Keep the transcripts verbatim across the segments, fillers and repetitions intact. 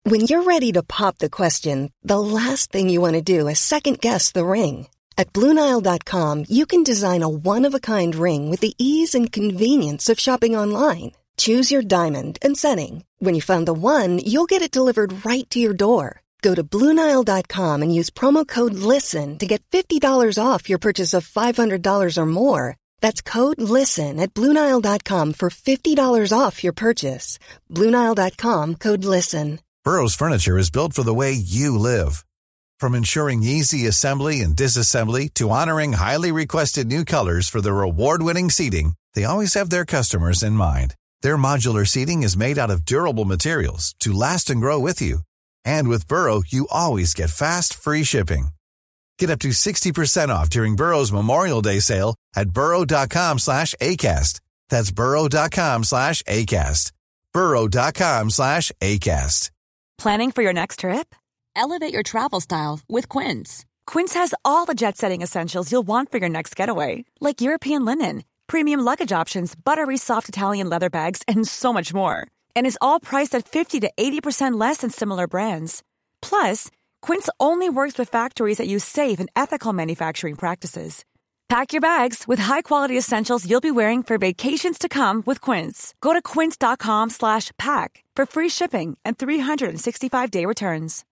When you're ready to pop the question, the last thing you want to do is second-guess the ring. At Blue Nile dot com, you can design a one-of-a-kind ring with the ease and convenience of shopping online. Choose your diamond and setting. When you find the one, you'll get it delivered right to your door. Go to Blue Nile dot com and use promo code LISTEN to get fifty dollars off your purchase of five hundred dollars or more. That's code LISTEN at Blue Nile dot com for fifty dollars off your purchase. Blue Nile dot com, code LISTEN. Burrow's furniture is built for the way you live. From ensuring easy assembly and disassembly to honoring highly requested new colors for their award-winning seating, they always have their customers in mind. Their modular seating is made out of durable materials to last and grow with you. And with Burrow, you always get fast, free shipping. Get up to sixty percent off during Burrow's Memorial Day sale at burrow dot com slash ACAST. That's burrow dot com slash ACAST. burrow dot com slash ACAST. Planning for your next trip? Elevate your travel style with Quince. Quince has all the jet-setting essentials you'll want for your next getaway, like European linen, premium luggage options, buttery soft Italian leather bags, and so much more. And is all priced at fifty to eighty percent less than similar brands. Plus, Quince only works with factories that use safe and ethical manufacturing practices. Pack your bags with high-quality essentials you'll be wearing for vacations to come with Quince. Go to quince dot com slash pack for free shipping and three sixty-five day returns.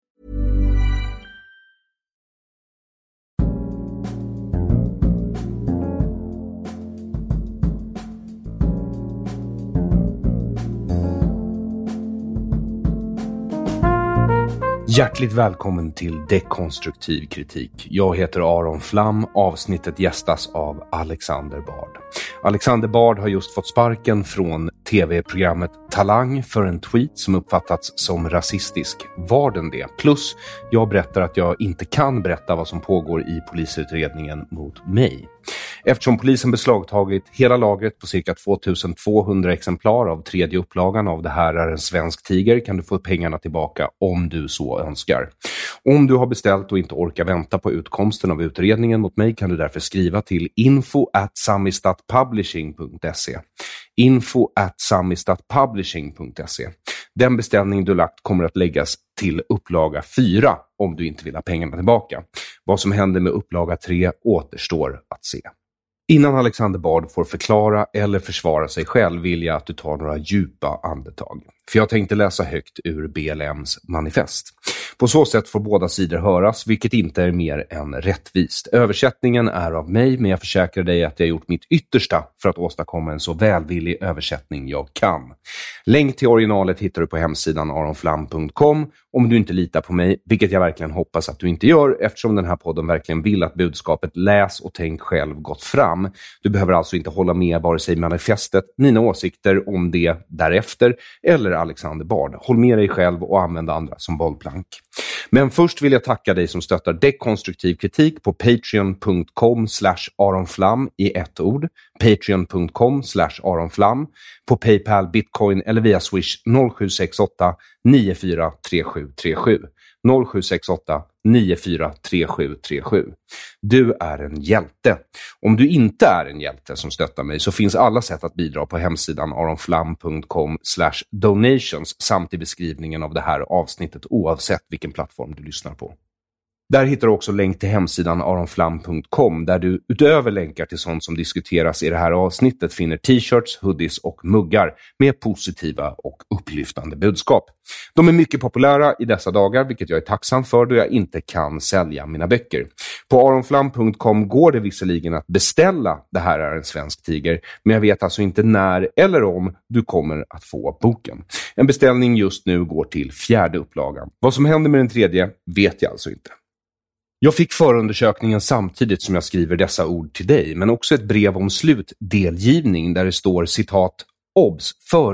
Hjärtligt välkommen till Dekonstruktiv kritik. Jag heter Aron Flam. Avsnittet gästas av Alexander Bard. Alexander Bard har just fått sparken från tv-programmet Talang för en tweet som uppfattats som rasistisk. Var den det? Plus, jag berättar att jag inte kan berätta vad som pågår i polisutredningen mot mig. Eftersom polisen beslagtagit hela lagret på cirka tvåtusentvåhundra exemplar av tredje upplagan av Det här är en svensk tiger kan du få pengarna tillbaka om du så önskar. Om du har beställt och inte orkar vänta på utkomsten av utredningen mot mig kan du därför skriva till info at samistatpublishing punkt se. info at samistatpublishing punkt se. Den beställning du lagt kommer att läggas till upplaga fyra om du inte vill ha pengarna tillbaka. Vad som händer med upplaga tre återstår att se. Innan Alexander Bard får förklara eller försvara sig själv vill jag att du tar några djupa andetag. För jag tänkte läsa högt ur B L M:s manifest. På så sätt får båda sidor höras, vilket inte är mer än rättvist. Översättningen är av mig, men jag försäkrar dig att jag har gjort mitt yttersta för att åstadkomma en så välvillig översättning jag kan. Länk till originalet hittar du på hemsidan aronflam punkt com om du inte litar på mig, vilket jag verkligen hoppas att du inte gör eftersom den här podden verkligen vill att budskapet läs och tänk själv gått fram. Du behöver alltså inte hålla med vare sig manifestet, mina åsikter om det därefter eller Alexander Bard. Håll med dig själv och använd andra som bollplank. Men först vill jag tacka dig som stöttar Dekonstruktiv kritik på patreon punkt com slash aronflam i ett ord. patreon punkt com slash aronflam på PayPal, Bitcoin eller via Swish noll sju sex åtta nio fyra tre sju tre sju. noll sju sex åtta nio fyra tre sju tre sju. Du är en hjälte. Om du inte är en hjälte som stöttar mig så finns alla sätt att bidra på hemsidan aronflam punkt com slash donations samt i beskrivningen av det här avsnittet oavsett vilken plattform du lyssnar på. Där hittar du också länk till hemsidan aronflam punkt com där du utöver länkar till sånt som diskuteras i det här avsnittet finner t-shirts, hoodies och muggar med positiva och upplyftande budskap. De är mycket populära i dessa dagar, vilket jag är tacksam för då jag inte kan sälja mina böcker. På aronflam punkt com går det visserligen att beställa Det här är en svensk tiger, men jag vet alltså inte när eller om du kommer att få boken. En beställning just nu går till fjärde upplagan. Vad som händer med den tredje vet jag alltså inte. Jag fick förundersökningen samtidigt som jag skriver dessa ord till dig, men också ett brev om slutdelgivning där det står citat obs,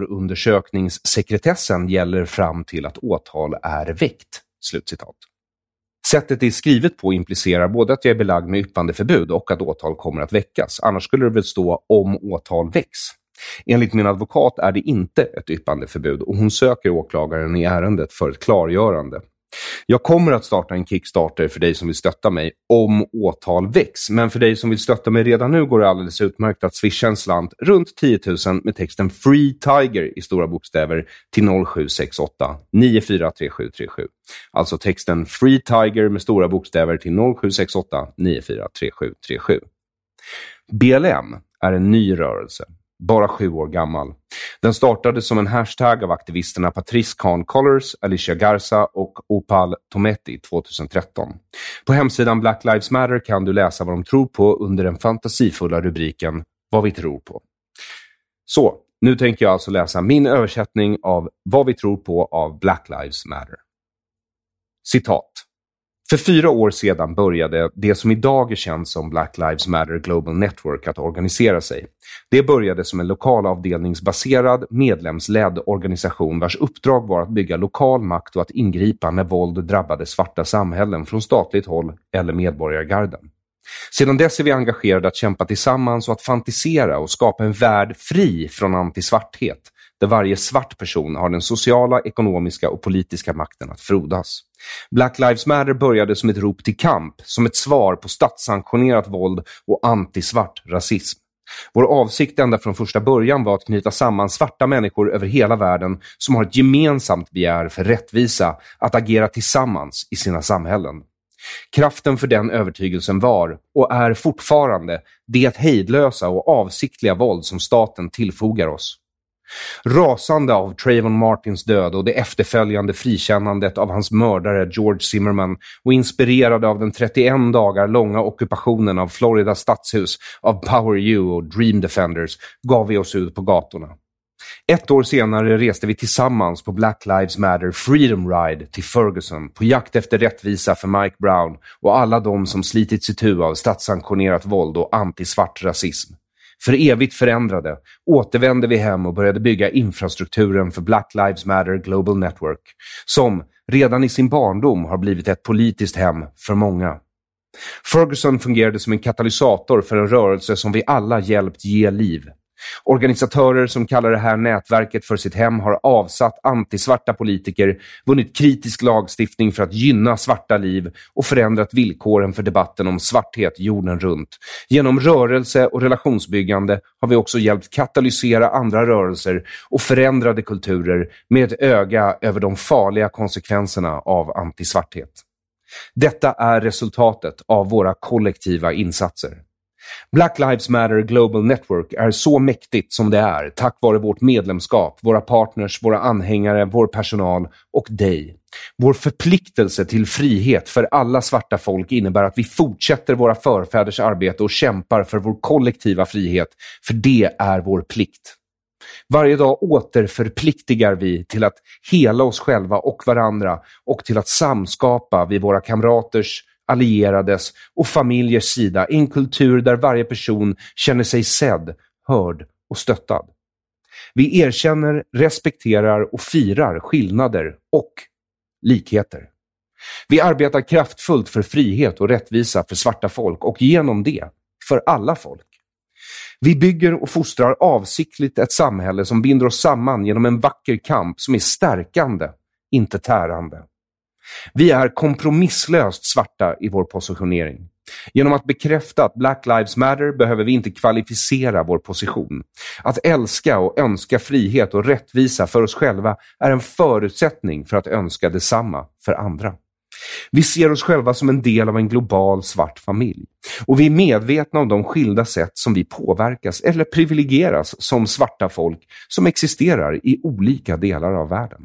förundersökningssekretessen gäller fram till att åtal är väckt. Slutcitat. Sättet det är skrivet på implicerar både att jag är belagd med yppandeförbud och att åtal kommer att väckas. Annars skulle det väl stå om åtal väcks. Enligt min advokat är det inte ett yppandeförbud och hon söker åklagaren i ärendet för ett klargörande. Jag kommer att starta en Kickstarter för dig som vill stötta mig om åtal väcks. Men för dig som vill stötta mig redan nu går det alldeles utmärkt att swisha en slant runt tio tusen med texten Free Tiger i stora bokstäver till noll sju sex åtta nio fyra tre sju tre sju. Alltså texten Free Tiger med stora bokstäver till noll sju sex åtta nio fyra tre sju tre sju. B L M är en ny rörelse. Bara sju år gammal. Den startade som en hashtag av aktivisterna Patrice Kahn-Collars, Alicia Garza och Opal Tometi tjugohundratretton. På hemsidan Black Lives Matter kan du läsa vad de tror på under den fantasifulla rubriken Vad vi tror på. Så, nu tänker jag alltså läsa min översättning av Vad vi tror på av Black Lives Matter. Citat. För fyra år sedan började det som idag är känt som Black Lives Matter Global Network att organisera sig. Det började som en lokalavdelningsbaserad, medlemsledd organisation vars uppdrag var att bygga lokal makt och att ingripa när våld drabbade svarta samhällen från statligt håll eller medborgargarden. Sedan dess är vi engagerade att kämpa tillsammans och att fantisera och skapa en värld fri från antisvarthet, där varje svart person har den sociala, ekonomiska och politiska makten att frodas. Black Lives Matter började som ett rop till kamp, som ett svar på statssanktionerat våld och antisvart rasism. Vår avsikt ända från första början var att knyta samman svarta människor över hela världen som har ett gemensamt begär för rättvisa att agera tillsammans i sina samhällen. Kraften för den övertygelsen var, och är fortfarande, det hejdlösa och avsiktliga våld som staten tillfogar oss. Rasande av Trayvon Martins död och det efterföljande frikännandet av hans mördare George Zimmerman och inspirerade av den trettioen dagar långa ockupationen av Floridas stadshus av Power U och Dream Defenders gav vi oss ut på gatorna. Ett år senare reste vi tillsammans på Black Lives Matter Freedom Ride till Ferguson på jakt efter rättvisa för Mike Brown och alla de som slitits itu av statssanktionerat våld och antisvart rasism. För evigt förändrade återvände vi hem och började bygga infrastrukturen för Black Lives Matter Global Network, som redan i sin barndom har blivit ett politiskt hem för många. Ferguson fungerade som en katalysator för en rörelse som vi alla hjälpt ge liv. Organisatörer som kallar det här nätverket för sitt hem har avsatt antisvarta politiker, vunnit kritisk lagstiftning för att gynna svarta liv och förändrat villkoren för debatten om svarthet jorden runt. Genom rörelse och relationsbyggande har vi också hjälpt katalysera andra rörelser och förändrade kulturer med ett öga över de farliga konsekvenserna av antisvarthet. Detta är resultatet av våra kollektiva insatser. Black Lives Matter Global Network är så mäktigt som det är tack vare vårt medlemskap, våra partners, våra anhängare, vår personal och dig. Vår förpliktelse till frihet för alla svarta folk innebär att vi fortsätter våra förfäders arbete och kämpar för vår kollektiva frihet, för det är vår plikt. Varje dag återförpliktigar vi till att hela oss själva och varandra och till att samskapa vid våra kamraters, allierades och familjers sida i en kultur där varje person känner sig sedd, hörd och stöttad. Vi erkänner, respekterar och firar skillnader och likheter. Vi arbetar kraftfullt för frihet och rättvisa för svarta folk och genom det för alla folk. Vi bygger och fostrar avsiktligt ett samhälle som binder oss samman genom en vacker kamp som är stärkande, inte tärande. Vi är kompromisslöst svarta i vår positionering. Genom att bekräfta att Black Lives Matter behöver vi inte kvalificera vår position. Att älska och önska frihet och rättvisa för oss själva är en förutsättning för att önska detsamma för andra. Vi ser oss själva som en del av en global svart familj. Och vi är medvetna om de skilda sätt som vi påverkas eller privilegieras som svarta folk som existerar i olika delar av världen.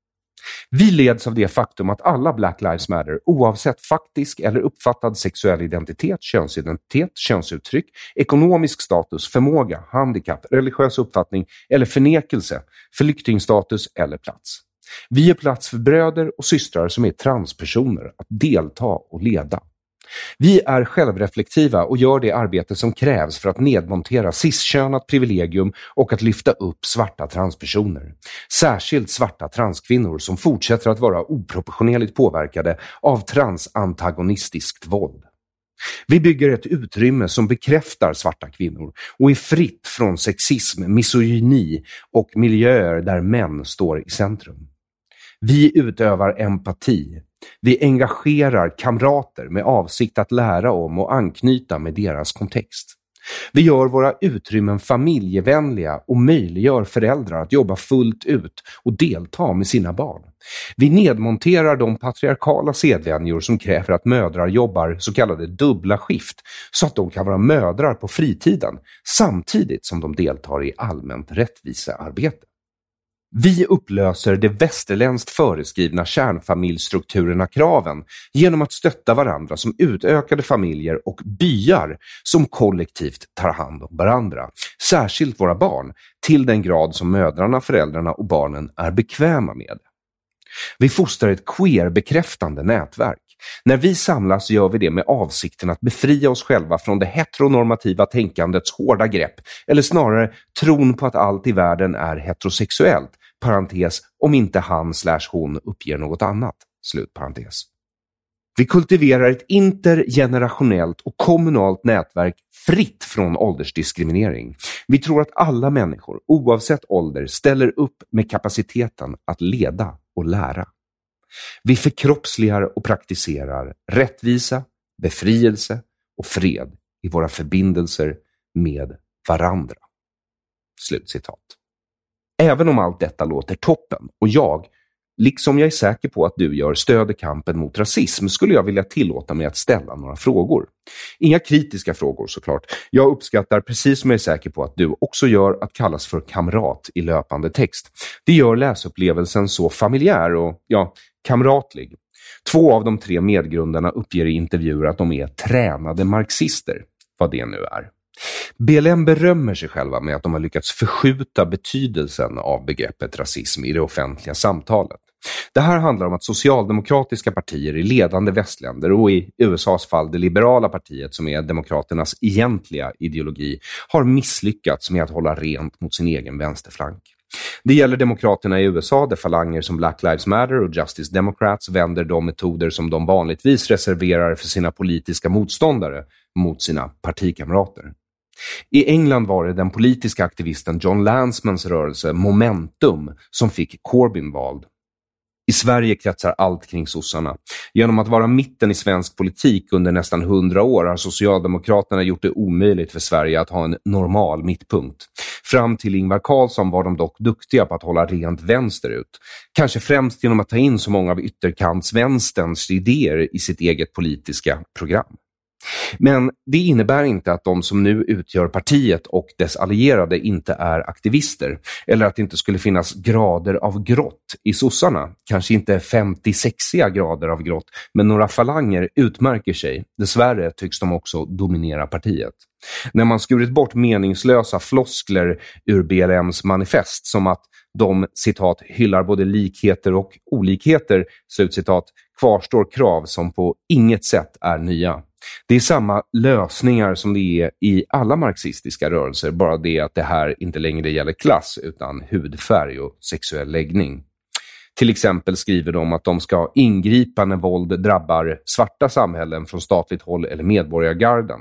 Vi leds av det faktum att alla Black Lives Matter, oavsett faktisk eller uppfattad sexuell identitet, könsidentitet, könsuttryck, ekonomisk status, förmåga, handikapp, religiös uppfattning eller förnekelse, flyktingstatus eller plats. Vi är plats för bröder och systrar som är transpersoner att delta och leda. Vi är självreflektiva och gör det arbete som krävs för att nedmontera ciskönat privilegium och att lyfta upp svarta transpersoner. Särskilt svarta transkvinnor som fortsätter att vara oproportionerligt påverkade av transantagonistiskt våld. Vi bygger ett utrymme som bekräftar svarta kvinnor och är fritt från sexism, misogyni och miljöer där män står i centrum. Vi utövar empati, Vi engagerar kamrater med avsikt att lära om och anknyta med deras kontext. Vi gör våra utrymmen familjevänliga och möjliggör föräldrar att jobba fullt ut och delta med sina barn. Vi nedmonterar de patriarkala sedvänjor som kräver att mödrar jobbar så kallade dubbla skift så att de kan vara mödrar på fritiden samtidigt som de deltar i allmänt rättvisearbete. Vi upplöser de västerländskt föreskrivna kärnfamiljstrukturerna kraven genom att stötta varandra som utökade familjer och byar som kollektivt tar hand om varandra, särskilt våra barn, till den grad som mödrarna, föräldrarna och barnen är bekväma med. Vi fostrar ett queer-bekräftande nätverk. När vi samlas gör vi det med avsikten att befria oss själva från det heteronormativa tänkandets hårda grepp, eller snarare tron på att allt i världen är heterosexuellt, parentes, om inte han slash hon uppger något annat, slut parentes. Vi kultiverar ett intergenerationellt och kommunalt nätverk fritt från åldersdiskriminering. Vi tror att alla människor, oavsett ålder, ställer upp med kapaciteten att leda och lära. Vi förkroppsligar och praktiserar rättvisa, befrielse och fred i våra förbindelser med varandra. Slutcitat. Även om allt detta låter toppen och jag, liksom jag är säker på att du gör, stöder kampen mot rasism, skulle jag vilja tillåta mig att ställa några frågor. Inga kritiska frågor såklart. Jag uppskattar, precis som jag är säker på att du också gör, att kallas för kamrat i löpande text. Det gör läsupplevelsen så familjär och, ja, kamratlig. Två av de tre medgrundarna uppger i intervjuer att de är tränade marxister, vad det nu är. B L M berömmer sig själva med att de har lyckats förskjuta betydelsen av begreppet rasism i det offentliga samtalet. Det här handlar om att socialdemokratiska partier i ledande västländer och i U S A:s fall det liberala partiet som är demokraternas egentliga ideologi har misslyckats med att hålla rent mot sin egen vänsterflank. Det gäller demokraterna i U S A där falanger som Black Lives Matter och Justice Democrats vänder de metoder som de vanligtvis reserverar för sina politiska motståndare mot sina partikamrater. I England var det den politiska aktivisten John Lansmans rörelse Momentum som fick Corbyn vald. I Sverige kretsar allt kring sossarna. Genom att vara mitten i svensk politik under nästan hundra år har Socialdemokraterna gjort det omöjligt för Sverige att ha en normal mittpunkt. Fram till Ingvar Carlsson var de dock duktiga på att hålla rent vänsterut. Kanske främst genom att ta in så många av ytterkantsvänsterns idéer i sitt eget politiska program. Men det innebär inte att de som nu utgör partiet och dess allierade inte är aktivister, eller att det inte skulle finnas grader av grått i sossarna. Kanske inte femtio-sexiga grader av grått, men några falanger utmärker sig. Dessvärre tycks de också dominera partiet. När man skurit bort meningslösa floskler ur B L M:s manifest som att de, citat, hyllar både likheter och olikheter, slutcitat, kvarstår krav som på inget sätt är nya. Det är samma lösningar som det är i alla marxistiska rörelser, bara det att det här inte längre gäller klass utan hudfärg och sexuell läggning. Till exempel skriver de att de ska ingripa när våld drabbar svarta samhällen från statligt håll eller medborgargarden.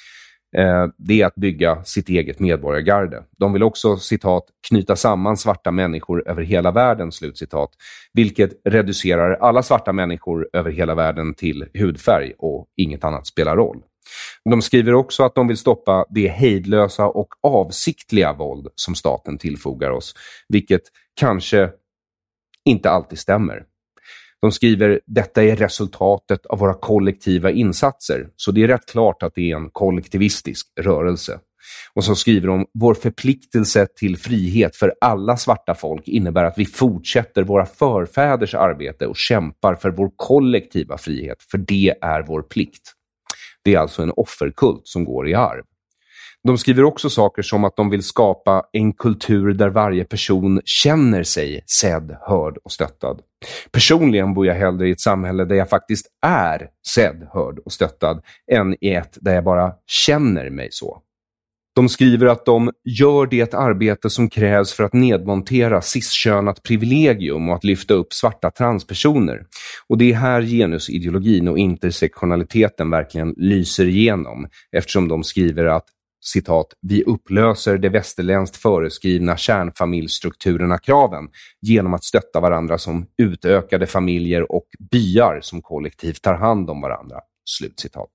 Det är att bygga sitt eget medborgargarde. De vill också, citat, knyta samman svarta människor över hela världen, slutcitat, vilket reducerar alla svarta människor över hela världen till hudfärg och inget annat spelar roll. De skriver också att de vill stoppa det hejdlösa och avsiktliga våld som staten tillfogar oss, vilket kanske inte alltid stämmer. De skriver, detta är resultatet av våra kollektiva insatser, så det är rätt klart att det är en kollektivistisk rörelse. Och så skriver de, vår förpliktelse till frihet för alla svarta folk innebär att vi fortsätter våra förfäders arbete och kämpar för vår kollektiva frihet, för det är vår plikt. Det är alltså en offerkult som går i arv. De skriver också saker som att de vill skapa en kultur där varje person känner sig sedd, hörd och stöttad. Personligen bor jag hellre i ett samhälle där jag faktiskt är sedd, hörd och stöttad än i ett där jag bara känner mig så. De skriver att de gör det arbete som krävs för att nedmontera ciskönat privilegium och att lyfta upp svarta transpersoner. Och det är här genusideologin och intersektionaliteten verkligen lyser igenom, eftersom de skriver att, citat, vi upplöser de västerländskt föreskrivna kärnfamiljstrukturerna kraven genom att stötta varandra som utökade familjer och byar som kollektivt tar hand om varandra. Slutcitat.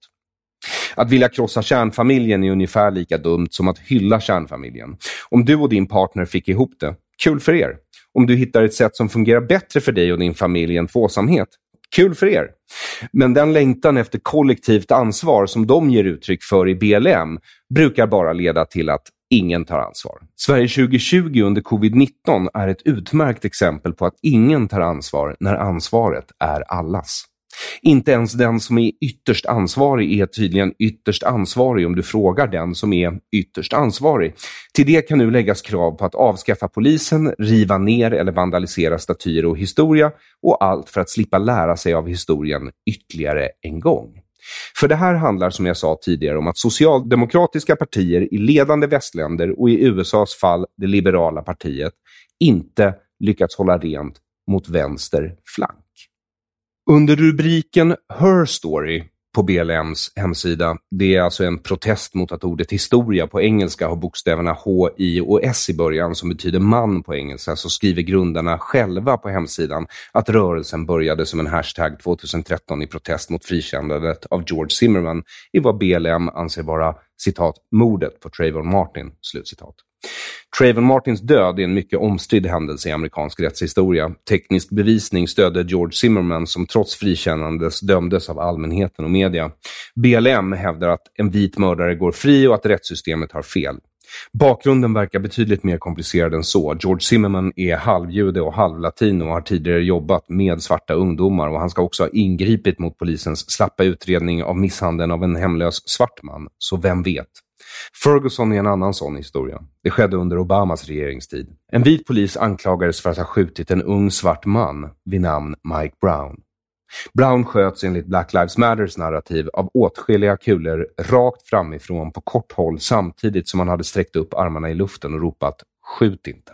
Att vilja krossa kärnfamiljen är ungefär lika dumt som att hylla kärnfamiljen. Om du och din partner fick ihop det, kul för er. Om du hittar ett sätt som fungerar bättre för dig och din familj än tvåsamhet, kul för er. Men den längtan efter kollektivt ansvar som de ger uttryck för i B L M brukar bara leda till att ingen tar ansvar. Sverige tjugo tjugo under covid nitton är ett utmärkt exempel på att ingen tar ansvar när ansvaret är allas. Inte ens den som är ytterst ansvarig är tydligen ytterst ansvarig om du frågar den som är ytterst ansvarig. Till det kan nu läggas krav på att avskaffa polisen, riva ner eller vandalisera statyer och historia och allt för att slippa lära sig av historien ytterligare en gång. För det här handlar, som jag sa tidigare, om att socialdemokratiska partier i ledande västländer och i U S As fall det liberala partiet inte lyckats hålla rent mot vänster flank. Under rubriken Her Story på B L M:s hemsida, det är alltså en protest mot att ordet historia på engelska har bokstäverna H, I och S i början som betyder man på engelska, så skriver grundarna själva på hemsidan att rörelsen började som en hashtag tjugohundratretton i protest mot frikännandet av George Zimmerman i vad B L M anser vara, citat, mordet på Trayvon Martin, slutcitat. Trayvon Martins död är en mycket omstridd händelse i amerikansk rättshistoria. Teknisk bevisning stödde George Zimmerman som trots frikännandes dömdes av allmänheten och media. B L M hävdar att en vit mördare går fri och att rättssystemet har fel. Bakgrunden verkar betydligt mer komplicerad än så. George Zimmerman är halvjude och halvlatin och har tidigare jobbat med svarta ungdomar, och han ska också ha ingripit mot polisens slappa utredning av misshandeln av en hemlös svart man. Så vem vet? Ferguson är en annan sån historia. Det skedde under Obamas regeringstid. En vit polis anklagades för att ha skjutit en ung svart man vid namn Mike Brown. Brown sköts enligt Black Lives Matters narrativ av åtskilliga kulor rakt framifrån på kort håll samtidigt som han hade sträckt upp armarna i luften och ropat "skjut inte".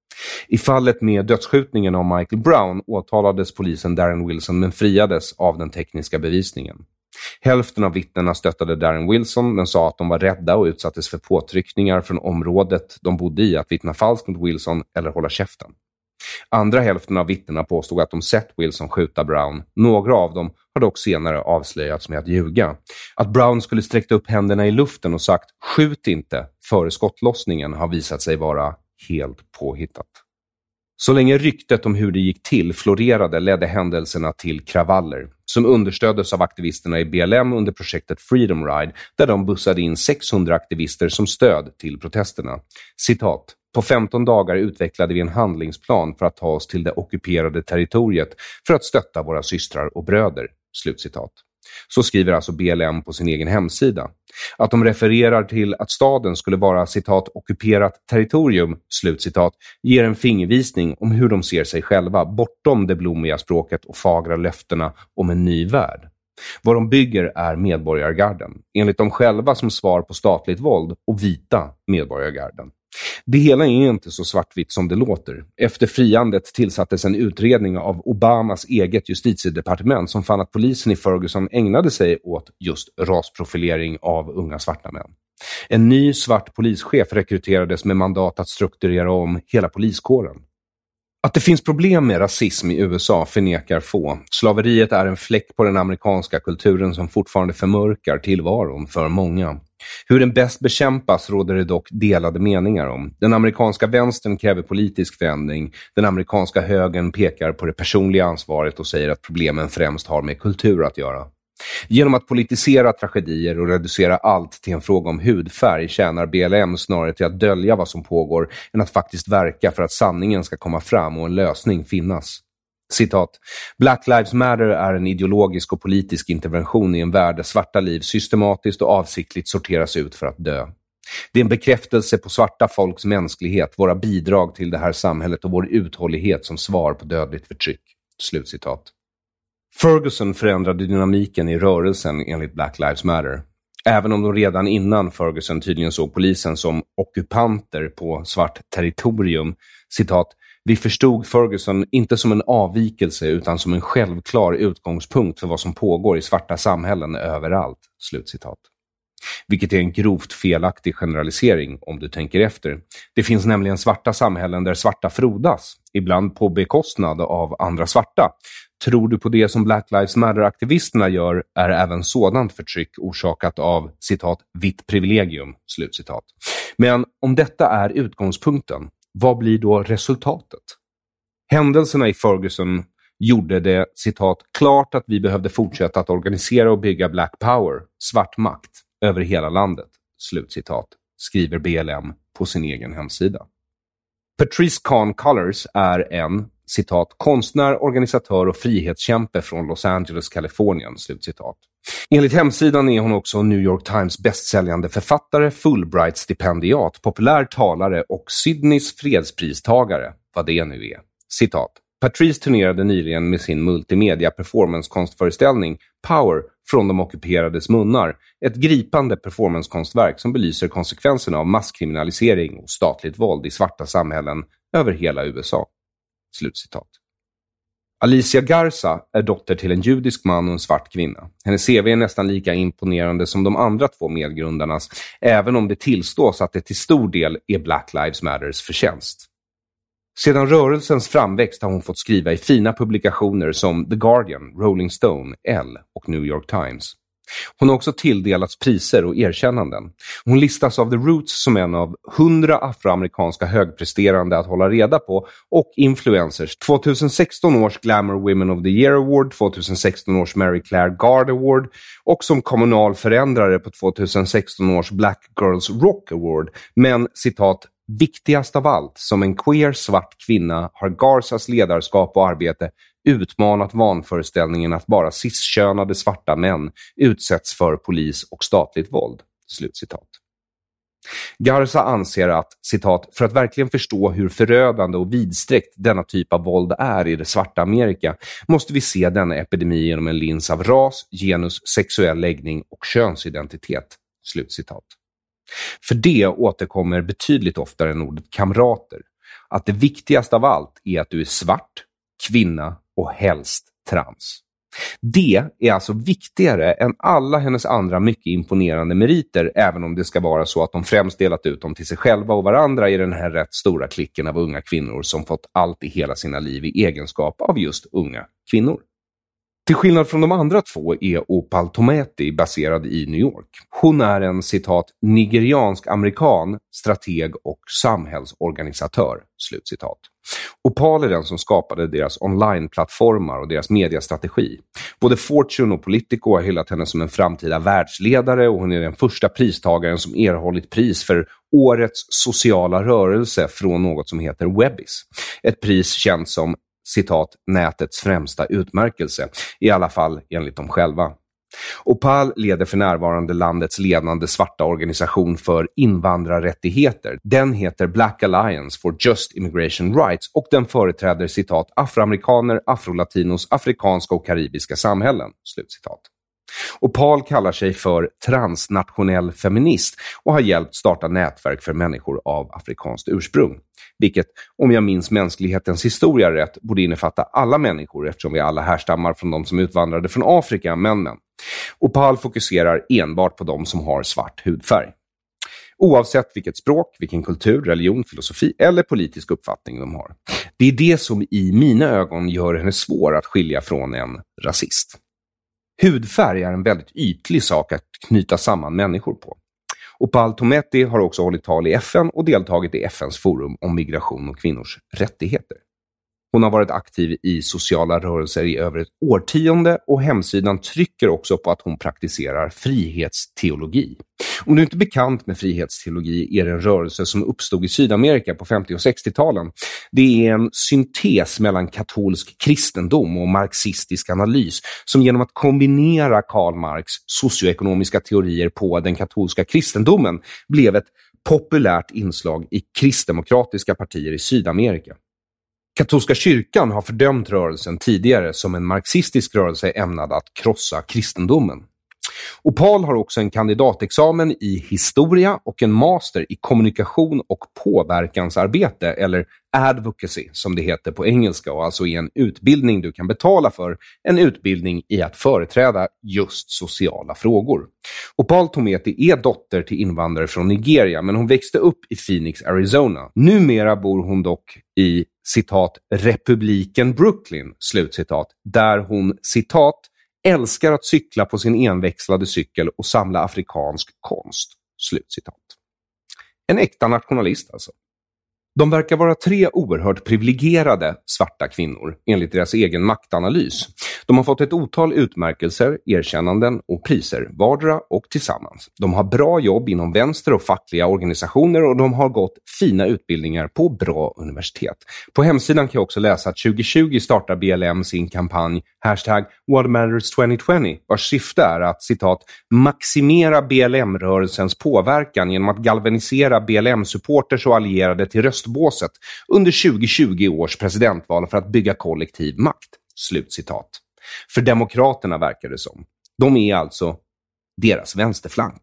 I fallet med dödsskjutningen av Michael Brown åtalades polisen Darren Wilson men friades av den tekniska bevisningen. Hälften av vittnena stöttade Darren Wilson men sa att de var rädda och utsattes för påtryckningar från området de bodde i att vittna falskt mot Wilson eller hålla käften. Andra hälften av vittnena påstod att de sett Wilson skjuta Brown. Några av dem har dock senare avslöjats med att ljuga. Att Brown skulle sträckt upp händerna i luften och sagt "skjut inte" före skottlossningen har visat sig vara helt påhittat. Så länge ryktet om hur det gick till florerade ledde händelserna till kravaller som understöddes av aktivisterna i B L M under projektet Freedom Ride, där de bussade in sexhundra aktivister som stöd till protesterna. Citat: på femton dagar utvecklade vi en handlingsplan för att ta oss till det ockuperade territoriet för att stötta våra systrar och bröder. Slutcitat. Så skriver alltså B L M på sin egen hemsida. Att de refererar till att staden skulle vara, citat, ockuperat territorium, slutcitat, ger en fingervisning om hur de ser sig själva bortom det blommiga språket och fagra löftena om en ny värld. Vad de bygger är medborgargarden, enligt dem själva som svar på statligt våld, och vita medborgargarden. Det hela är inte så svartvitt som det låter. Efter friandet tillsattes en utredning av Obamas eget justitiedepartement som fann att polisen i Ferguson ägnade sig åt just rasprofilering av unga svarta män. En ny svart polischef rekryterades med mandat att strukturera om hela poliskåren. Att det finns problem med rasism i U S A förnekar få. Slaveriet är en fläck på den amerikanska kulturen som fortfarande förmörkar tillvaron för många. Hur den bäst bekämpas råder det dock delade meningar om. Den amerikanska vänstern kräver politisk förändring. Den amerikanska högern pekar på det personliga ansvaret och säger att problemen främst har med kultur att göra. Genom att politisera tragedier och reducera allt till en fråga om hudfärg tjänar B L M snarare till att dölja vad som pågår än att faktiskt verka för att sanningen ska komma fram och en lösning finnas. Citat: Black Lives Matter är en ideologisk och politisk intervention i en värld där svarta liv systematiskt och avsiktligt sorteras ut för att dö. Det är en bekräftelse på svarta folks mänsklighet, våra bidrag till det här samhället och vår uthållighet som svar på dödligt förtryck. Slutcitat. Ferguson förändrade dynamiken i rörelsen enligt Black Lives Matter. Även om de redan innan Ferguson tydligen såg polisen som ockupanter på svart territorium, citat, vi förstod Ferguson inte som en avvikelse utan som en självklar utgångspunkt för vad som pågår i svarta samhällen överallt, slutcitat. Vilket är en grovt felaktig generalisering om du tänker efter. Det finns nämligen svarta samhällen där svarta frodas, ibland på bekostnad av andra svarta. Tror du på det som Black Lives Matter-aktivisterna gör är även sådant förtryck orsakat av, citat, vitt privilegium, slutcitat. Men om detta är utgångspunkten, vad blir då resultatet? Händelserna i Ferguson gjorde det, citat, klart att vi behövde fortsätta att organisera och bygga Black Power, svart makt, över hela landet, slutcitat, skriver B L M på sin egen hemsida. Patrice Kahn Colors är en, citat, konstnär, organisatör och frihetskämpe från Los Angeles, Kalifornien, slutcitat. Enligt hemsidan är hon också New York Times bästsäljande författare, Fulbright-stipendiat, populär talare och Sydneys fredspristagare, vad det nu är. Citat. Patrice turnerade nyligen med sin multimedia performancekonstföreställning Power från de ockuperades munnar, ett gripande performancekonstverk som belyser konsekvenserna av masskriminalisering och statligt våld i svarta samhällen över hela U S A. Slutcitat. Alicia Garza är dotter till en judisk man och en svart kvinna. Hennes C V är nästan lika imponerande som de andra två medgrundarnas, även om det tillstås att det till stor del är Black Lives Matters förtjänst. Sedan rörelsens framväxt har hon fått skriva i fina publikationer som The Guardian, Rolling Stone, Elle och New York Times. Hon har också tilldelats priser och erkännanden. Hon listas av The Roots som en av hundra afroamerikanska högpresterande att hålla reda på och influencers. tjugohundrasexton års Glamour Women of the Year Award, tjugohundrasexton års Mary Claire Gard Award och som kommunal förändrare på tjugohundrasexton års Black Girls Rock Award. Men, citat, viktigast av allt, som en queer svart kvinna har Garzas ledarskap och arbete utmanat vanföreställningen att bara cis-könade svarta män utsätts för polis och statligt våld. Slutcitat. Garza anser att, citat, för att verkligen förstå hur förödande och vidsträckt denna typ av våld är i det svarta Amerika måste vi se denna epidemi genom en lins av ras, genus, sexuell läggning och könsidentitet. Slutcitat. För det återkommer betydligt oftare än ordet kamrater. Att det viktigaste av allt är att du är svart, kvinna och helst trans. Det är alltså viktigare än alla hennes andra mycket imponerande meriter, även om det ska vara så att de främst delat ut dem till sig själva och varandra i den här rätt stora klicken av unga kvinnor som fått allt i hela sina liv i egenskap av just unga kvinnor. Till skillnad från de andra två är Opal Tometi baserad i New York. Hon är en, citat, nigeriansk-amerikan, strateg och samhällsorganisatör, slutcitat. Opal är den som skapade deras online-plattformar och deras mediastrategi. Både Fortune och Politico har hyllat henne som en framtida världsledare och hon är den första pristagaren som erhållit pris för årets sociala rörelse från något som heter Webbis. Ett pris känt som, citat, nätets främsta utmärkelse, i alla fall enligt dem själva. Opal leder för närvarande landets ledande svarta organisation för invandrarrättigheter. Den heter Black Alliance for Just Immigration Rights och den företräder, citat, afroamerikaner, afrolatinos, afrikanska och karibiska samhällen, slutcitat. Opal kallar sig för transnationell feminist och har hjälpt starta nätverk för människor av afrikanskt ursprung. Vilket, om jag minns mänsklighetens historia rätt, borde innefatta alla människor eftersom vi alla härstammar från de som utvandrade från Afrika, men men. Opal fokuserar enbart på de som har svart hudfärg. Oavsett vilket språk, vilken kultur, religion, filosofi eller politisk uppfattning de har. Det är det som i mina ögon gör henne svår att skilja från en rasist. Hudfärg är en väldigt ytlig sak att knyta samman människor på. Opal Tometi har också hållit tal i F N och deltagit i F N:s forum om migration och kvinnors rättigheter. Hon har varit aktiv i sociala rörelser i över ett årtionde och hemsidan trycker också på att hon praktiserar frihetsteologi. Om du inte är bekant med frihetsteologi är det en rörelse som uppstod i Sydamerika på femtio- och sextio-talen. Det är en syntes mellan katolsk kristendom och marxistisk analys som genom att kombinera Karl Marx socioekonomiska teorier på den katolska kristendomen blev ett populärt inslag i kristdemokratiska partier i Sydamerika. Katolska kyrkan har fördömt rörelsen tidigare som en marxistisk rörelse ämnad att krossa kristendomen. Opal har också en kandidatexamen i historia och en master i kommunikation och påverkansarbete, eller advocacy som det heter på engelska, och alltså är en utbildning du kan betala för, en utbildning i att företräda just sociala frågor. Opal Tometi är dotter till invandrare från Nigeria, men hon växte upp i Phoenix, Arizona. Numera bor hon dock i, citat, republiken Brooklyn, slutcitat, där hon, citat, älskar att cykla på sin enväxlade cykel och samla afrikansk konst, slutcitat. En äkta nationalist alltså. De verkar vara tre oerhört privilegierade svarta kvinnor enligt deras egen maktanalys. De har fått ett otal utmärkelser, erkännanden och priser, vardera och tillsammans. De har bra jobb inom vänster- och fackliga organisationer och de har gått fina utbildningar på bra universitet. På hemsidan kan jag också läsa att tjugo tjugo startar B L M sin kampanj hashtag What Matters tjugo tjugo, vars syfte är att, citat, maximera B L M-rörelsens påverkan genom att galvanisera B L M-supporters och allierade till röstbåset under tjugo tjugo års presidentval för att bygga kollektiv makt, slutcitat. För demokraterna verkar det som. De är alltså deras vänsterflank.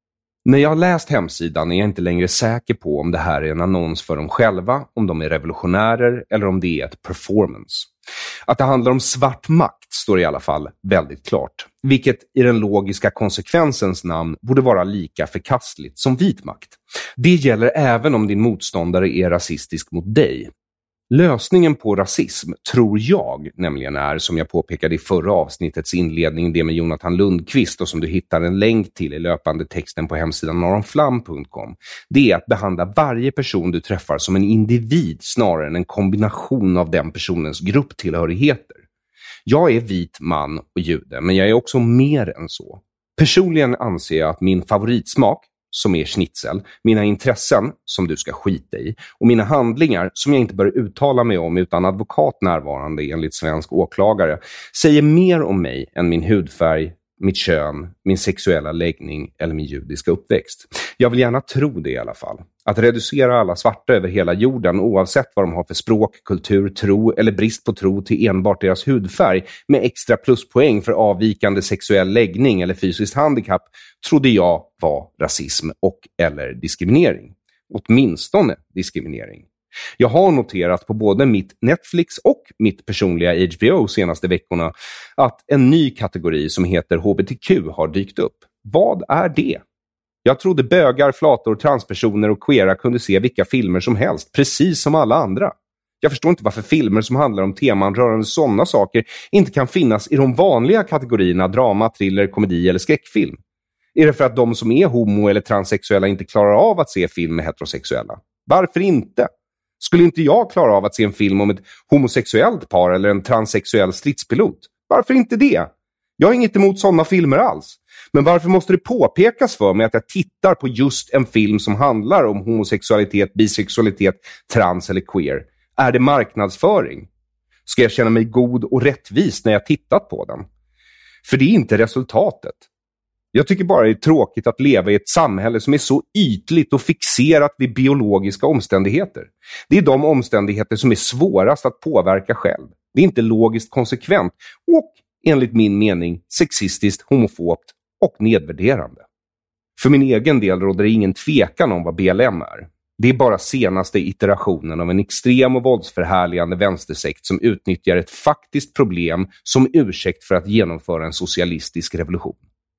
När jag har läst hemsidan är jag inte längre säker på om det här är en annons för dem själva, om de är revolutionärer eller om det är ett performance. Att det handlar om svart makt står i alla fall väldigt klart, vilket i den logiska konsekvensens namn borde vara lika förkastligt som vit makt. Det gäller även om din motståndare är rasistisk mot dig. Lösningen på rasism tror jag nämligen är, som jag påpekade i förra avsnittets inledning, det med Jonathan Lundqvist och som du hittar en länk till i löpande texten på hemsidan aron flam punkt com. Det är att behandla varje person du träffar som en individ snarare än en kombination av den personens grupptillhörigheter. Jag är vit man och jude, men jag är också mer än så. Personligen anser jag att min favoritsmak, som är schnitzel, mina intressen som du ska skita i och mina handlingar som jag inte bör uttala mig om utan advokat närvarande enligt svensk åklagare säger mer om mig än min hudfärg, mitt kön, min sexuella läggning eller min judiska uppväxt. Jag vill gärna tro det i alla fall. Att reducera alla svarta över hela jorden oavsett vad de har för språk, kultur, tro eller brist på tro till enbart deras hudfärg med extra pluspoäng för avvikande sexuell läggning eller fysiskt handikapp trodde jag var rasism och eller diskriminering. Åtminstone diskriminering. Jag har noterat på både mitt Netflix och mitt personliga H B O senaste veckorna att en ny kategori som heter H B T Q har dykt upp. Vad är det? Jag trodde bögar, flator, transpersoner och queera kunde se vilka filmer som helst, precis som alla andra. Jag förstår inte varför filmer som handlar om teman rörande sådana saker inte kan finnas i de vanliga kategorierna drama, thriller, komedi eller skräckfilm. Är det för att de som är homo- eller transsexuella inte klarar av att se film med heterosexuella? Varför inte? Skulle inte jag klara av att se en film om ett homosexuellt par eller en transsexuell stridspilot? Varför inte det? Jag har inget emot sådana filmer alls. Men varför måste det påpekas för mig att jag tittar på just en film som handlar om homosexualitet, bisexualitet, trans eller queer? Är det marknadsföring? Ska jag känna mig god och rättvis när jag tittat på den? För det är inte resultatet. Jag tycker bara det är tråkigt att leva i ett samhälle som är så ytligt och fixerat vid biologiska omständigheter. Det är de omständigheter som är svårast att påverka själv. Det är inte logiskt konsekvent och, enligt min mening, sexistiskt, homofobt och nedvärderande. För min egen del råder det ingen tvekan om vad B L M är. Det är bara senaste iterationen av en extrem och våldsförhärligande vänstersekt som utnyttjar ett faktiskt problem som ursäkt för att genomföra en socialistisk revolution.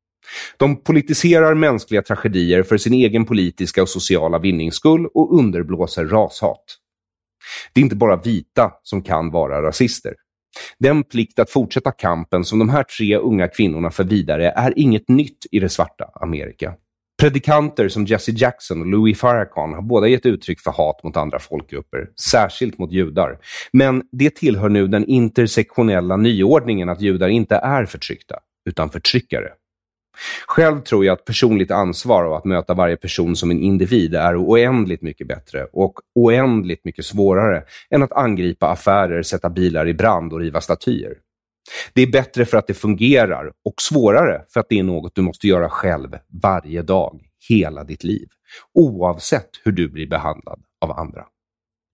De politiserar mänskliga tragedier för sin egen politiska och sociala vinningsskull och underblåser rashat. Det är inte bara vita som kan vara rasister. Den plikt att fortsätta kampen som de här tre unga kvinnorna för vidare är inget nytt i det svarta Amerika. Predikanter som Jesse Jackson och Louis Farrakhan har båda gett uttryck för hat mot andra folkgrupper, särskilt mot judar. Men det tillhör nu den intersektionella nyordningen att judar inte är förtryckta, utan förtryckare. Själv tror jag att personligt ansvar och att möta varje person som en individ är oändligt mycket bättre och oändligt mycket svårare än att angripa affärer, sätta bilar i brand och riva statyer. Det är bättre för att det fungerar och svårare för att det är något du måste göra själv varje dag, hela ditt liv, oavsett hur du blir behandlad av andra.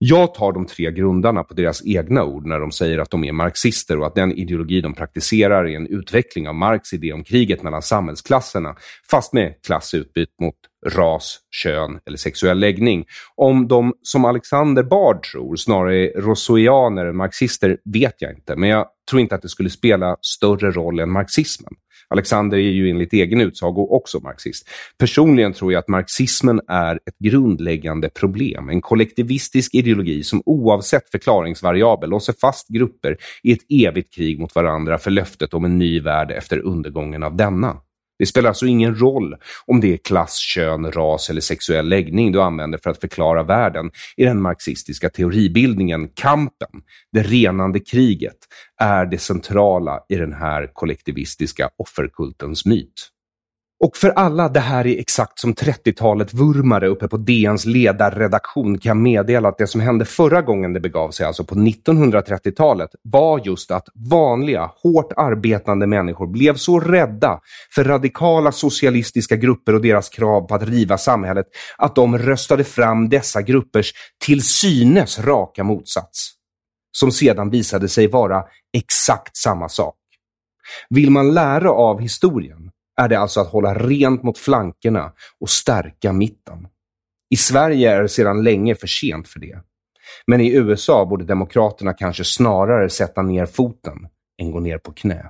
Jag tar de tre grundarna på deras egna ord när de säger att de är marxister och att den ideologi de praktiserar är en utveckling av Marx idé om kriget mellan samhällsklasserna, fast med klass utbytt mot ras, kön eller sexuell läggning. Om de, som Alexander Bard tror, snarare är rousseauianer än marxister vet jag inte, men jag tror inte att det skulle spela större roll än marxismen. Alexander är ju enligt egen utsago också marxist. Personligen tror jag att marxismen är ett grundläggande problem. En kollektivistisk ideologi som oavsett förklaringsvariabel låser fast grupper i ett evigt krig mot varandra för löftet om en ny värld efter undergången av denna. Det spelar alltså ingen roll om det är klass, kön, ras eller sexuell läggning du använder för att förklara världen. I den marxistiska teoribildningen, kampen, det renande kriget, är det centrala i den här kollektivistiska offerkultens myt. Och för alla, det här är exakt som trettiotalet vurmare uppe på D N:s ledarredaktion kan meddela att det som hände förra gången det begav sig, alltså på nittonhundratrettiotalet, var just att vanliga, hårt arbetande människor blev så rädda för radikala socialistiska grupper och deras krav på att riva samhället att de röstade fram dessa gruppers till synes raka motsats, som sedan visade sig vara exakt samma sak. Vill man lära av historien är det alltså att hålla rent mot flankerna och stärka mitten. I Sverige är det sedan länge för sent för det. Men i U S A borde demokraterna kanske snarare sätta ner foten än gå ner på knä.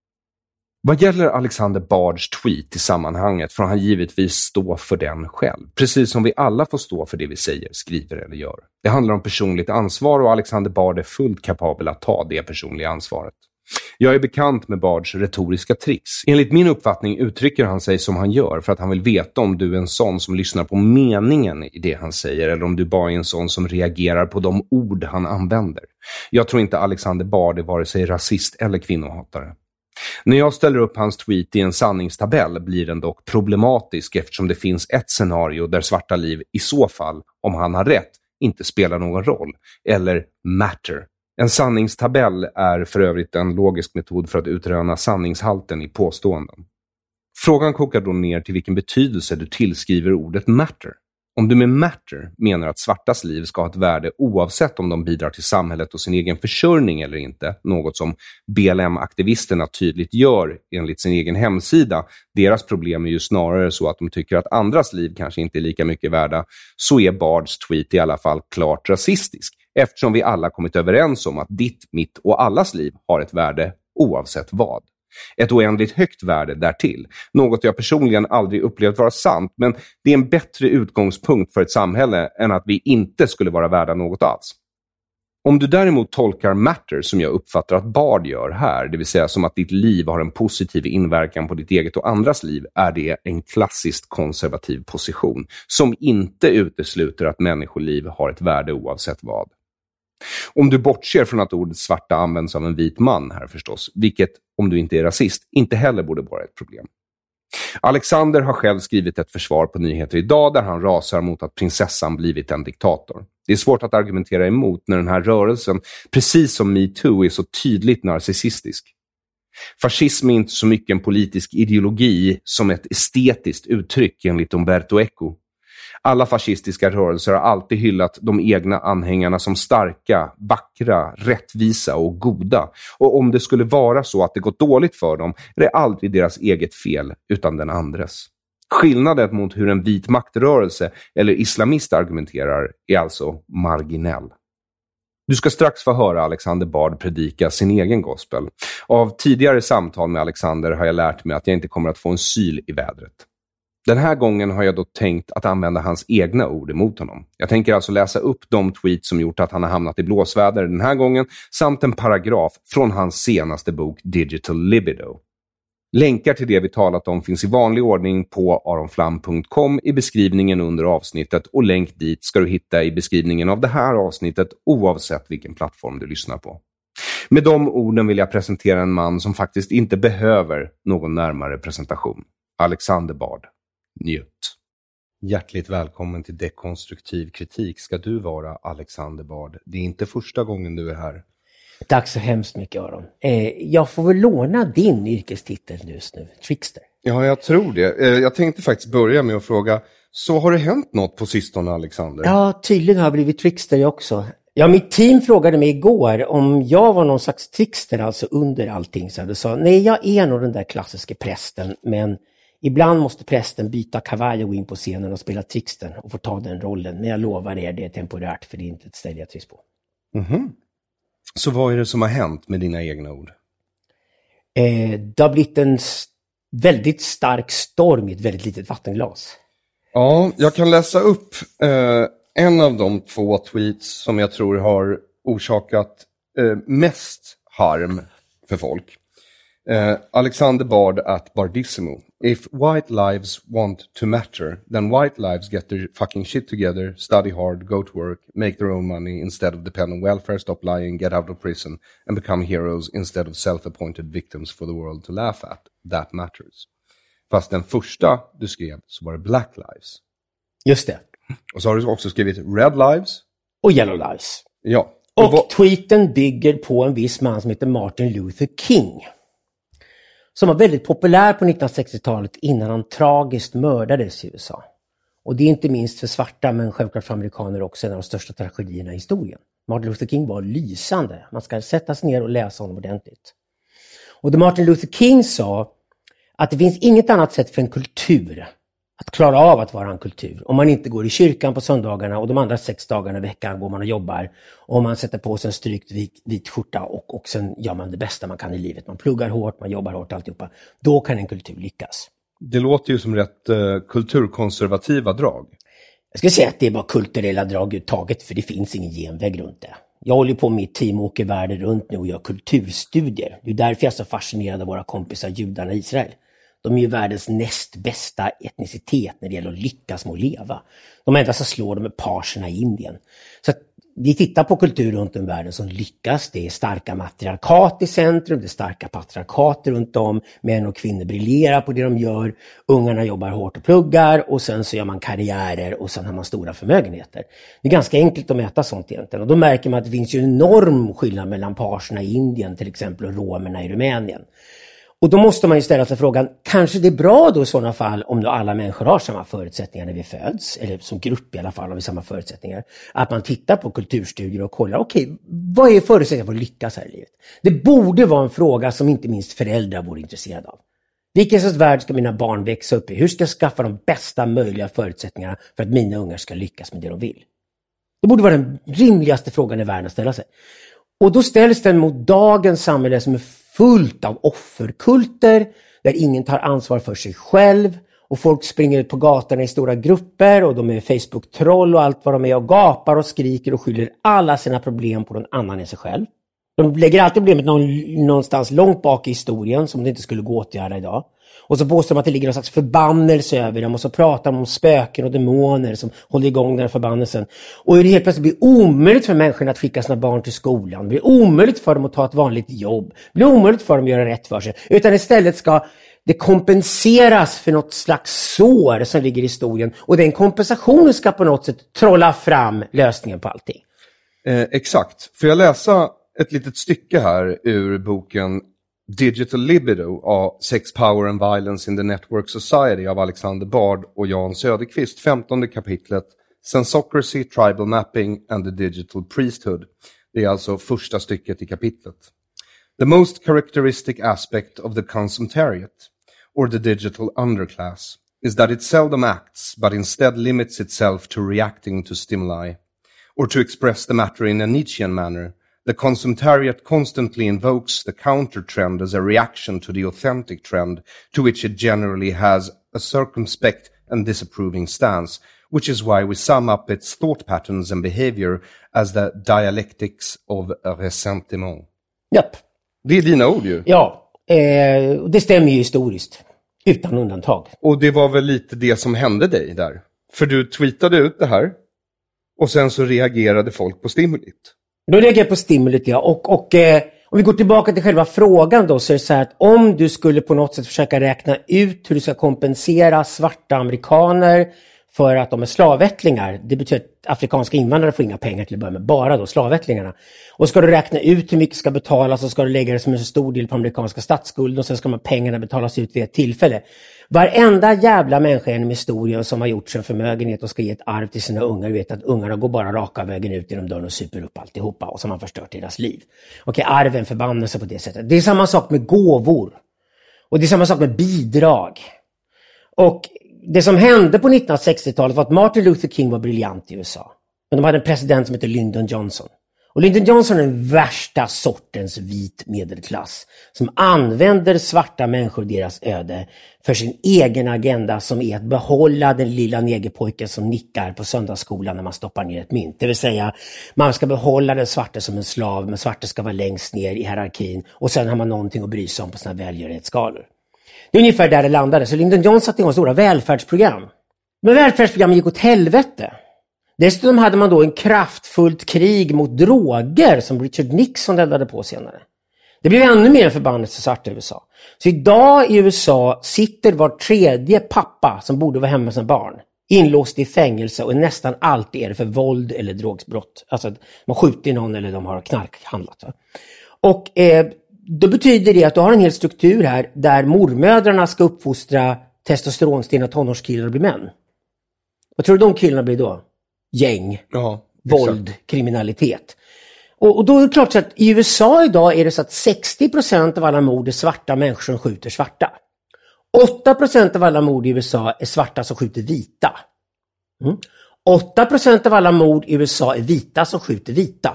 Vad gäller Alexander Bards tweet i sammanhanget får han givetvis stå för den själv. Precis som vi alla får stå för det vi säger, skriver eller gör. Det handlar om personligt ansvar och Alexander Bard är fullt kapabel att ta det personliga ansvaret. Jag är bekant med Bards retoriska tricks. Enligt min uppfattning uttrycker han sig som han gör för att han vill veta om du är en sån som lyssnar på meningen i det han säger eller om du bara är en sån som reagerar på de ord han använder. Jag tror inte Alexander Bard är vare sig rasist eller kvinnohatare. När jag ställer upp hans tweet i en sanningstabell blir den dock problematisk eftersom det finns ett scenario där svarta liv i så fall, om han har rätt, inte spelar någon roll, eller matter. En sanningstabell är för övrigt en logisk metod för att utröna sanningshalten i påståenden. Frågan kokar då ner till vilken betydelse du tillskriver ordet matter. Om du med matter menar att svartas liv ska ha ett värde oavsett om de bidrar till samhället och sin egen försörjning eller inte, något som B L M-aktivisterna tydligt gör enligt sin egen hemsida, deras problem är ju snarare så att de tycker att andras liv kanske inte är lika mycket värda, så är Bards tweet i alla fall klart rasistisk, eftersom vi alla kommit överens om att ditt, mitt och allas liv har ett värde oavsett vad. Ett oändligt högt värde därtill. Något jag personligen aldrig upplevt vara sant, men det är en bättre utgångspunkt för ett samhälle än att vi inte skulle vara värda något alls. Om du däremot tolkar matter som jag uppfattar att Bard gör här, det vill säga som att ditt liv har en positiv inverkan på ditt eget och andras liv, är det en klassiskt konservativ position som inte utesluter att människoliv har ett värde oavsett vad. Om du bortser från att ordet svarta används av en vit man här förstås, vilket, om du inte är rasist, inte heller borde vara ett problem. Alexander har själv skrivit ett försvar på Nyheter idag där han rasar mot att prinsessan blivit en diktator. Det är svårt att argumentera emot när den här rörelsen, precis som MeToo, är så tydligt narcissistisk. Fascism är inte så mycket en politisk ideologi som ett estetiskt uttryck enligt Umberto Eco. Alla fascistiska rörelser har alltid hyllat de egna anhängarna som starka, vackra, rättvisa och goda. Och om det skulle vara så att det gått dåligt för dem är det aldrig deras eget fel utan den andres. Skillnaden mot hur en vit maktrörelse eller islamist argumenterar är alltså marginell. Du ska strax få höra Alexander Bard predika sin egen gospel. Av tidigare samtal med Alexander har jag lärt mig att jag inte kommer att få en syl i vädret. Den här gången har jag då tänkt att använda hans egna ord emot honom. Jag tänker alltså läsa upp de tweets som gjort att han har hamnat i blåsväder den här gången samt en paragraf från hans senaste bok Digital Libido. Länkar till det vi talat om finns i vanlig ordning på aronflam punkt com i beskrivningen under avsnittet och länk dit ska du hitta i beskrivningen av det här avsnittet oavsett vilken plattform du lyssnar på. Med de orden vill jag presentera en man som faktiskt inte behöver någon närmare presentation. Alexander Bard. Njut. Hjärtligt välkommen till Dekonstruktiv kritik ska du vara, Alexander Bard. Det är inte första gången du är här. Tack så hemskt mycket, Aron. Eh, jag får väl låna din yrkestitel just nu, Trickster. Ja, jag tror det. Eh, jag tänkte faktiskt börja med att fråga, Så har det hänt något på sistone, Alexander? Ja, tydligen har jag blivit trickster också. Ja, mitt team frågade mig igår om jag var någon slags trickster, alltså under allting. Så jag sa, nej, jag är nog den där klassiska prästen, men ibland måste prästen byta kavaj och gå in på scenen och spela tricksten och få ta den rollen. Men jag lovar er, det är temporärt, för det är inte ett ställe jag trivs på. Mm-hmm. Så vad är det som har hänt med dina egna ord? Eh, det har blivit en st- väldigt stark storm i ett väldigt litet vattenglas. Ja, jag kan läsa upp eh, en av de två tweets som jag tror har orsakat eh, mest harm för folk. Eh, Alexander Bard at Bardissimo. If white lives want to matter, then white lives get their fucking shit together, study hard, go to work, make their own money instead of depend on welfare, stop lying, get out of prison, and become heroes instead of self-appointed victims for the world to laugh at. That matters. Fast den första du skrev så var det Black Lives. Just det. Och så har du också skrivit Red Lives. Och Yellow Lives. Ja. Och, och vad... tweeten bygger på en viss man som heter Martin Luther King. Som var väldigt populär på nittonhundrasextiotalet innan han tragiskt mördades i U S A. Och det är inte minst för svarta, men självklart för amerikaner också, en av de största tragedierna i historien. Martin Luther King var lysande. Man ska sätta sig ner och läsa honom ordentligt. Och det Martin Luther King sa, att det finns inget annat sätt för en kultur att klara av att vara en kultur. Om man inte går i kyrkan på söndagarna och de andra sex dagarna i veckan går man och jobbar. Och man sätter på sig en strykt vit, vit skjorta och, och sen gör man det bästa man kan i livet. Man pluggar hårt, man jobbar hårt, alltihopa. Då kan en kultur lyckas. Det låter ju som rätt uh, kulturkonservativa drag. Jag skulle säga att det är bara kulturella drag uttaget, för det finns ingen genväg runt det. Jag håller på med mitt team och åker världen runt nu och gör kulturstudier. Det är därför jag är så fascinerad av våra kompisar judarna i Israel. De är ju världens näst bästa etnicitet när det gäller att lyckas med att leva. De enda som slår dem är parserna i Indien. Så att vi tittar på kultur runt om i världen som lyckas. Det är starka matriarkat i centrum, det är starka patriarkater runt om. Män och kvinnor briljerar på det de gör. Ungarna jobbar hårt och pluggar och sen så gör man karriärer och sen har man stora förmögenheter. Det är ganska enkelt att mäta sånt egentligen. Och då märker man att det finns ju en enorm skillnad mellan parserna i Indien till exempel och romerna i Rumänien. Och då måste man ju ställa sig frågan, kanske det är bra då i sådana fall om då alla människor har samma förutsättningar när vi föds, eller som grupp i alla fall har vi samma förutsättningar, att man tittar på kulturstudier och kollar, okej, okay, vad är förutsättningar för att lyckas här i livet? Det borde vara en fråga som inte minst föräldrar borde intresserade av. Vilken sorts värld ska mina barn växa upp i? Hur ska jag skaffa de bästa möjliga förutsättningarna för att mina ungar ska lyckas med det de vill? Det borde vara den rimligaste frågan i världen att ställa sig. Och då ställs den mot dagens samhälle som är fullt av offerkulter där ingen tar ansvar för sig själv och folk springer ut på gatorna i stora grupper och de är Facebook-troll och allt vad de är och gapar och skriker och skyller alla sina problem på någon annan än sig själv. De lägger alltid problemet någon, någonstans långt bak i historien som det inte skulle gå att åtgärda idag. Och så påstår de att det ligger någon slags förbannelse över dem och så pratar de om spöken och demoner som håller igång den här förbannelsen. Och hur det helt plötsligt blir omöjligt för människorna att skicka sina barn till skolan. Det blir omöjligt för dem att ta ett vanligt jobb. Det blir omöjligt för dem att göra rätt för sig. Utan istället ska det kompenseras för något slags sår som ligger i historien. Och den kompensationen ska på något sätt trolla fram lösningen på allting. Eh, exakt. Får jag läsa ett litet stycke här ur boken Digital Libido av Sex, Power and Violence in the Network Society av Alexander Bard och Jan Söderqvist, femtonde kapitlet Sensocracy, Tribal Mapping and the Digital Priesthood. Det är alltså första stycket i kapitlet. The most characteristic aspect of the consummariat, or the digital underclass, is that it seldom acts but instead limits itself to reacting to stimuli, or to express the matter in a Nietzschean manner. The consummariat constantly invokes the counter-trend as a reaction to the authentic trend, to which it generally has a circumspect and disapproving stance, which is why we sum up its thought patterns and behavior as the dialectics of a ressentiment. Japp. Det är dina ord ju. Ja, eh, det stämmer ju historiskt. Utan undantag. Och det var väl lite det som hände dig där. För du tweetade ut det här och sen så reagerade folk på stimulit. Då reagerar jag på stimulit, ja. Och, och eh, om vi går tillbaka till själva frågan då, så är det så här att om du skulle på något sätt försöka räkna ut hur du ska kompensera svarta amerikaner för att de är slavättlingar. Det betyder att afrikanska invandrare får inga pengar till att börja med, bara då slavättlingarna. Och ska du räkna ut hur mycket ska betalas så ska du lägga det som en stor del på amerikanska statsskulden och sen ska man pengarna betalas ut vid ett tillfälle. Varenda jävla människa genom historien som har gjort sig förmögenhet och ska ge ett arv till sina ungar vet att ungarna går bara raka vägen ut genom dörren och super upp alltihopa och så har man förstört deras liv. Okej, arven förbannelse på det sättet. Det är samma sak med gåvor. Och det är samma sak med bidrag. Och det som hände på nittonhundrasextiotalet var att Martin Luther King var briljant i U S A. Men de hade en president som heter Lyndon Johnson. Och Lyndon Johnson är den värsta sortens vit medelklass som använder svarta människor och deras öde för sin egen agenda som är att behålla den lilla negerpojken som nickar på söndagsskolan när man stoppar ner ett mynt. Det vill säga, man ska behålla den svarte som en slav, men svarte ska vara längst ner i hierarkin och sen har man någonting att bry sig om på sina välgörenhetsskalor. Det är ungefär där det landade. Så Lyndon Johnson satte igång stora välfärdsprogram. Men välfärdsprogrammen gick åt helvete. Dessutom hade man då en kraftfullt krig mot droger som Richard Nixon eldade på senare. Det blev ännu mer en förbannelse för svarta i U S A. Så idag i U S A sitter var tredje pappa som borde vara hemma med sina barn inlåst i fängelse och nästan alltid är det för våld eller drogsbrott. Alltså man skjuter någon eller de har knarkhandlat. Va? Och eh, då betyder det att du har en hel struktur här där mormödrarna ska uppfostra testosteronstinna tonårskillar och bli män. Vad tror du de killarna blir då? Gäng, ja, våld, kriminalitet. Och, och då är det klart så att i U S A idag är det så att sextio procent av alla mord är svarta människor som skjuter svarta. åtta procent av alla mord i U S A är svarta som skjuter vita. Mm. åtta procent av alla mord i U S A är vita som skjuter vita.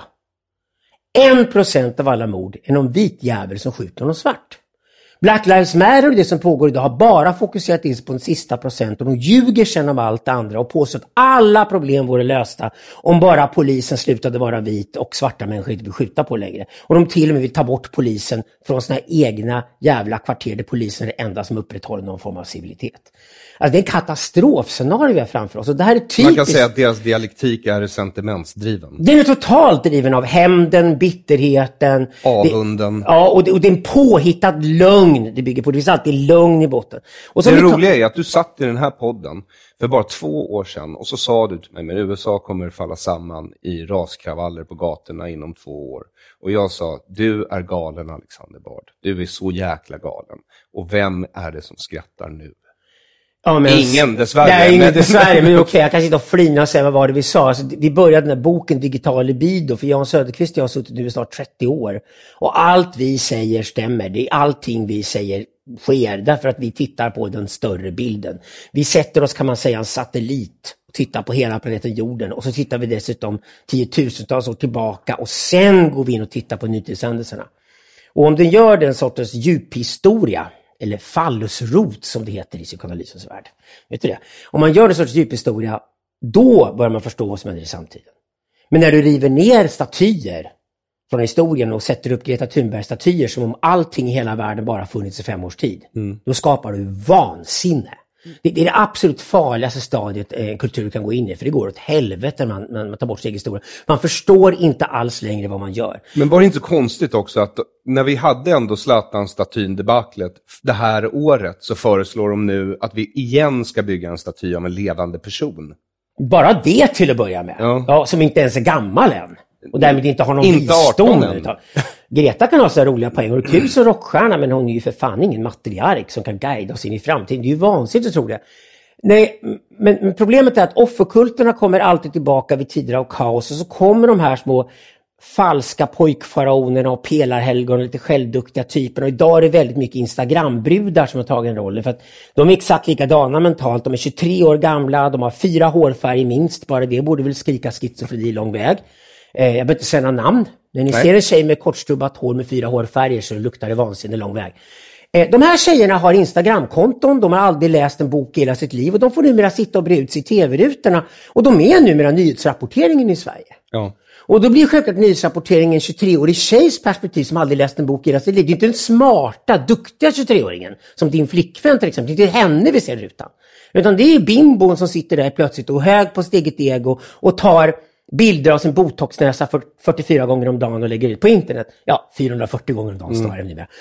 en procent av alla mord är någon vit jävel som skjuter någon svart. Black Lives Matter och det som pågår idag har bara fokuserat in på den sista procenten. De ljuger sen om allt det andra och påstår att alla problem vore lösta om bara polisen slutade vara vit och svarta människor inte vill skjuta på längre. Och de till och med vill ta bort polisen från sina egna jävla kvarter där polisen är det enda som upprätthåller någon form av civilitet. Alltså det är en katastrofscenario vi har framför oss. Och det här är typiskt... Man kan säga att deras dialektik är sentimentsdriven. Den är totalt driven av hämnden, bitterheten. Avunden. Det, ja, och det, och det är en påhittad lögn det bygger på. Det finns alltid lögn i botten. Och så det ta... roliga är att du satt i den här podden för bara två år sedan och så sa du till mig, men U S A kommer falla samman i raskravaller på gatorna inom två år. Och jag sa, du är galen Alexander Bard. Du är så jäkla galen. Och vem är det som skrattar nu? Ja, men, ingen dessvärre. Nej, ingen dessvärre, men okej, okay, jag kan sitta och flina och säga vad var det vi sa. Alltså, vi började den här boken Digital libido, för Jan Söderqvist och jag har suttit nu i snart trettio år. Och allt vi säger stämmer. Det är allting vi säger sker därför att vi tittar på den större bilden. Vi sätter oss, kan man säga, en satellit och tittar på hela planeten jorden. Och så tittar vi dessutom tiotusentals år tillbaka och sen går vi in och tittar på nutidshändelserna. Och om den gör den sortens djuphistoria, eller fallusrot som det heter i psykoanalysens värld. Vet du det? Om man gör en sorts djuphistoria, då börjar man förstå vad som händer i samtiden. Men när du river ner statyer från historien och sätter upp Greta Thunberg-statyer som om allting i hela världen bara funnits i fem års tid, mm. då skapar du vansinne. Det, det är det absolut farligaste stadiet en kultur kan gå in i, för det går åt helvete när man, när man tar bort sin egen historia. Man förstår inte alls längre vad man gör. Men var det inte konstigt också att när vi hade ändå Zlatan-statyn debaclet det här året, så föreslår de nu att vi igen ska bygga en staty av en levande person. Bara det till att börja med. Ja. Ja, som inte ens är gammal än. Och därmed inte har någon visdom. Greta kan ha så roliga poäng. Och kul som rockstjärna, men hon är ju för fan ingen matriark som kan guida oss in i framtiden. Det är ju vansinnigt att tro det. Nej, men, men problemet är att offerkulterna kommer alltid tillbaka vid tider av kaos. Och så kommer de här små falska pojkfaraonerna och pelarhelgon och lite självduktiga typerna. Och idag är det väldigt mycket Instagram-brudar som har tagit en roll. För att de är exakt likadana mentalt. De är tjugotre år gamla, de har fyra hårfärger minst. Bara det borde väl skrika schizofreni lång väg. Eh, jag behöver inte säga några namn. När ni Nej. ser en tjej med kortstubbat hår med fyra hårfärger så luktar det vansinne lång väg. Eh, de här tjejerna har Instagram-konton, de har aldrig läst en bok i hela sitt liv och de får numera sitta och bre ut sig i tv-rutorna. Och de är numera nyhetsrapporteringen i Sverige. Ja. Och då blir självklart nyhetsrapporteringen en tjugotre-årig tjejs perspektiv som aldrig läst en bok i hela sitt liv. Det är inte den smarta, duktiga tjugotre-åringen som din flickvän till exempel. Det är inte henne vi ser rutan. Utan det är bimbon som sitter där plötsligt och hög på sitt eget ego och tar bilder av sin botoxnäsa för fyrtiofyra gånger om dagen och lägger ut på internet. Ja, fyrahundrafyrtio gånger om dagen står det numera.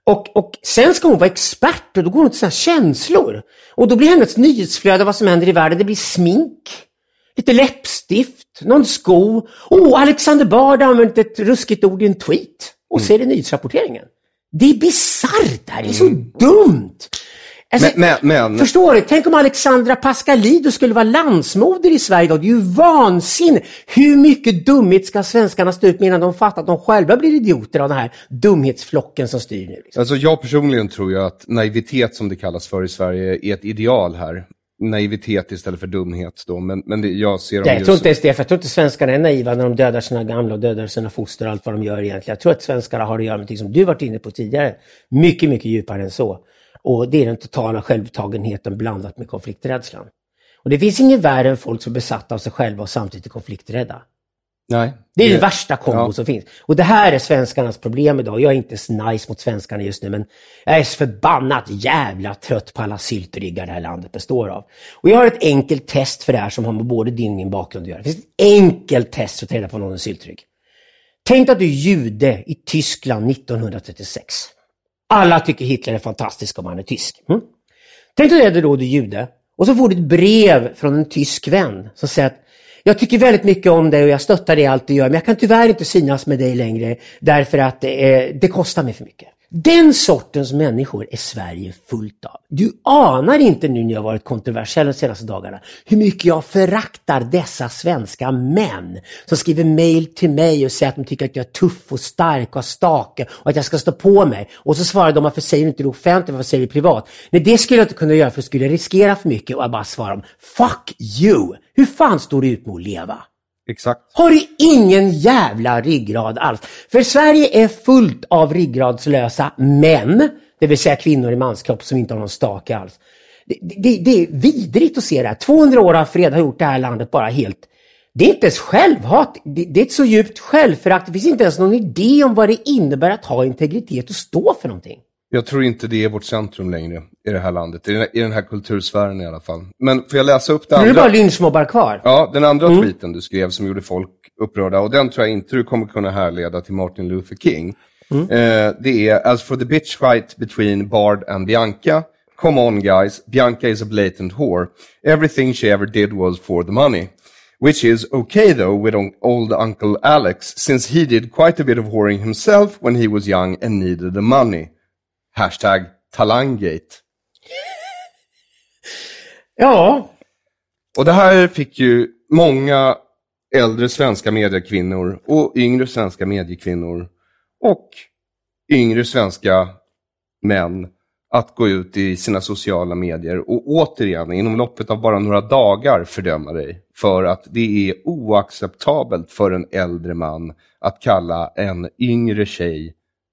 Och, och sen ska hon vara expert och då går hon till sådana känslor. Och då blir hennes nyhetsflöde vad som händer i världen. Det blir smink, lite läppstift, någon sko. Oh, Alexander Bard har använt ett ruskigt ord i en tweet. Och så är det nyhetsrapporteringen. Det är bisarrt det här, det är så mm. dumt. Alltså, men, men, men, förstår du? Tänk om Alexandra Pascalidou skulle vara landsmoder i Sverige då. Det är ju vansinne. Hur mycket dumhet ska svenskarna stå ut med innan de fattar att de själva blir idioter av den här dumhetsflocken som styr nu? Liksom. Alltså jag personligen tror ju att naivitet som det kallas för i Sverige är ett ideal här. Naivitet istället för dumhet då. Men, men det, jag ser dem det, jag tror inte ens det, för jag tror inte svenskarna är naiva när de dödar sina gamla och dödar sina foster och allt vad de gör egentligen. Jag tror att svenskarna har att göra med något som du varit inne på tidigare. Mycket, mycket djupare än så. Och det är den totala självtagenheten blandat med konflikträdslan. Och det finns ingen värre än folk som är besatta av sig själva och samtidigt konflikträdda. Nej. Det är det, det värsta kombo ja. som finns. Och det här är svenskarnas problem idag. Jag är inte så nice mot svenskarna just nu, men jag är så förbannat jävla trött på alla syltryggar det här landet består av. Och jag har ett enkelt test för det här som har med både din och min bakgrund att göra. Det finns ett enkelt test för att ta reda på någon är syltrygg. Tänk att du är jude i Tyskland nittonhundratrettiosex. Alla tycker Hitler är fantastisk om han är tysk. Mm? Tänk dig det då du är jude. Och så får du ett brev från en tysk vän som säger att jag tycker väldigt mycket om dig och jag stöttar dig allt du gör. Men jag kan tyvärr inte synas med dig längre därför att eh, det kostar mig för mycket. Den sortens människor är Sverige fullt av. Du anar inte nu när jag har varit kontroversiell de senaste dagarna hur mycket jag föraktar dessa svenska män som skriver mejl till mig och säger att de tycker att jag är tuff och stark och stake och att jag ska stå på mig. Och så svarar de, varför säger du inte det offentligt, varför säger du privat? Nej, det skulle jag inte kunna göra för jag skulle riskera för mycket. Och jag bara svarar dem, fuck you! Hur fan står du ut med att leva? Exakt. Har du ingen jävla ryggrad alls? För Sverige är fullt av ryggradslösa män, det vill säga kvinnor i manskropp som inte har någon stake alls. Det, det, det är vidrigt att se det här. tvåhundra år av fred har gjort det här landet bara helt... Det är inte ens självhat. Det, det är ett så djupt självförakt. Det finns inte ens någon idé om vad det innebär att ha integritet och stå för någonting. Jag tror inte det är vårt centrum längre i det här landet. I den här, i den här kultursfären i alla fall. Men får jag läsa upp det andra? Nu är det bara lynchmobbar kvar. Ja, den andra mm. tweeten du skrev som gjorde folk upprörda. Och den tror jag inte du kommer kunna härleda till Martin Luther King. Mm. Eh, det är, as for the bitch fight between Bard and Bianca. Come on guys, Bianca is a blatant whore. Everything she ever did was for the money. Which is okay though with old Uncle Alex. Since he did quite a bit of whoring himself when he was young and needed the money. Hashtag Talanggate. Ja. Och det här fick ju många äldre svenska mediekvinnor och yngre svenska mediekvinnor och yngre svenska män att gå ut i sina sociala medier och återigen inom loppet av bara några dagar fördöma dig för att det är oacceptabelt för en äldre man att kalla en yngre tjej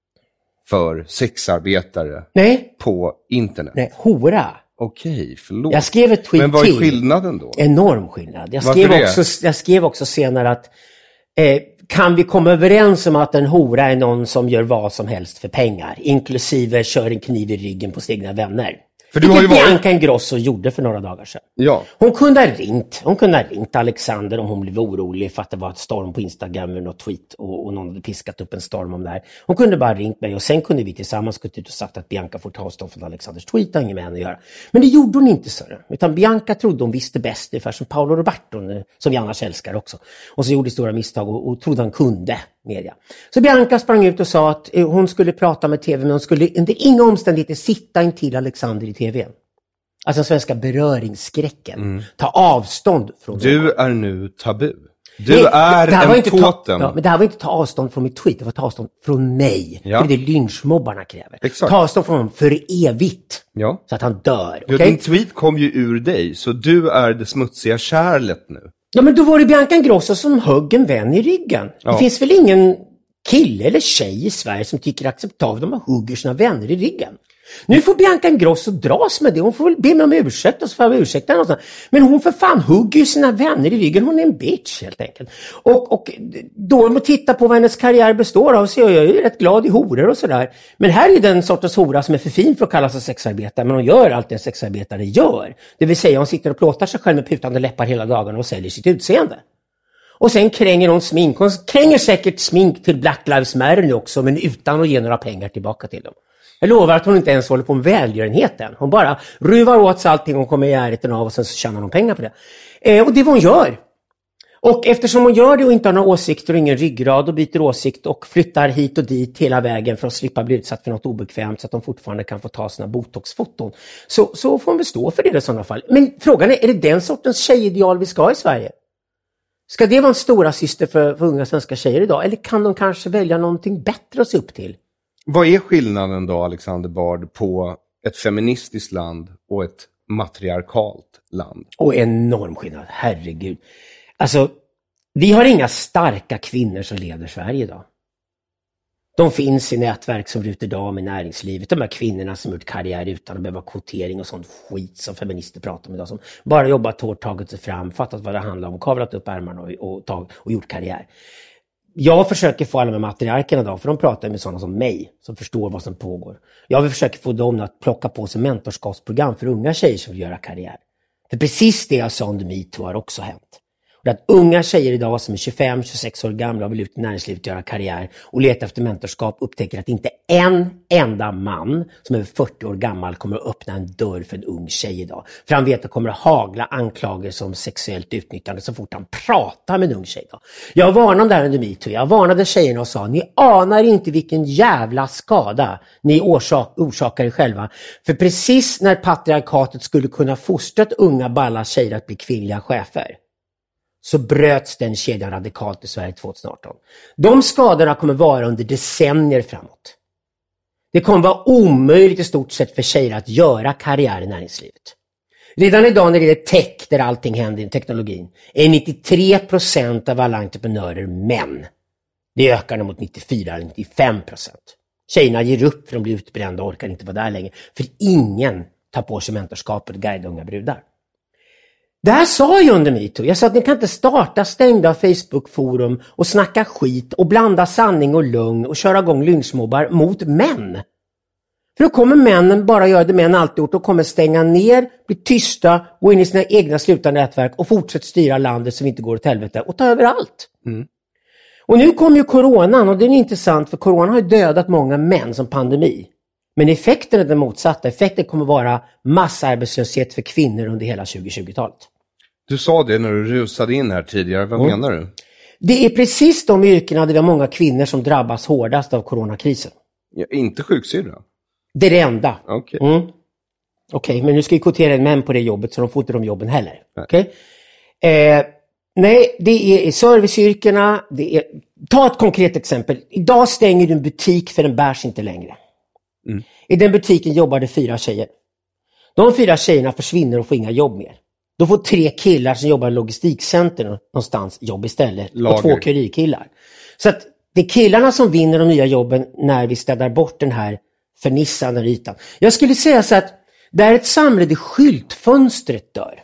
för sexarbetare. Nej. På internet. Nej, hora. Okej, förlåt. Jag skrev ett tweet. Men vad är skillnaden då? Enorm skillnad. Jag skrev, också, jag skrev också senare att eh, kan vi komma överens om att en hora är någon som gör vad som helst för pengar, inklusive kör en kniv i ryggen på sina vänner. För du har ju varit... Bianca Ingrosso gjorde för några dagar sedan. Ja. Hon kunde ha ringt. Hon kunde ha ringt Alexander om hon blev orolig för att det var ett storm på Instagram med något tweet och, och någon hade piskat upp en storm om det här. Hon kunde bara ringt mig och sen kunde vi tillsammans gått ut och sagt att Bianca får ta avstånd från Alexanders tweet och inget med henne att göra. Men det gjorde hon inte, så. Utan Bianca trodde hon visste bäst, ungefär som Paolo Roberto, som vi annars älskar också. Och så gjorde stora misstag och, och trodde han kunde media. Så Bianca sprang ut och sa att hon skulle prata med tv men hon skulle under inga omständigheter sitta in till Alexander i tv. Alltså den svenska beröringsskräcken. Mm. Ta avstånd från Du honom. är nu tabu. Du Nej, är en var inte tåten. Ta, ja, men det här var inte ta avstånd från mitt tweet. Det var ta avstånd från mig. Ja. För det är lynchmobbarna kräver. Exakt. Ta avstånd från honom för evigt. Ja. Så att han dör. Ja, Okay? din tweet kom ju ur dig. Så du är det smutsiga kärlet nu. Ja, men då var det Bianca Ingrosso som högg en vän i ryggen. Ja. Det finns väl ingen kille eller tjej i Sverige som tycker det är acceptabelt om man hugger sina vänner i ryggen. Nu får Bianca Ingrosso dras med det. Hon får väl be mig om ursäkt och så får jag ursäkta henne och sånt. Men hon för fan hugger ju sina vänner i ryggen. Hon är en bitch helt enkelt. Och, och då om man tittar på vad hennes karriär består av så är jag ju rätt glad i horor och sådär. Men här är den sortens hora som är för fin för att kalla sig sexarbetare. Men hon gör allt det sexarbetare gör. Det vill säga hon sitter och plåtar sig själv med putande läppar hela dagen och säljer sitt utseende. Och sen kränger hon smink. Hon kränger säkert smink till Black Lives Matter nu också, men utan att ge några pengar tillbaka till dem. Jag lovar att hon inte ens håller på med välgörenheten. Hon bara ruvar åt sig allting hon kommer i närheten av och sen så tjänar hon pengar på det. Eh, och det är vad hon gör. Och eftersom hon gör det och inte har några åsikter och ingen ryggrad och byter åsikt och flyttar hit och dit hela vägen för att slippa bli utsatt för något obekvämt så att de fortfarande kan få ta sina botoxfoton. Så, så får hon väl stå för det i sådana fall. Men frågan är, är det den sortens tjejideal vi ska ha i Sverige? Ska det vara en stora syster för, för unga svenska tjejer idag? Eller kan de kanske välja någonting bättre att se upp till? Vad är skillnaden då, Alexander Bard, på ett feministiskt land och ett matriarkalt land? Och enorm skillnad, herregud. Alltså, vi har inga starka kvinnor som leder Sverige idag. De finns i nätverk som ruter dam i näringslivet. De här kvinnorna som gjort karriär utan att behöva kvotering och sånt skit som feminister pratar om idag. Som bara jobbat hårt, tagit sig fram, fattat vad det handlar om, kavlat upp ärmarna och, och, tag, och gjort karriär. Jag försöker få alla med matriarkerna idag, för de pratar med sådana som mig som förstår vad som pågår. Jag vill försöka få dem att plocka på sig mentorskapsprogram för unga tjejer som vill göra karriär. För precis det jag sa under MeToo har också hänt. Att unga tjejer idag som är tjugofem till tjugosex år gamla och vill ut i näringslivet och göra karriär och leta efter mentorskap upptäcker att inte en enda man som är fyrtio år gammal kommer att öppna en dörr för en ung tjej idag. För han vet att det kommer att hagla anklagelser om sexuellt utnyttjande så fort han pratar med en ung tjej idag. Jag varnade där under MeToo. Jag varnade tjejerna och sa, ni anar inte vilken jävla skada ni orsak, orsakar er själva. För precis när patriarkatet skulle kunna fostra unga balla tjejer att bli kvinnliga chefer, så bröts den kedjan radikalt i Sverige tjugoarton. De skadorna kommer vara under decennier framåt. Det kommer vara omöjligt i stort sett för tjejer att göra karriär i näringslivet. Redan idag när det är tech där allting händer i teknologin är nittiotre procent av alla entreprenörer män. Det ökar mot nittiofyra till nittiofem procent. Tjejerna ger upp för de blir utbrända och orkar inte vara där längre. För ingen tar på sig mentorskapet och guidar unga brudar. Det här sa jag under MeToo. Jag sa att ni kan inte starta stängda Facebook-forum och snacka skit och blanda sanning och lögn och köra igång lynchmobbar mot män. För då kommer männen bara göra det män alltid gjort och kommer stänga ner, bli tysta, gå in i sina egna slutande nätverk och fortsätta styra landet så vi inte går åt helvete och ta över allt. Mm. Och nu kommer ju coronan och det är intressant för corona har dödat många män som pandemi. Men effekten är den motsatta. Effekten kommer vara massarbetslöshet för kvinnor under hela tjugohundratjugotalet. Du sa det när du rusade in här tidigare. Vad mm. menar du? Det är precis de yrkena där vi har många kvinnor som drabbas hårdast av coronakrisen. Ja, inte sjuksyrra? Det är det enda. Okej. Okay. Mm. Okej, okay, men nu ska vi kvotera en män på det jobbet så de får inte de jobben heller. Okej? Okay? Eh, nej, det är i serviceyrkena. Det är... Ta ett konkret exempel. Idag stänger du en butik för den bärs inte längre. Mm. I den butiken jobbar det fyra tjejer. De fyra tjejerna försvinner och får inga jobb mer. Då får tre killar som jobbar i logistikcenter någonstans jobb istället. Lager. Och två kurirkillar. Så att det är killarna som vinner de nya jobben när vi städar bort den här förnissande ytan. Jag skulle säga så att det är ett samhälle där skyltfönstret dör.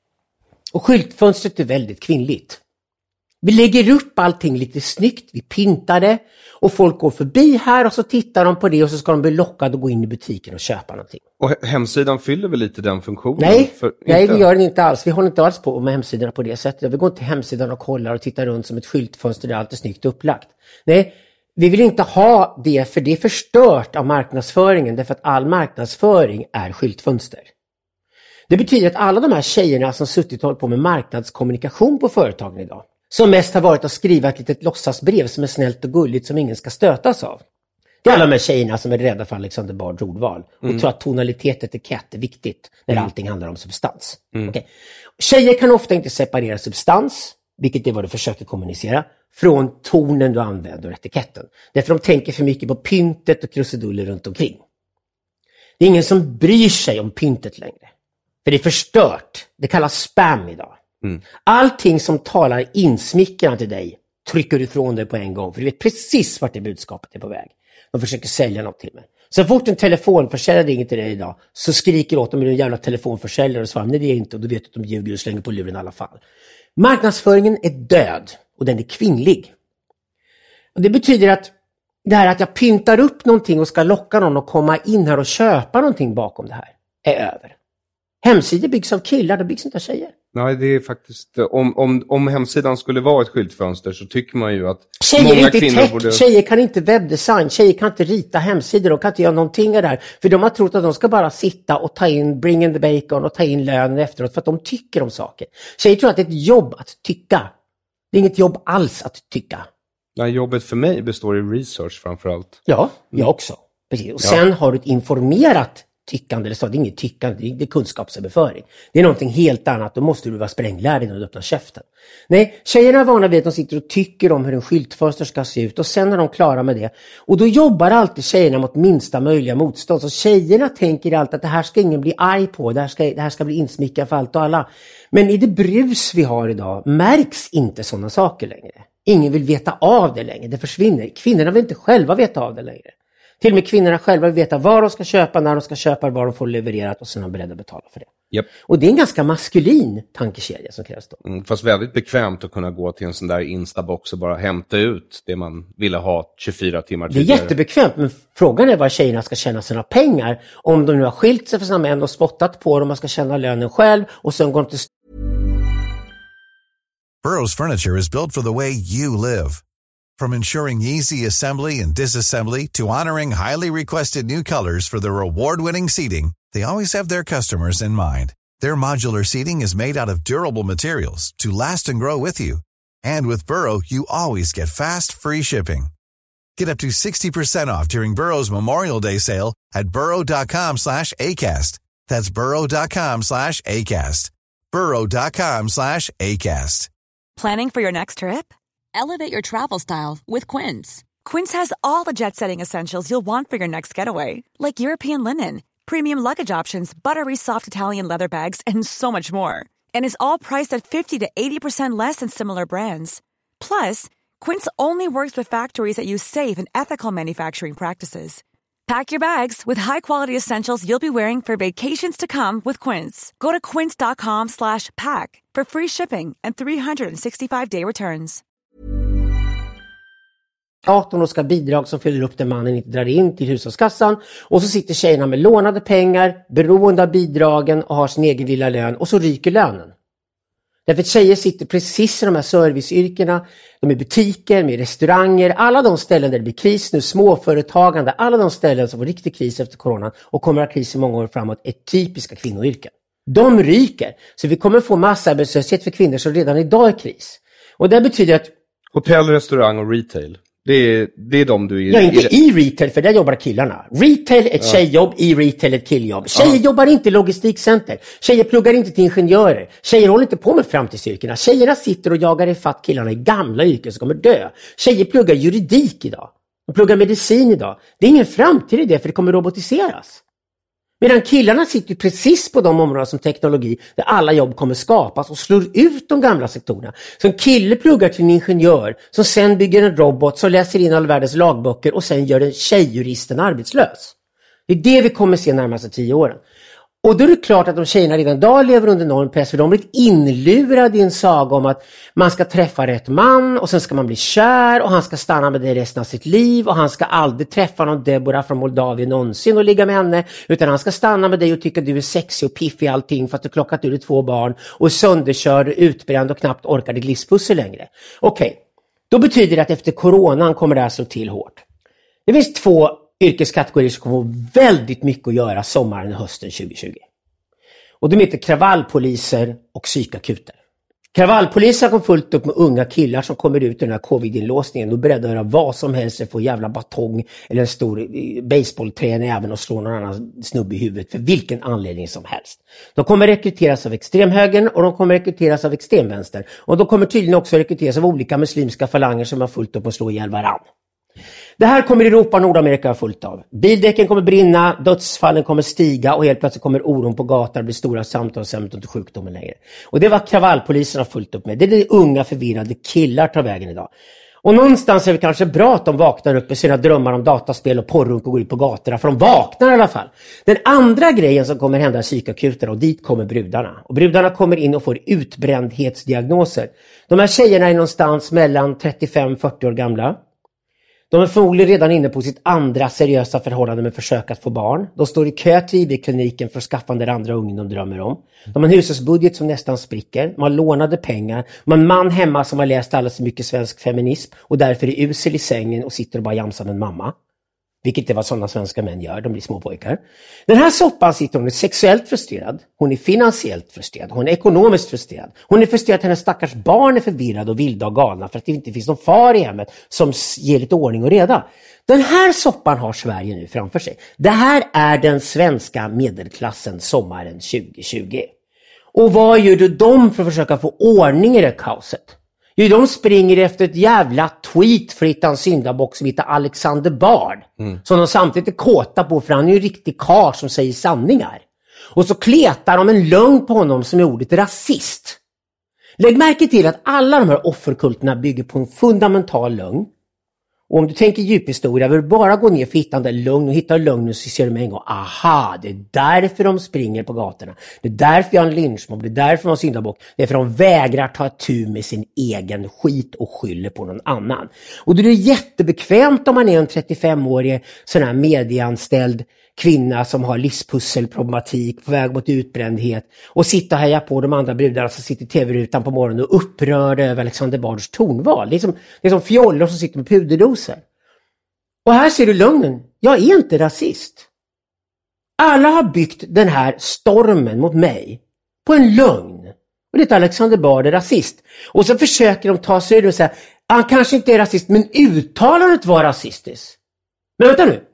Och skyltfönstret är väldigt kvinnligt. Vi lägger upp allting lite snyggt, vi pintar det och folk går förbi här och så tittar de på det och så ska de bli lockade att gå in i butiken och köpa någonting. Och hemsidan fyller väl lite den funktionen? Nej, för, nej vi gör den inte alls. Vi håller inte alls på med hemsidorna på det sättet. Vi går inte till hemsidan och kollar och tittar runt som ett skyltfönster där allt är snyggt upplagt. Nej, vi vill inte ha det för det är förstört av marknadsföringen därför att all marknadsföring är skyltfönster. Det betyder att alla de här tjejerna som suttit och hållit på med marknadskommunikation på företagen idag som mest har varit att skriva ett litet låtsasbrev som är snällt och gulligt som ingen ska stötas av. Det är alla de här tjejerna som är rädda för Alexander Bards ordval och mm. tror att tonalitet och etikett är viktigt när mm. allting handlar om substans. Mm. Okay. Tjejer kan ofta inte separera substans, vilket är vad du försöker kommunicera, från tonen du använder och etiketten. Därför de tänker för mycket på pyntet och krusiduller runt omkring. Det är ingen som bryr sig om pyntet längre. För det är förstört. Det kallas spam idag. Mm. Allting som talar insmickrande till dig trycker du ifrån dig på en gång. För du vet precis vart det budskapet är på väg. De försöker sälja något till mig. Så fort en telefonförsäljare ringer till dig idag så skriker åt dem med en jävla telefonförsäljare och svarar nej det är inte och du vet att de ljuger och slänger på luren i alla fall. Marknadsföringen är död och den är kvinnlig. Och det betyder att det här att jag pyntar upp någonting och ska locka någon att komma in här och köpa någonting bakom det här är över. Hemsidor byggs av killar, det byggs inte av tjejer. Nej, det är faktiskt... Om, om, om hemsidan skulle vara ett skyltfönster så tycker man ju att tjejer många inte kvinnor tech, borde... Tjejer kan inte webbdesign, tjejer kan inte rita hemsidor, de kan inte göra någonting av det där. För de har trott att de ska bara sitta och ta in bring in the bacon och ta in lönen efteråt för att de tycker om saker. Tjejer tror att det är ett jobb att tycka. Det är inget jobb alls att tycka. Nej, jobbet för mig består i research framförallt. Ja, jag också. Precis. Och sen ja. har du ett informerat tyckande, eller så, det är inget tyckande, det är kunskapsöverföring. Det är någonting helt annat, då måste du vara spränglärd innan du öppnar käften. Nej, tjejerna är vana vid att de sitter och tycker om hur en skyltfönster ska se ut och sen är de klara med det. Och då jobbar alltid tjejerna mot minsta möjliga motstånd. Så tjejerna tänker alltid att det här ska ingen bli arg på, det här ska, det här ska bli insmickat för allt och alla. Men i det brus vi har idag märks inte sådana saker längre. Ingen vill veta av det längre, det försvinner. Kvinnorna vill inte själva veta av det längre. Till och med kvinnorna själva vill veta vad de ska köpa, när de ska köpa, vad de får levererat och sen är de beredda att betala för det. Yep. Och det är en ganska maskulin tankekedja som krävs då. Mm, fast väldigt bekvämt att kunna gå till en sån där instabox och bara hämta ut det man ville ha tjugofyra timmar tidigare. Det är jättebekvämt, men frågan är var tjejerna ska tjäna sina pengar. Om de nu har skilt sig för sina män och spottat på dem, man ska tjäna lönen själv och sen går de till... Burrow's furniture is built for the way you live. From ensuring easy assembly and disassembly to honoring highly requested new colors for their award-winning seating, they always have their customers in mind. Their modular seating is made out of durable materials to last and grow with you. And with Burrow, you always get fast, free shipping. Get up to sixty percent off during Burrow's Memorial Day sale at burrow.com slash ACAST. That's burrow.com slash ACAST. burrow.com slash ACAST. Planning for your next trip? Elevate your travel style with Quince. Quince has all the jet-setting essentials you'll want for your next getaway, like European linen, premium luggage options, buttery soft Italian leather bags, and so much more. And is all priced at fifty to eighty percent less than similar brands. Plus, Quince only works with factories that use safe and ethical manufacturing practices. Pack your bags with high-quality essentials you'll be wearing for vacations to come with Quince. Go to quince.com slash pack for free shipping and three sixty-five day returns. Staten och ska bidrag som fyller upp det mannen inte drar in till hushållskassan. Och så sitter tjejerna med lånade pengar, beroende av bidragen och har sin egen lilla lön. Och så ryker lönen. Därför att tjejer sitter precis i de här serviceyrkena. De är butiker, med restauranger. Alla de ställen där det blir kris nu, småföretagande. Alla de ställen som får riktig kris efter corona och kommer att ha kris i många år framåt är typiska kvinnoyrken. De ryker. Så vi kommer få massarbetslöshet för kvinnor som redan idag är kris. Och det betyder att... Hotell, restaurang och retail. Det är, det är de du är... Ja, inte i retail, för där jobbar killarna. Retail är ett ja. tjejjobb, i retail ett killjobb. Tjejer ja. jobbar inte i logistikcenter. Tjejer pluggar inte till ingenjörer. Tjejer håller inte på med framtidsyrkena. Tjejerna sitter och jagar ifatt killarna i gamla yrken som kommer dö. Tjejer pluggar juridik idag. De pluggar medicin idag. Det är ingen framtid i det, för det kommer robotiseras. Medan killarna sitter precis på de områden som teknologi där alla jobb kommer skapas och slår ut de gamla sektorerna. Så en kille pluggar till en ingenjör som sen bygger en robot som läser in all världens lagböcker och sen gör en tjejjuristen arbetslös. Det är det vi kommer se närmaste tio åren. Och då är det klart att de tjejerna redan idag lever under enorm press, för de blir inlurade i en saga om att man ska träffa rätt man och sen ska man bli kär och han ska stanna med dig resten av sitt liv och han ska aldrig träffa någon Deborah från Moldavien någonsin och ligga med henne, utan han ska stanna med dig och tycka att du är sexig och piffig i allting för att du klockat ur dig två barn och är sönderkörd, utbränd och knappt orkar ditt livspussel längre. Okej, okay. Då betyder det att efter coronan kommer det här slå till hårt. Det finns två yrkeskategorier som kommer väldigt mycket att göra sommaren och hösten tjugo tjugo. Och de heter kravallpoliser och psykakuter. Kravallpoliser kommer fullt upp med unga killar som kommer ut i den här covid-inlåsningen och är beredda att göra vad som helst för att få jävla batong eller en stor baseballträn även och slå någon annan snubbe i huvudet för vilken anledning som helst. De kommer rekryteras av extremhögern och de kommer rekryteras av extremvänster. Och de kommer tydligen också rekryteras av olika muslimska falanger som har fullt upp att slå ihjäl varann. Det här kommer Europa och Nordamerika fullt av. Bildäcken kommer brinna, dödsfallen kommer stiga och helt plötsligt kommer oron på gatan bli stora samtalsämnen till sjukdomen längre. Och det var kravallpoliserna fullt upp med. Det är det unga förvirrade killar tar vägen idag. Och någonstans är det kanske bra att de vaknar upp i sina drömmar om dataspel och porrunk och går ut på gatorna, för de vaknar i alla fall. Den andra grejen som kommer hända är psykakuterna, och dit kommer brudarna. Och brudarna kommer in och får utbrändhetsdiagnoser. De här tjejerna är någonstans mellan trettiofem till fyrtio år gamla. De är förmodligen redan inne på sitt andra seriösa förhållande med försök att få barn. De står i kö till I V-kliniken för att skaffa den andra ungen de drömmer om. De har en hushållsbudget som nästan spricker. De har lånade pengar. De har en man hemma som har läst alldeles för mycket svensk feminism och därför är usel i sängen och sitter och bara jamsar med en mamma. Vilket är vad sådana svenska män gör, de blir små pojkar. Den här soppan sitter hon är sexuellt frustrerad, hon är finansiellt frustrerad, hon är ekonomiskt frustrerad. Hon är frustrerad att hennes stackars barn är förvirrade och vilda och galna för att det inte finns någon far i hemmet som ger lite ordning och reda. Den här soppan har Sverige nu framför sig. Det här är den svenska medelklassen sommaren tjugo tjugo. Och vad gör då de för att försöka få ordning i det kaoset? Jo, de springer efter ett jävla tweet för hittan syndabock som heter Alexander Bard. Mm. Som de samtidigt är kåta på för han är ju en riktig karl som säger sanningar. Och så kletar de en lögn på honom som är ordet rasist. Lägg märke till att alla de här offerkulterna bygger på en fundamental lögn. Och om du tänker djuphistoria vill du bara gå ner för att hitta den där lögn och hitta lögnen så ser du med en gång. Aha, det är därför de springer på gatorna. Det är därför jag har en lynchmobb. Det är därför de har syndabock. Det är för de vägrar ta tur med sin egen skit och skyller på någon annan. Och det är jättebekvämt om man är en trettiofemårig sån här medieanställd kvinna som har livspusselproblematik på väg mot utbrändhet och sitta och heja på de andra brudarna som sitter i tv-rutan på morgonen och upprörda över Alexander Bards tonval. Det är som, det är som fjollor som sitter med puderdoser. Och här ser du lögnen. Jag är inte rasist. Alla har byggt den här stormen mot mig på en lögn. Och det är att Alexander Bard är rasist. Och så försöker de ta sig ur och säga han kanske inte är rasist men uttalandet var rasistiskt. Men vänta nu.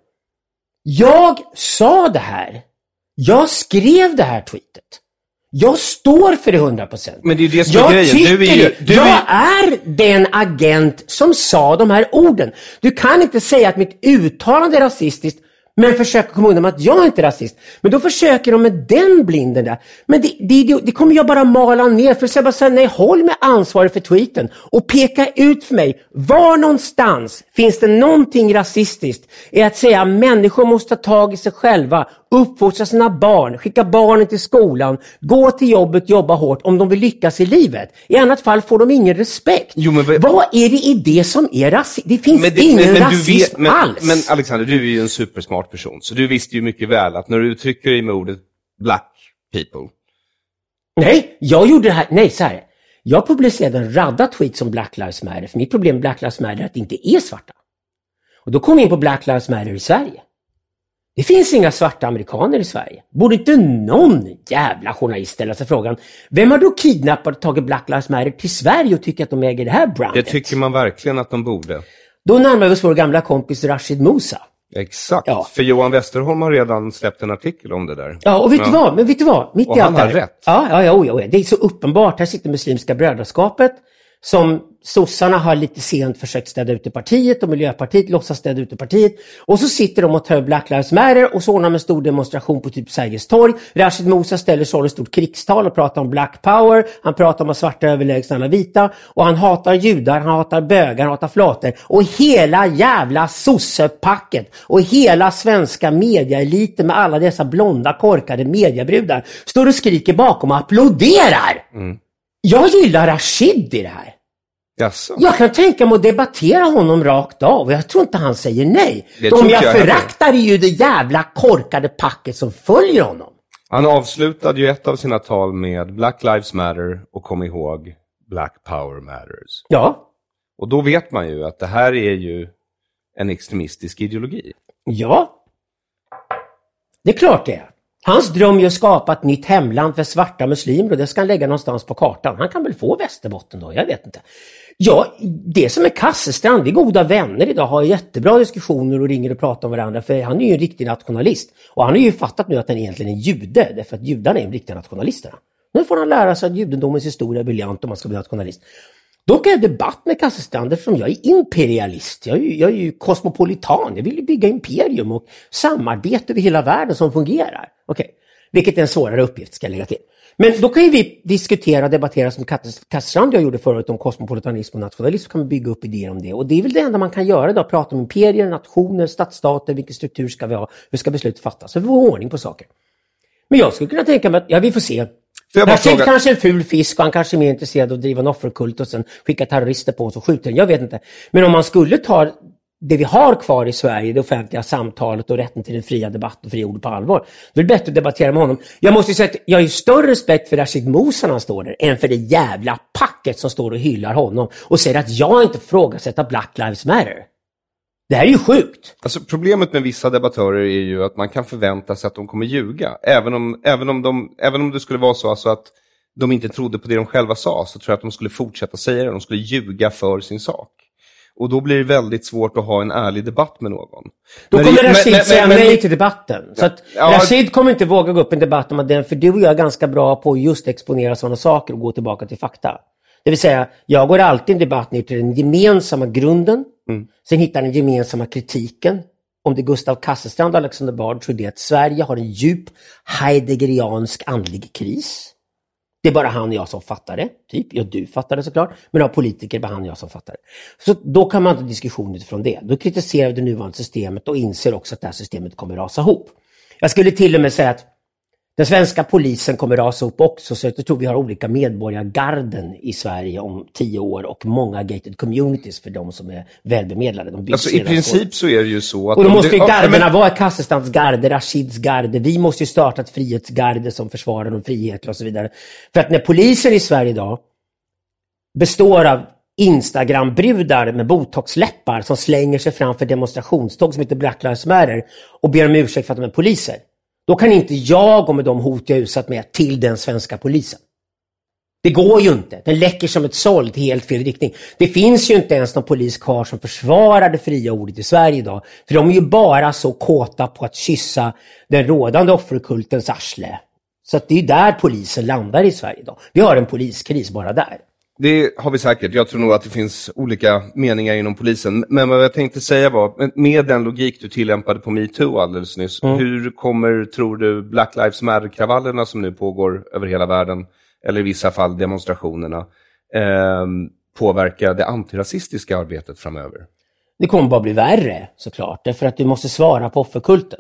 Jag sa det här. Jag skrev det här tweetet. Jag står för det hundra procent. Men det är ju det som jag är grejen. Du är ju, du jag är... är den agent som sa de här orden. Du kan inte säga att mitt uttalande är rasistiskt men försöker komma undan med att jag inte är rasist. Men då försöker de med den blinden där. Men det, det, det kommer jag bara mala ner för att säga bara säga nej, håll med ansvaret för tweeten och peka ut för mig var någonstans finns det någonting rasistiskt i att säga att människor måste ta tag i sig själva, uppfostra sina barn, skicka barnen till skolan, gå till jobbet, jobba hårt om de vill lyckas i livet. I annat fall får de ingen respekt. Jo, men v- vad är det i det som är rasism? Det finns men det, ingen men, men rasism vet, men, alls. Men Alexander, du är ju en supersmart person. Så du visste ju mycket väl att när du uttrycker dig med ordet black people. Nej, jag gjorde det här. Nej, så här. Jag publicerade en radda tweet som Black Lives Matter. För mitt problem med Black Lives Matter är att det inte är svarta. Och då kom jag in på Black Lives Matter i Sverige. Det finns inga svarta amerikaner i Sverige. Borde inte någon jävla journalist ställa sig frågan, vem har då kidnappat och tagit Black Lives Matter till Sverige och tycker att de äger det här brandet? Det tycker man verkligen att de borde. Då närmar vi oss vår gamla kompis Rashid Musa. Exakt, ja. För Johan Westerholm har redan släppt en artikel om det där. Ja, och vet du ja. vad? Men vet du vad? Mitt och i han allt har där. rätt. Ja, ja, ja, ja, det är så uppenbart. Här sitter Muslimska brödraskapet som sossarna har lite sent försökt städa ut i partiet och Miljöpartiet låtsas städa ut i partiet. Och så sitter de och tar Black Lives Matter och så ordnar med en stor demonstration på typ Sergels torg. Rashid Musa ställer så ett stort krigstal och pratar om black power. Han pratar om att svarta överlägsna alla vita. Och han hatar judar, han hatar bögar, han hatar flator. Och hela jävla sossepacket och hela svenska mediaeliten med alla dessa blonda korkade mediabrudar står och skriker bakom och applåderar. Mm. Jag gillar Rashid i det här. Jaså. Jag kan tänka mig att debattera honom rakt av och jag tror inte han säger nej. Det De jag, jag föraktar är ju det jävla korkade packet som följer honom. Han avslutade ju ett av sina tal med Black Lives Matter och kom ihåg Black Power Matters. Ja. Och då vet man ju att det här är ju en extremistisk ideologi. Ja. Det är klart det är. Hans dröm är att skapa ett nytt hemland för svarta muslimer och det ska han lägga någonstans på kartan. Han kan väl få Västerbotten då, jag vet inte. Ja, det som är Kasselstrand, det är goda vänner idag, har jättebra diskussioner och ringer och pratar om varandra för han är ju en riktig nationalist. Och han har ju fattat nu att han egentligen är jude, därför att judarna är de riktiga nationalisterna. Nu får han lära sig att judendomens historia är briljant om man ska bli nationalist. Då kan jag debatt med Kasselstrand eftersom jag är imperialist. Jag är, ju, jag är ju kosmopolitan. Jag vill ju bygga imperium och samarbete över hela världen som fungerar. Okej, okay. Vilket är en svårare uppgift ska jag lägga till. Men då kan ju vi diskutera och debattera som Kasselstrand jag gjorde förut om kosmopolitanism och nationalism. Så kan vi bygga upp idéer om det. Och det är väl det enda man kan göra idag. Prata om imperier, nationer, stadsstater, vilken struktur ska vi ha, hur ska beslut fattas. Så vi får ordning på saker. Men jag skulle kunna tänka mig att, ja vi får se. Rashid kanske en ful fisk och han kanske är mer intresserad av att driva en offerkult och sen skicka terrorister på oss och skjuta den. Jag vet inte. Men om man skulle ta det vi har kvar i Sverige, det offentliga samtalet och rätten till den fria debatten och fria ord på allvar. Det är bättre att debattera med honom. Jag måste ju säga att jag har ju större respekt för Rashid Musa när han står där än för det jävla packet som står och hyllar honom och säger att jag inte ifrågasätter Black Lives Matter. Det här är ju sjukt. Alltså problemet med vissa debattörer är ju att man kan förvänta sig att de kommer ljuga. Även om, även om, de, även om det skulle vara så alltså att de inte trodde på det de själva sa, så tror jag att de skulle fortsätta säga det. De skulle ljuga för sin sak. Och då blir det väldigt svårt att ha en ärlig debatt med någon. Då men kommer det, Rashid men, men, säga men, nej men, till debatten. Ja, så att ja, Rashid kommer inte våga gå upp i en debatt om att den, för du och jag är ganska bra på att just exponera sådana saker och gå tillbaka till fakta. Det vill säga, jag går alltid en debatt ner till den gemensamma grunden. Mm. Sen hittar den gemensamma kritiken. Om det är Gustav Kasselstrand och Alexander Bard tror det att Sverige har en djup heideggeriansk andlig kris. Det är bara han och jag som fattar det. Typ, ja, du fattar det såklart. Men av politiker bara han och jag som fattar det. Så då kan man ta diskussion utifrån det. Då kritiserar vi det nuvarande systemet och inser också att det här systemet kommer rasa ihop. Jag skulle till och med säga att den svenska polisen kommer rasa ihop också, så jag tror vi har olika medborgargarden i Sverige om tio år och många gated communities för de som är välbemedlade. De alltså i princip år. Så är det ju så att... Och då måste ju det, garderna ja, men... vara Kasselstrands garde, Rashids garde. Vi måste ju starta ett frihetsgarde som försvarar de friheter och så vidare. För att när polisen i Sverige idag består av Instagram-brudar med botoxläppar som slänger sig framför demonstrationståg som heter Black Lives Matter och ber om ursäkt för att de är poliser. Då kan inte jag gå med de hot jag utsatt med till den svenska polisen. Det går ju inte. Den läcker som ett såll till helt fel riktning. Det finns ju inte ens någon polis kvar som försvarar det fria ordet i Sverige idag. För de är ju bara så kåta på att kyssa den rådande offerkultens arsle. Så att det är ju där polisen landar i Sverige idag. Vi har en poliskris bara där. Det har vi säkert. Jag tror nog att det finns olika meningar inom polisen. Men vad jag tänkte säga var, med den logik du tillämpade på MeToo alldeles nyss, mm. hur kommer, tror du, Black Lives Matter-kravallerna som nu pågår över hela världen, eller i vissa fall demonstrationerna, eh, påverka det antirasistiska arbetet framöver? Det kommer bara bli värre, såklart. Därför att du måste svara på offerkulten.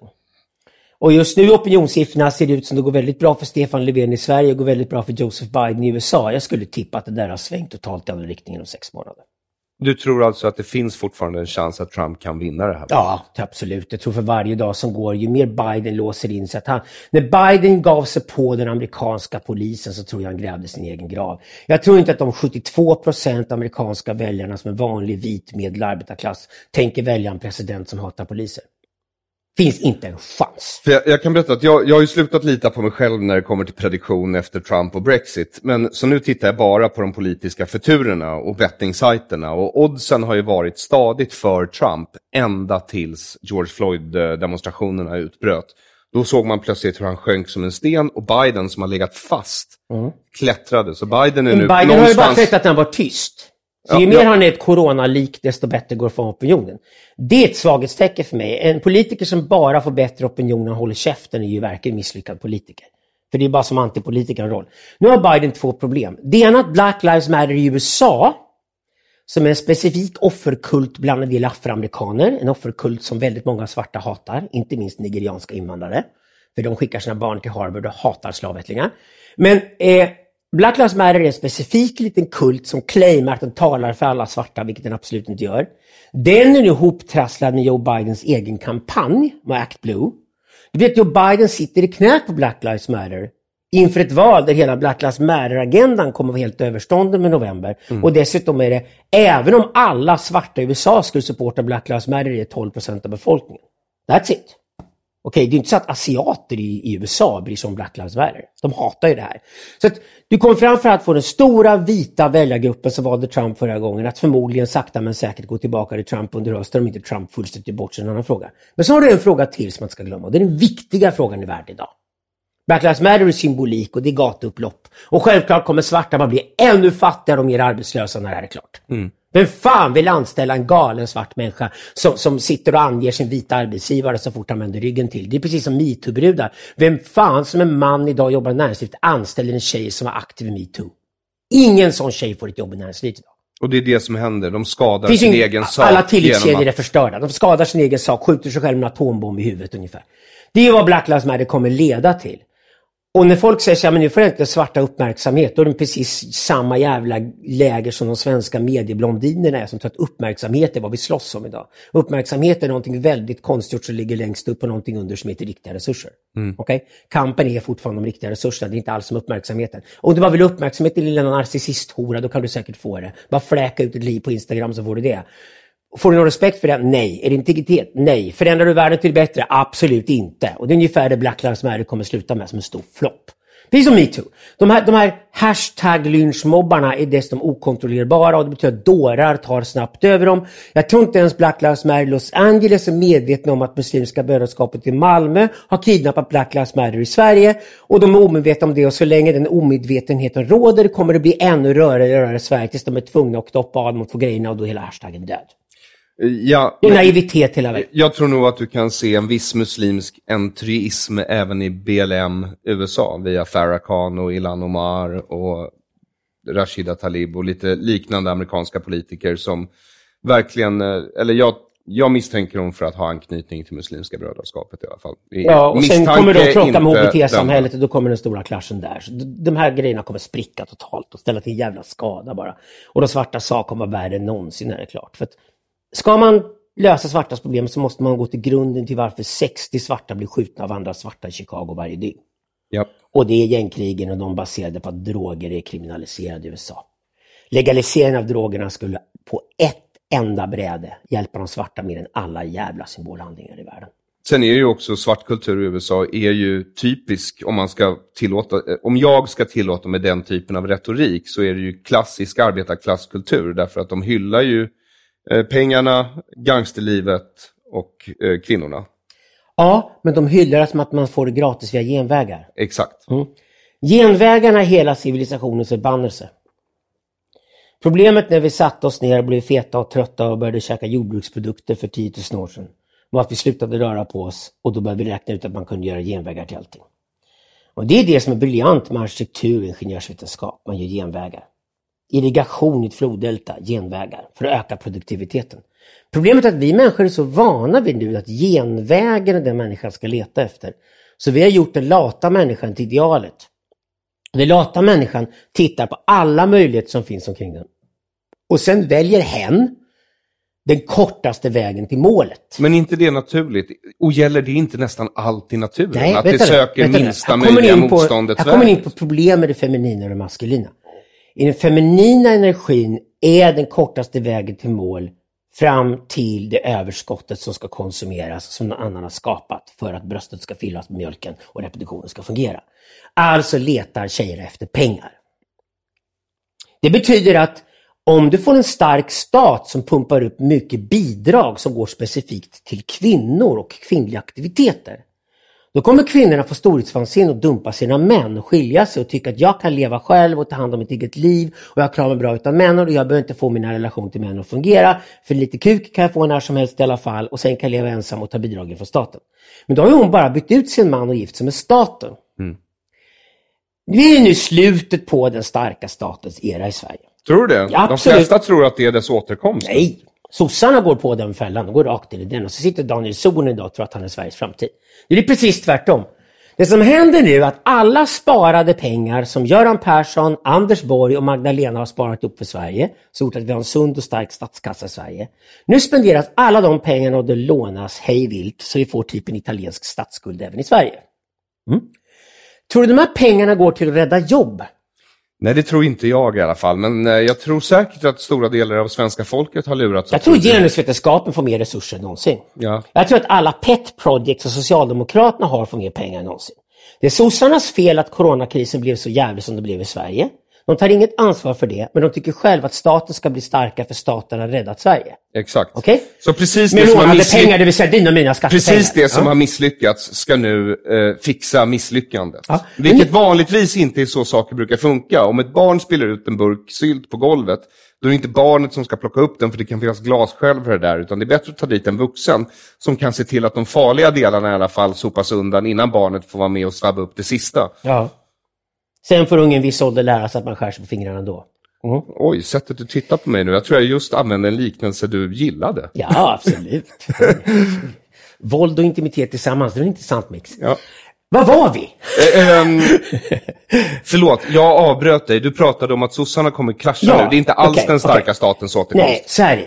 Och just nu opinionssiffrorna ser det ut som det går väldigt bra för Stefan Löfven i Sverige och går väldigt bra för Joseph Biden i U S A. Jag skulle tippa att det där har svängt totalt i andra riktningen om sex månader. Du tror alltså att det finns fortfarande en chans att Trump kan vinna det här? Ja, absolut. Jag tror för varje dag som går, ju mer Biden låser in sig att han... När Biden gav sig på den amerikanska polisen så tror jag han grävde sin egen grav. Jag tror inte att de sjuttiotvå procent amerikanska väljarna som är vanlig vit medelarbetarklass tänker välja en president som hatar poliser. Finns inte en chans. För jag, jag kan berätta att jag, jag har ju slutat lita på mig själv när det kommer till prediktion efter Trump och Brexit. Men så nu tittar jag bara på de politiska futurerna och bettingsajterna. Och oddsen har ju varit stadigt för Trump ända tills George Floyd-demonstrationerna utbröt. Då såg man plötsligt hur han sjönk som en sten och Biden som har legat fast mm. klättrade. Så Biden är men nu Biden någonstans... har ju bara sett att han var tyst. Så ju ja, mer ja. han är ett coronalik, desto bättre går för opinionen. Det är ett svaghetstecken för mig. En politiker som bara får bättre opinion och håller käften är ju verkligen misslyckad politiker. För det är bara som antipolitiker en roll. Nu har Biden två problem. Det ena att Black Lives Matter i U S A, som är en specifik offerkult bland en del afroamerikaner. En offerkult som väldigt många svarta hatar, inte minst nigerianska invandrare. För de skickar sina barn till Harvard och hatar slavättlingar. Men... Eh, Black Lives Matter är en specifik liten kult som claimar att den talar för alla svarta, vilket den absolut inte gör. Den är nu hoptrasslad med Joe Bidens egen kampanj med Act Blue. Du vet, Joe Biden sitter i knät på Black Lives Matter inför ett val där hela Black Lives Matter-agendan kommer vara helt överstånden med november. Mm. Och dessutom är det, även om alla svarta i U S A skulle supporta Black Lives Matter, är det tolv procent av befolkningen. That's it. Okej, okay, det är inte så att asiater i, i U S A bryr sig om Black Lives Matter. De hatar ju det här. Så att du kommer framförallt få den stora vita väljargruppen som valde Trump förra gången att förmodligen sakta men säkert gå tillbaka till Trump under hösten om inte Trump fullständigt bort sig en annan fråga. Men så har du en fråga till som man ska glömma. Det är den viktiga frågan i världen idag. Black Lives Matter är symbolik och det är gatuupplopp. Och självklart kommer svarta bara bli ännu fattigare och mer arbetslösa när det här är klart. Mm. Vem fan vill anställa en galen svart människa som, som sitter och anger sin vita arbetsgivare så fort han vänder ryggen till? Det är precis som MeToo-brudar. Vem fan som en man idag jobbar i näringslivet anställer en tjej som är aktiv i MeToo? Ingen sån tjej får ett jobb i näringslivet idag. Och det är det som händer. De skadar sin ing- egen sak. Alla tillitskedjor att... är förstörda. De skadar sin egen sak, skjuter sig själv med en atombomb i huvudet ungefär. Det är vad Black Lives Matter kommer leda till. Och när folk säger så här, men nu får jag inte svarta uppmärksamhet, då är de precis samma jävla läger som de svenska medieblondinerna är, som tar att uppmärksamhet är vad vi slåss om idag. Uppmärksamhet är någonting väldigt konstgjort som ligger längst upp och någonting under som heter riktiga resurser. Mm. Okay? Kampen är fortfarande de riktiga resurserna, det är inte alls som uppmärksamheten. Om du bara vill uppmärksamhet till lilla narcissisthora, då kan du säkert få det. Bara fläka ut ett liv på Instagram så får du det. Får du någon respekt för det? Nej. Är det integritet? Nej. Förändrar du världen till det bättre? Absolut inte. Och det är ungefär det Black Lives Matter kommer sluta med som en stor flopp. Precis som MeToo. De här, de här hashtag-lynchmobbarna är dessutom okontrollerbara och det betyder att dårar tar snabbt över dem. Jag tror inte ens Black Lives Matter i Los Angeles är medvetna om att muslimska brödraskapet i Malmö har kidnappat Black Lives Matter i Sverige. Och de är omedvetna om det, och så länge den omedvetenheten råder kommer det bli ännu rörare rörare i Sverige tills de är tvungna att stoppa av mot få grejerna och då hela hashtaggen är död. Ja, och naivitet hela vägen. Jag tror nog att du kan se en viss muslimsk entryism även i B L M U S A via Farrakhan och Ilhan Omar och Rashida Tlaib och lite liknande amerikanska politiker som verkligen, eller jag, jag misstänker dem för att ha anknytning till muslimska brödraskapet i alla fall. Ja, och sen kommer de krocka med H B T-samhället och då kommer den stora klaschen där. Så de här grejerna kommer spricka totalt och ställa till en jävla skada bara. Och de svarta sak kommer vara värre än någonsin, är det klart. För att ska man lösa svartas problem så måste man gå till grunden till varför sextio svarta blir skjutna av andra svarta i Chicago varje dygn. Yep. Och det är gängkrigen och de baserade på att droger är kriminaliserade i U S A. Legaliseringen av drogerna skulle på ett enda bräde hjälpa de svarta mer än alla jävla symbolhandlingar i världen. Sen är ju också svartkultur i U S A är ju typisk, om man ska tillåta, om jag ska tillåta med den typen av retorik så är det ju klassisk arbetarklasskultur därför att de hyllar ju pengarna, gangsterlivet och eh, kvinnorna. Ja, men de hyllar det som att man får det gratis via genvägar. Exakt. Mm. Genvägarna är hela civilisationens förbannelse. Problemet när vi satt oss ner och blev feta och trötta och började käka jordbruksprodukter för tio tusen år sedan var att vi slutade röra på oss och då började vi räkna ut att man kunde göra genvägar till allting. Och det är det som är briljant med arkitektur och ingenjörsvetenskap. Man gör genvägar. Irrigation i ett floddelta, genvägar, för att öka produktiviteten. Problemet är att vi människor är så vana vid nu att genvägen är den människan ska leta efter. Så vi har gjort den lata människan till idealet. Den lata människan tittar på alla möjligheter som finns omkring den. Och sen väljer hen den kortaste vägen till målet. Men inte det naturligt? Och gäller det inte nästan alltid naturen? Nej, att det söker det, minsta möjliga motståndets väg? Jag kommer in på problem med det feminina och det maskulina. I den feminina energin är den kortaste vägen till mål fram till det överskottet som ska konsumeras som någon annan har skapat för att bröstet ska fyllas med mjölken och reproduktionen ska fungera. Alltså letar tjejer efter pengar. Det betyder att om du får en stark stat som pumpar upp mycket bidrag som går specifikt till kvinnor och kvinnliga aktiviteter, då kommer kvinnorna få storhetsvansinne och dumpa sina män och skilja sig och tycka att jag kan leva själv och ta hand om mitt eget liv och jag klarar mig bra utan män och jag behöver inte få mina relation till män att fungera för lite kuk kan jag få när som helst i alla fall och sen kan jag leva ensam och ta bidragen från staten. Men då har hon bara bytt ut sin man och gift sig med staten. Mm. Vi är nu slutet på den starka statens era i Sverige. Tror du det? Ja, de flesta tror att det är dess återkomst. Nej, sossarna går på den fällan, de går rakt in i den och så sitter Daniel Sohn idag och tror att han är Sveriges framtid. Det är precis tvärtom. Det som händer nu är att alla sparade pengar som Göran Persson, Anders Borg och Magdalena har sparat upp för Sverige, så gjort att vi har en sund och stark statskassa i Sverige. Nu spenderas alla de pengarna och det lånas hejvilt så vi får typ en italiensk statsskuld även i Sverige. Mm. Tror du de här pengarna går till att rädda jobb? Nej, det tror inte jag i alla fall. Men jag tror säkert att stora delar av svenska folket har lurats. Jag tror genusvetenskapen får mer resurser än någonsin. Ja. Jag tror att alla pet projects som Socialdemokraterna har får mer pengar än någonsin. Det är sossarnas fel att coronakrisen blev så jävlig som det blev i Sverige. De tar inget ansvar för det, men de tycker själv att staten ska bli starkare för staten har räddat Sverige. Exakt. Okej? Okay? Så precis men det som har misslyckats, pengar, det vill säga dina och mina skattepengar. Precis det som ja. har misslyckats ska nu eh, fixa misslyckandet. Ja. Vilket men... vanligtvis inte är så saker brukar funka. Om ett barn spiller ut en burk sylt på golvet, då är det inte barnet som ska plocka upp den för det kan finnas glasskälv för det där. Utan det är bättre att ta dit en vuxen som kan se till att de farliga delarna i alla fall sopas undan innan barnet får vara med och svabba upp det sista. Ja. Sen får ungen viss ålder lära sig att man skär sig på fingrarna då. Mm. Oj, sättet du tittar på mig nu. Jag tror jag just använde en liknelse du gillade. Ja, absolut. Våld och intimitet tillsammans, det är en intressant mix. Ja. Vad var vi? Eh, um, förlåt, jag avbröt dig. Du pratade om att sossarna kommer krascha ja, nu. Det är inte alls okay, den starka okay. statens återkomst. Nej, så här är det.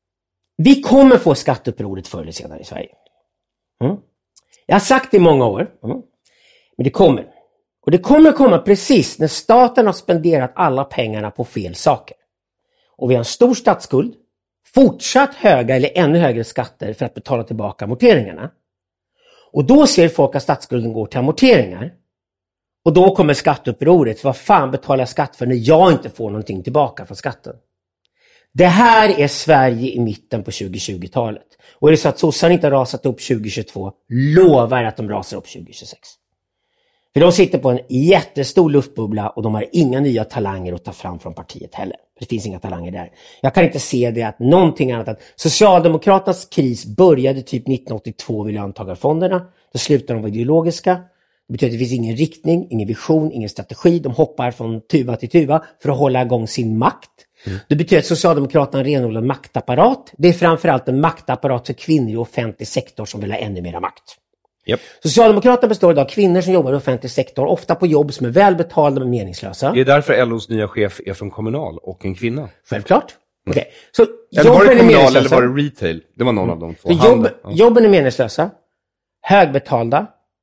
Vi kommer få skatteupproret förr eller senare i Sverige. Mm. Jag har sagt det i många år. Mm. Men det kommer. Och det kommer komma precis när staten har spenderat alla pengarna på fel saker. Och vi har en stor statsskuld. Fortsatt höga eller ännu högre skatter för att betala tillbaka amorteringarna. Och då ser folk att statsskulden går till amorteringar. Och då kommer skatteupproret. Vad fan betalar jag skatt för när jag inte får någonting tillbaka från skatten? Det här är Sverige i mitten på tjugohundratjugotalet. Och är det så att sossarna inte har rasat upp tjugohundratjugotvå, lovar att de rasar upp tjugohundratjugosex. För de sitter på en jättestor luftbubbla och de har inga nya talanger att ta fram från partiet heller. Det finns inga talanger där. Jag kan inte se det att någonting annat än Socialdemokraternas kris började typ nittonhundraåttiotvå vid löntagarfonderna. Då slutade de vara ideologiska. Det betyder att det finns ingen riktning, ingen vision, ingen strategi. De hoppar från tuva till tuva för att hålla igång sin makt. Mm. Det betyder att Socialdemokraterna har en renodlad maktapparat. Det är framförallt en maktapparat för kvinnor i offentlig sektor som vill ha ännu mer makt. Yep. Socialdemokraterna består idag av kvinnor som jobbar i offentlig sektor, ofta på jobb som är välbetalda men meningslösa. Det är därför L O:s nya chef är från Kommunal och en kvinna. Självklart. Mm. Okay. Så eller var det Kommunal eller var det retail? Det var någon mm. av de två. Jobb, ja. Jobben är meningslösa, högbetalda,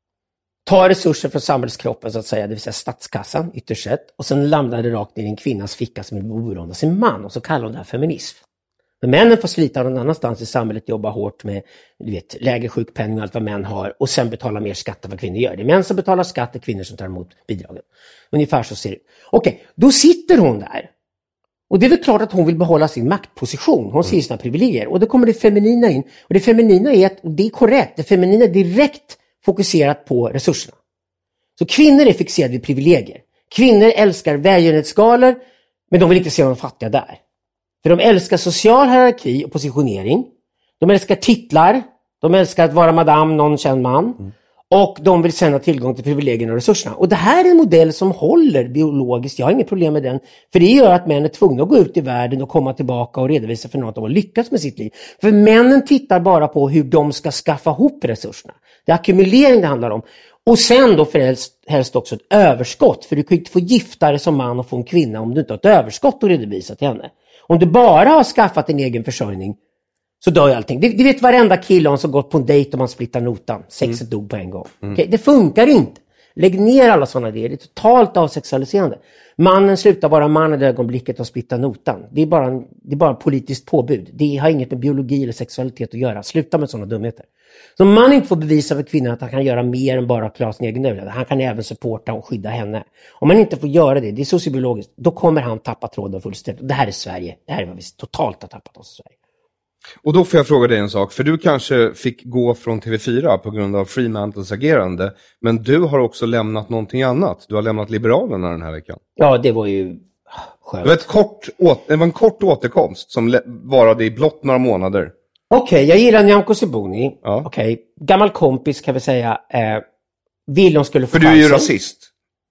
tar resurser från samhällskroppen så att säga, det vill säga statskassan ytterst sett, och sen landar det rakt ner i en kvinnas ficka som är oberoende av sin man, och så kallar hon det här feminism. Men männen får slita någon annanstans i samhället, jobba hårt med du vet, lägre sjukpenning och allt vad män har, och sen betala mer skatt än vad kvinnor gör. Det är män som betalar skatt, det är kvinnor som tar emot bidragen. Ungefär så ser det ut. Okej, då sitter hon där. Och det är väl klart att hon vill behålla sin maktposition. Hon ser sina privilegier. Och då kommer det feminina in. Och det feminina är att, det är korrekt, det feminina är direkt fokuserat på resurserna. Så kvinnor är fixerade vid privilegier. Kvinnor älskar välgörenhetsskalor, men de vill inte se de fattiga där. För de älskar social hierarki och positionering. De älskar titlar. De älskar att vara madame, någon känd man. Mm. Och de vill sen ha tillgång till privilegierna och resurserna. Och det här är en modell som håller biologiskt. Jag har inget problem med den. För det gör att män är tvungna att gå ut i världen och komma tillbaka och redovisa för något att de har lyckats med sitt liv. För männen tittar bara på hur de ska skaffa ihop resurserna. Det är ackumulering det handlar om. Och sen då för helst, helst också ett överskott. För du kan inte få gifta dig som man och få en kvinna om du inte har ett överskott att redovisa till henne. Om du bara har skaffat en egen försörjning så dör ju allting. Det, det vet varenda kille som gått på en dejt och man splittar notan. Sexet mm. dog på en gång. Mm. Okay? Det funkar inte. Lägg ner alla sådana idéer. Det är totalt avsexualiserande. Mannen slutar vara man i det ögonblicket och splittar notan. Det är bara en, det är bara en politiskt påbud. Det har inget med biologi eller sexualitet att göra. Sluta med sådana dumheter. Så om man inte får bevisa för kvinnan att han kan göra mer än bara klara sin egen överlevnad. Han kan även supporta och skydda henne. Om man inte får göra det, det är sociobiologiskt, då kommer han tappa tråden fullständigt. Det här är Sverige. Det här är vad vi totalt har tappat oss i Sverige. Och då får jag fråga dig en sak, för du kanske fick gå från T V fyra på grund av Fremantles agerande, men du har också lämnat någonting annat. Du har lämnat Liberalerna den här veckan. Ja, det var ju skönt. Det var, ett kort, det var en kort återkomst som varade i blott några månader. Okej, okay, jag gillar Nyamko Sabuni. Ja. Okej, okay. Gammal kompis kan vi säga. Eh, vill hon skulle få För du är ju rasist.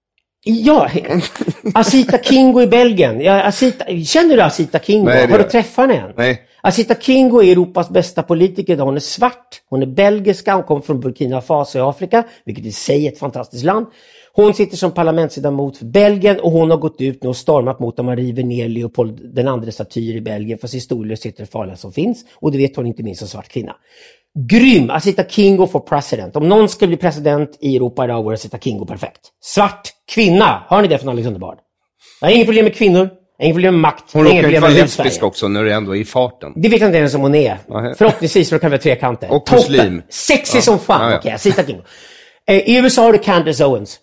Ja, Asita Kingo i Belgien. Ja, Asita, känner du Asita Kingo? Nej, har du träffat henne än? Nej. Asita Kingo är Europas bästa politiker. Hon är svart, hon är belgiska, hon kommer från Burkina Faso i Afrika, vilket i sig är ett fantastiskt land. Hon sitter som parlamentsledamot för Belgien och hon har gått ut nu och stormat mot att man river ner Leopold den andra statyer i Belgien, för historielöshet är det farliga som finns. Och det vet hon inte minst som svart kvinna. Grym! Asita Kingo for president. Om någon ska bli president i Europa idag, vore Asita Kingo perfekt. Svart kvinna! Hör ni det från Alex Underbard? Jag har inget problem med kvinnor. Ingen problem med makt. Hon råkar inte vara lesbisk också när det ändå är i farten. Det vet jag inte ens som hon är. Aha. Förhoppningsvis så kan vi ha trekanter. Och muslim. Sexy ja. som fan. Ja, ja. Okej, Asita Kingo. Eh, I U S A har du Candace Owens.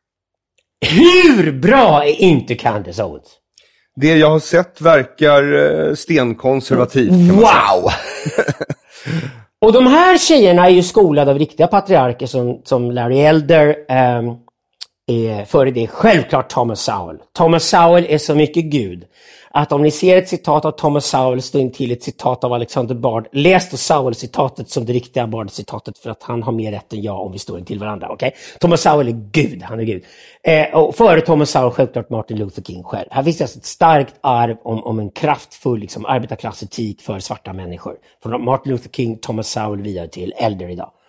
Hur bra är inte Candace Owens? Det jag har sett verkar stenkonservativt. Wow! Och de här tjejerna är ju skolade av riktiga patriarker som, som Larry Elder, eh, är före det självklart Thomas Sowell. Thomas Sowell är så mycket Gud att om ni ser ett citat av Thomas Sowell stå in till ett citat av Alexander Bard, läs då Sowell-citatet som det riktiga Bard-citatet, för att han har mer rätt än jag om vi står in till varandra. Okay? Thomas Sowell är Gud, han är Gud. Eh, och före Thomas Sowell självklart Martin Luther King själv. Här finns det alltså ett starkt arv om, om en kraftfull liksom, arbetarklassetik för svarta människor. Från Martin Luther King, Thomas Sowell vidare till Elder idag.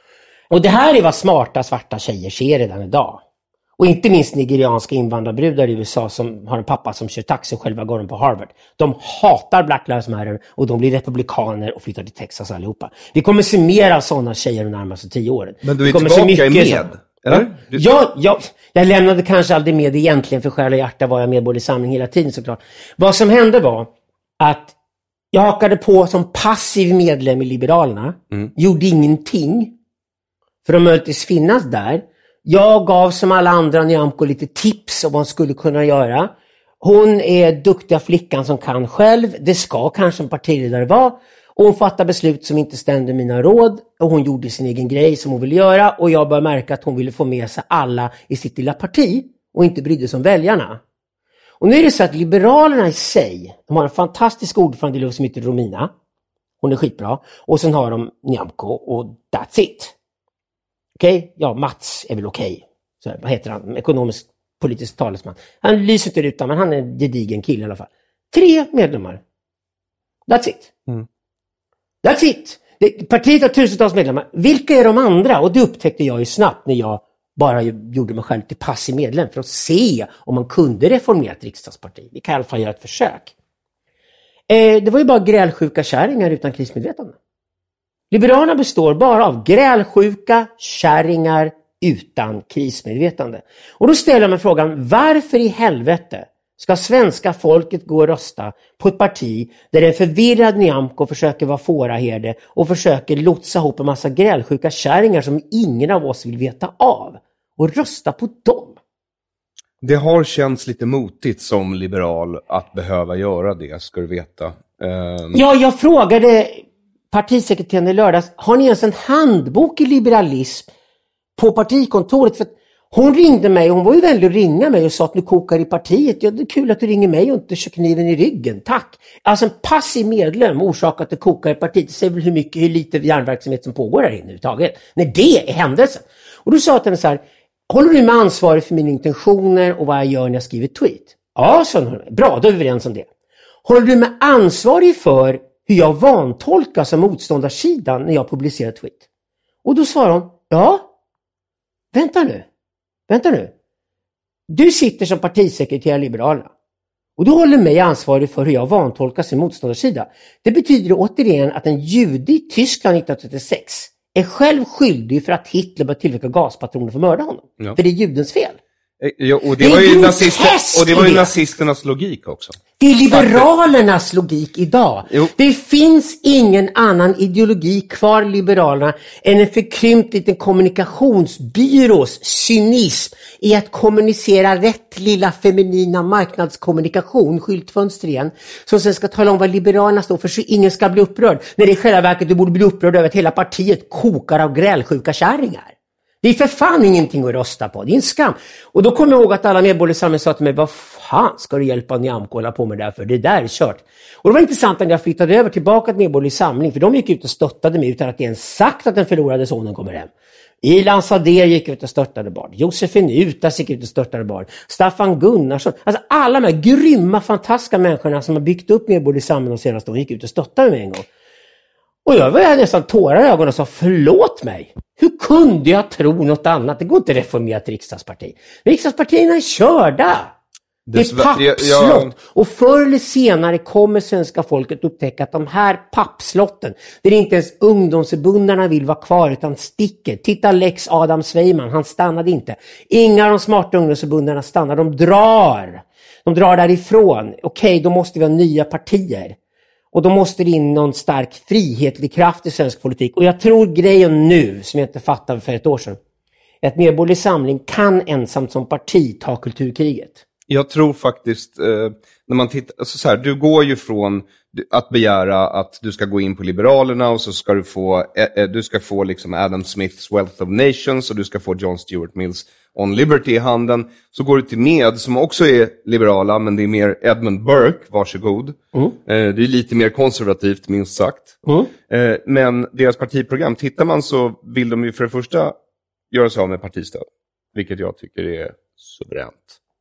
Och det här är vad smarta svarta tjejer ser redan idag. Och inte minst nigerianska invandrarbrudar i U S A som har en pappa som kör taxi och själva går de på Harvard. De hatar Black Lives Matter och de blir republikaner och flyttar till Texas allihopa. Vi kommer se mer av sådana tjejer de närmaste tio åren. Men du är tillbaka i med, så... eller? Du... Ja, ja, jag lämnade kanske aldrig med egentligen, för själ och hjärta var jag medborgerlig samling hela tiden såklart. Vad som hände var att jag hakade på som passiv medlem i Liberalerna. Mm. Gjorde ingenting för att möjligtvis finnas där. Jag gav som alla andra Nyamko lite tips om vad hon skulle kunna göra. Hon är duktiga flickan som kan själv. Det ska kanske en partiledare vara. Och hon fattar beslut som inte stämde mina råd. Och hon gjorde sin egen grej som hon ville göra. Och jag började märka att hon ville få med sig alla i sitt lilla parti. Och inte brydde sig om väljarna. Och nu är det så att Liberalerna i sig, de har en fantastisk ordförande som heter Romina. Hon är skitbra. Och sen har de Nyamko och that's it. Okej? Okay? Ja, Mats är väl okej. Okay. Vad heter han? Ekonomisk politisk talesman. Han lyser inte ut, men han är en gedigen kille i alla fall. Tre medlemmar. That's it. Mm. That's it. Det, partiet har tusentals medlemmar. Vilka är de andra? Och det upptäckte jag ju snabbt när jag bara gjorde mig själv till passiv medlem för att se om man kunde reformera ett riksdagsparti. Vi kan i alla fall göra ett försök. Eh, det var ju bara grälsjuka kärringar utan krismedvetande. Liberalerna består bara av grälsjuka kärringar utan krismedvetande. Och då ställer jag mig frågan, varför i helvete ska svenska folket gå och rösta på ett parti där en förvirrad Nyamko försöker vara fåraherde och försöker lotsa ihop en massa grälsjuka kärringar som ingen av oss vill veta av, och rösta på dem? Det har känts lite motigt som liberal att behöva göra det, ska du veta. Um... Ja, jag frågade partisekreteraren i lördags, har ni ens en handbok i liberalism på partikontoret? För hon ringde mig, och hon var ju vänlig att ringa mig och sa att nu kokar i partiet. Ja, det är kul att du ringer mig och inte kör kniven i ryggen. Tack. Alltså en passiv medlem orsakar att det kokar i partiet. Det säger väl hur mycket, hur lite järnverksamhet som pågår här inne överhuvudtaget. När det är händelsen. Och då sa jag till henne så här, håller du med ansvarig för mina intentioner och vad jag gör när jag skriver tweet? Ja, sa hon. Bra, då är vi överens om det. Håller du med ansvarig för hur jag vantolkar som motståndarsidan när jag publicerar tweet? Och då svarade hon, ja, vänta nu. Vänta nu. Du sitter som partisekreterare i Liberalerna. Och du håller mig ansvarig för hur jag vantolkar sin motståndarsida. Det betyder återigen att en jude i Tyskland nittonhundratrettiosex är själv skyldig för att Hitler började tillverka gaspatroner för att mörda honom. Ja. För det är judens fel. Ja, och det, det var ju nazister, och det var ju nazisternas logik också. Det är liberalernas logik idag. Jo. Det finns ingen annan ideologi kvar i Liberalerna än en förkrympt liten kommunikationsbyrås cynism i att kommunicera rätt lilla feminina marknadskommunikation, skyltfönstren, som sen ska tala om vad Liberalerna står för så ingen ska bli upprörd. När det i själva verket du borde bli upprörd över att hela partiet kokar av grälsjuka kärringar. Det är för fan ingenting att rösta på. Det är en skam. Och då kommer jag ihåg att alla medborgare samman sa till mig, vad fan ska du hjälpa Nyamko hålla på med det där för? Det där är kört. Och det var intressant när jag flyttade över tillbaka till medborgerlig samling, för de gick ut och stöttade mig utan att det ens sagt att den förlorade sonen kommer hem. Ilan Sader gick ut och stöttade Bard. Josefin Utas gick ut och stöttade Bard. Staffan Gunnarsson. Alltså alla de här grymma, fantastiska människorna som har byggt upp medborgerlig samling de senaste åren gick ut och stöttade mig en gång. Och jag var nästan tårar i ögonen och sa, förlåt mig. Hur kunde jag tro något annat? Det går inte att reformera ett riksdagsparti. Riksdagspartierna är körda. Det är pappslott. Jag... Och förr eller senare kommer svenska folket upptäcka att de här pappslotten, där inte ens ungdomsförbundarna vill vara kvar utan sticker. Titta Lex Adam Sveiman, han stannade inte. Inga av de smarta ungdomsförbundarna stannar, de drar. De drar därifrån. Okej, då måste vi ha nya partier. Och då måste det in någon stark frihetlig kraft i svensk politik. Och jag tror grejen nu, som jag inte fattade för ett år sedan, är att medborgerlig samling kan ensamt som parti ta kulturkriget. Jag tror faktiskt, eh, när man tittar, alltså så här, du går ju från att begära att du ska gå in på Liberalerna och så ska du få, eh, du ska få liksom Adam Smiths Wealth of Nations och du ska få John Stuart Mills On Liberty i handen. Så går du till Med, som också är liberala, men det är mer Edmund Burke, varsågod. Mm. Eh, det är lite mer konservativt, minst sagt. Mm. Eh, men deras partiprogram, tittar man så vill de ju för det första göra sig av med partistöd. Vilket jag tycker är suveränt.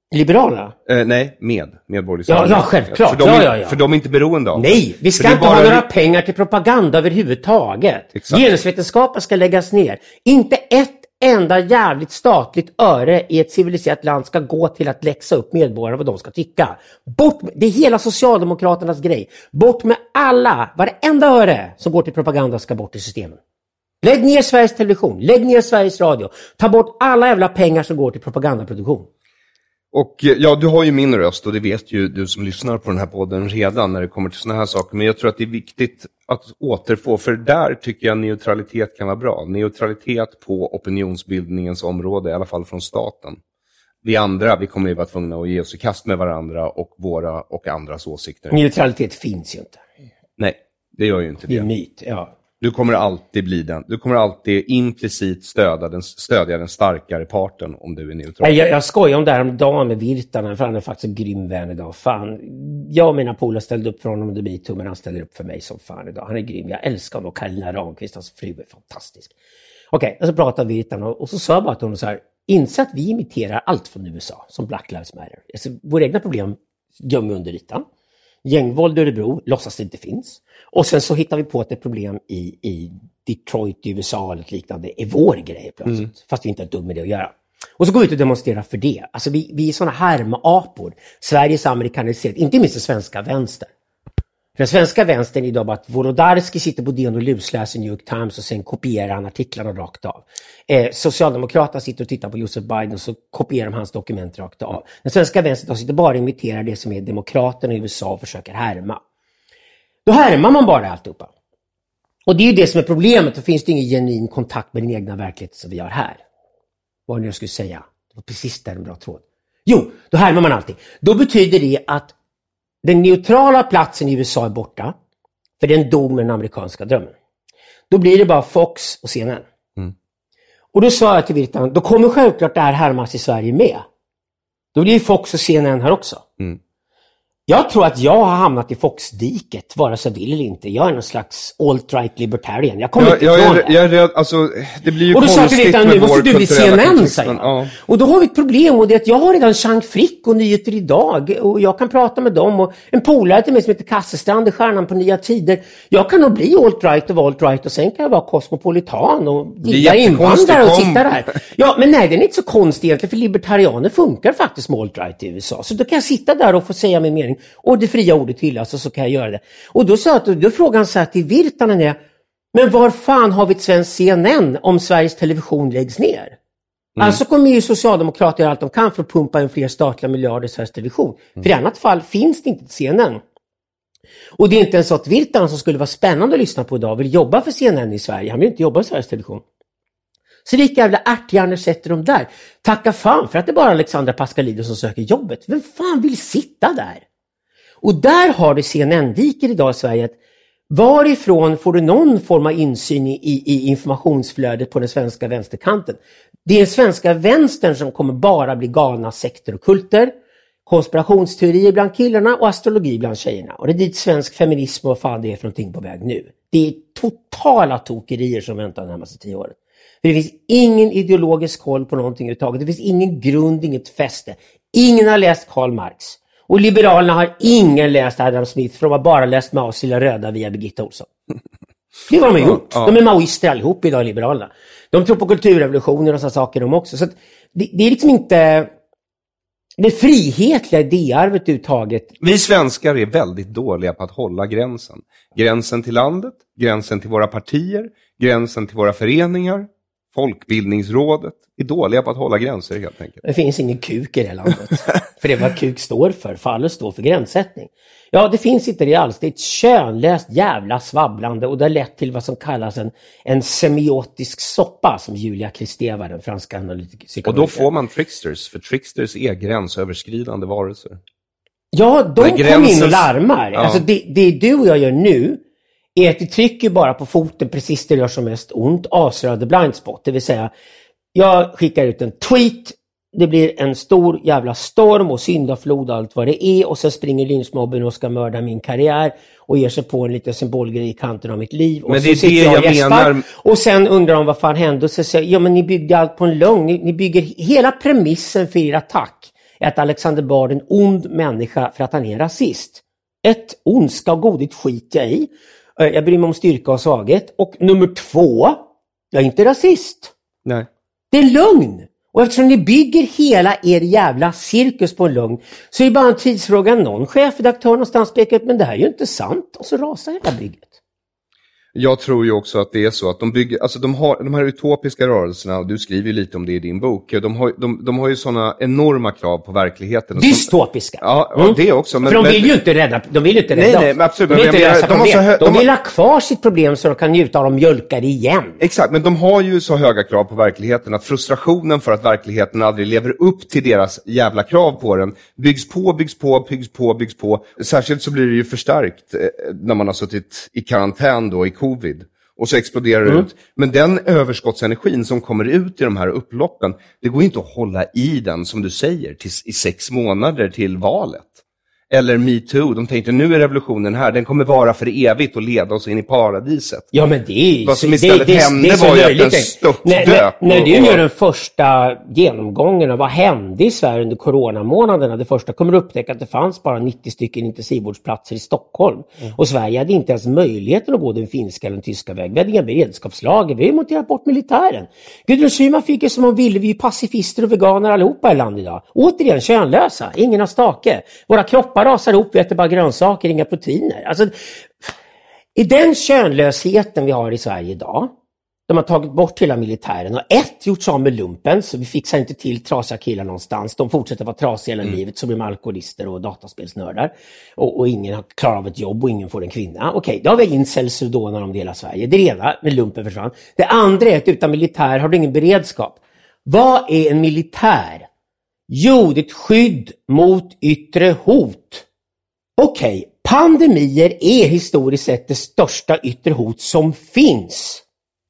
Liberalerna? Eh, nej, med. Medborgerlig Ja, ja, självklart. För de, ja, ja, ja. för de är inte beroende av Nej, vi ska inte bara... ha några pengar till propaganda överhuvudtaget. Exakt. Genusvetenskapen ska läggas ner. Inte ett enda jävligt statligt öre i ett civiliserat land ska gå till att läxa upp medborgarna vad de ska tycka. Bort med, det är hela Socialdemokraternas grej. Bort med alla, varenda öre som går till propaganda ska bort i systemen. Lägg ner Sveriges Television, lägg ner Sveriges Radio. Ta bort alla jävla pengar som går till propagandaproduktion. Och ja, du har ju min röst och det vet ju du som lyssnar på den här podden redan när det kommer till såna här saker. Men jag tror att det är viktigt att återfå, för där tycker jag neutralitet kan vara bra. Neutralitet på opinionsbildningens område, i alla fall från staten. Vi andra, vi kommer ju vara tvungna att ge oss i kast med varandra och våra och andras åsikter. Neutralitet finns ju inte. Nej, det gör ju inte det. Det är en myt, ja. Du kommer alltid bli den. Du kommer alltid implicit stödja den, stödja den starkare parten om du är neutral. Jag, jag skojar om det här om dagen med Virtanen, för han är faktiskt en grym vän idag. Fan, jag och mina polare ställde upp för honom under MeToo, men han ställer upp för mig som fan idag. Han är grym. Jag älskar honom och Carolina Ramqvist, hans fru är fantastisk. Okej, okay, och så pratade Virtanen och, och så sa jag bara till honom så här: inse att vi imiterar allt från U S A, som Black Lives Matter. Alltså, våra egna problem gömmer under ytan. Gängvåld i Örebro låtsas det inte finns. Och sen så hittar vi på att ett problem i, i Detroit, i U S A eller liknande är vår grej plötsligt. Mm. Fast vi inte har dum med det att göra. Och så går vi ut och demonstrerar för det. Alltså vi, vi är såna härmapor. Sveriges amerikaniserat, inte minst den svenska vänster. För den svenska vänstern idag bara att Wolodarski sitter på D N och lusläser New York Times och sen kopierar han artiklarna rakt av. Eh, Socialdemokraterna sitter och tittar på Joseph Biden och så kopierar de hans dokument rakt av. Den svenska vänstern sitter bara och imiterar det som är demokraterna i U S A och försöker härma. Då härmar man bara alltihopa. Och det är ju det som är problemet. Då finns det ingen genuin kontakt med den egna verkligheten som vi har här. Vad är det jag skulle säga? Det var precis där en bra tråd. Jo, då härmar man allting. Då betyder det att den neutrala platsen i U S A är borta. För den dog med den amerikanska drömmen. Då blir det bara Fox och C N N. Mm. Och då sa jag till Virtanen, då kommer självklart det här härmas i Sverige med. Då blir Fox och C N N här också. Mm. Jag tror att jag har hamnat i Fox-diket, vare sig vill eller inte. Jag är någon slags alt-right libertarian. Jag kommer jag, inte jag, ifrån jag, det. jag är rädd, alltså, det blir ju och då konstigt sa jag, med nu måste vår du bli C N N, säger ja. Och då har vi ett problem, och det är att jag har redan Jean Frick och Nyheter idag. Och jag kan prata med dem. Och en polare till mig som heter Kassestrand är stjärnan på Nya Tider. Jag kan nog bli alt-right och alt-right och sen kan jag vara kosmopolitan och gilla invandrare och sitta där. Ja, men nej, det är inte så konstigt egentligen, för libertarianer funkar faktiskt med alt-right i U S A. Så då kan jag sitta där och få säga min mening. Och det fria ordet till, alltså, så kan jag göra det. Och då sa jag, då frågade han så här till Virtanen är, men var fan har vi ett svenskt C N N om Sveriges Television läggs ner? Mm. Alltså kommer ju Socialdemokrater göra allt de kan för att pumpa in fler statliga miljarder i Sveriges Television. Mm. För i annat fall finns det inte ett C N N. Och det är inte en så att Virtanen som skulle vara spännande att lyssna på idag vill jobba för C N N i Sverige. Han vill inte jobba i Sveriges Television. Så vilka jävla ärthjärnor sätter de där? Tacka fan för att det är bara Alexandra Pascalidou som söker jobbet. Vem fan vill sitta där? Och där har du C N N-diker idag i Sverige. Varifrån får du någon form av insyn i, i, i informationsflödet på den svenska vänsterkanten? Det är den svenska vänstern som kommer bara bli galna sekter och kulter, konspirationsteorier bland killarna och astrologi bland tjejerna. Och det är dit svensk feminism och vad fan det är för någonting på väg nu. Det är totala tokerier som väntar de närmaste tio åren. För det finns ingen ideologisk koll på någonting överhuvudtaget. Det finns ingen grund, inget fäste. Ingen har läst Karl Marx. Och Liberalerna har ingen läst Adam Smith, för de har bara läst Maus lilla röda via Birgitta Olsson. Det var de har gjort. De är maoister allihop idag, Liberalerna. De tror på kulturrevolutioner och sådana saker de också. Så att det, det är liksom inte det frihetliga idéarvet uttaget. Vi svenskar är väldigt dåliga på att hålla gränsen. Gränsen till landet, gränsen till våra partier, gränsen till våra föreningar. Folkbildningsrådet är dåliga på att hålla gränser helt enkelt. Det finns ingen kuk i det landet. För det är vad kuk står för. Fallet står för gränssättning. Ja, det finns inte det alls. Det är ett könlöst jävla svabblande, och det har lett till vad som kallas en, en semiotisk soppa, som Julia Kristeva, den franska analytiker. Och då får man tricksters, för tricksters är gränsöverskridande varelser. Ja, de Men kom gränsens... in och larmar. Ja. Alltså det, det du och jag gör nu är att vi trycker bara på foten precis det gör som mest ont, avslöjade blindspot. Det vill säga, jag skickar ut en tweet, det blir en stor jävla storm och syndaflod och allt vad det är, och sen springer lynchmobben och ska mörda min karriär och ger sig på en liten symbolgrej i kanten av mitt liv. Och men det är så det jag, jag menar. Och sen undrar de vad fan hände, och så säger ja, men ni byggde allt på en lång, ni, ni bygger hela premissen för er attack är att Alexander Bard är en ond människa för att han är rasist. Ett, ondska och godhet skit jag i. Jag bryr mig om styrka och svaghet. Och nummer två, jag är inte rasist. Nej. Det är lugn. Och eftersom ni bygger hela er jävla cirkus på en lugn, så är det bara en tidsfråga. Någon chefredaktör någonstans pekar ut, men det här är ju inte sant. Och så rasar hela bygget. Jag tror ju också att det är så att de bygger, alltså de har de här utopiska rörelserna, och du skriver ju lite om det i din bok, de har, de, de har ju sådana enorma krav på verkligheten. Dystopiska. Ja, mm. det också. Men, för de men, vill ju inte rädda, de vill ju inte rädda nej, oss. nej, men absolut. De vill Men inte jag lösa menar, de problem. har så hö- de de vill har- ha kvar sitt problem så de kan njuta av de mjölkar igen. Exakt, men de har ju så höga krav på verkligheten att frustrationen för att verkligheten aldrig lever upp till deras jävla krav på den byggs på, byggs på, byggs på, byggs på. Särskilt så blir det ju förstärkt eh, när man har suttit i karantän då i covid. Och så exploderar det mm. ut. Men den överskottsenergin som kommer ut i de här upploppen, det går inte att hålla i den, som du säger, till, i sex månader till valet. Eller MeToo, de tänkte nu är revolutionen här, den kommer vara för evigt och leda oss in i paradiset. Ja, men det är vad som istället det, det, hände det var ju att den när, störtdök. när, när och, du och, gör den första genomgången av vad hände i Sverige under coronamånaderna, det första kommer du upptäcka att det fanns bara nittio stycken intensivvårdsplatser i Stockholm. Mm. Och Sverige hade inte ens möjligheten att gå den finska eller den tyska vägen. Vi hade inga beredskapslager, vi har monterat bort militären. Gudrun Schyman fick ju som hon ville, vi är pacifister och veganer allihopa i landet idag. Återigen könlösa, ingen har stake. Våra kroppar rasar ihop, vi äter bara grönsaker, inga proteiner. Alltså, i den könlösheten vi har i Sverige idag, de har tagit bort hela militären och ett, gjort så med lumpen, så vi fixar inte till trasiga killar någonstans. De fortsätter vara trasiga hela mm. livet, så blir de alkoholister och dataspelsnördar. Och, och ingen har klarat av ett jobb och ingen får en kvinna. Okej, då har vi incels och donar om det hela Sverige. Det ena, med lumpen försvann. Det andra är att utan militär har du ingen beredskap. Vad är en militär? Jo, det är ett skydd mot yttre hot. Okej, pandemier är historiskt sett det största yttre hot som finns.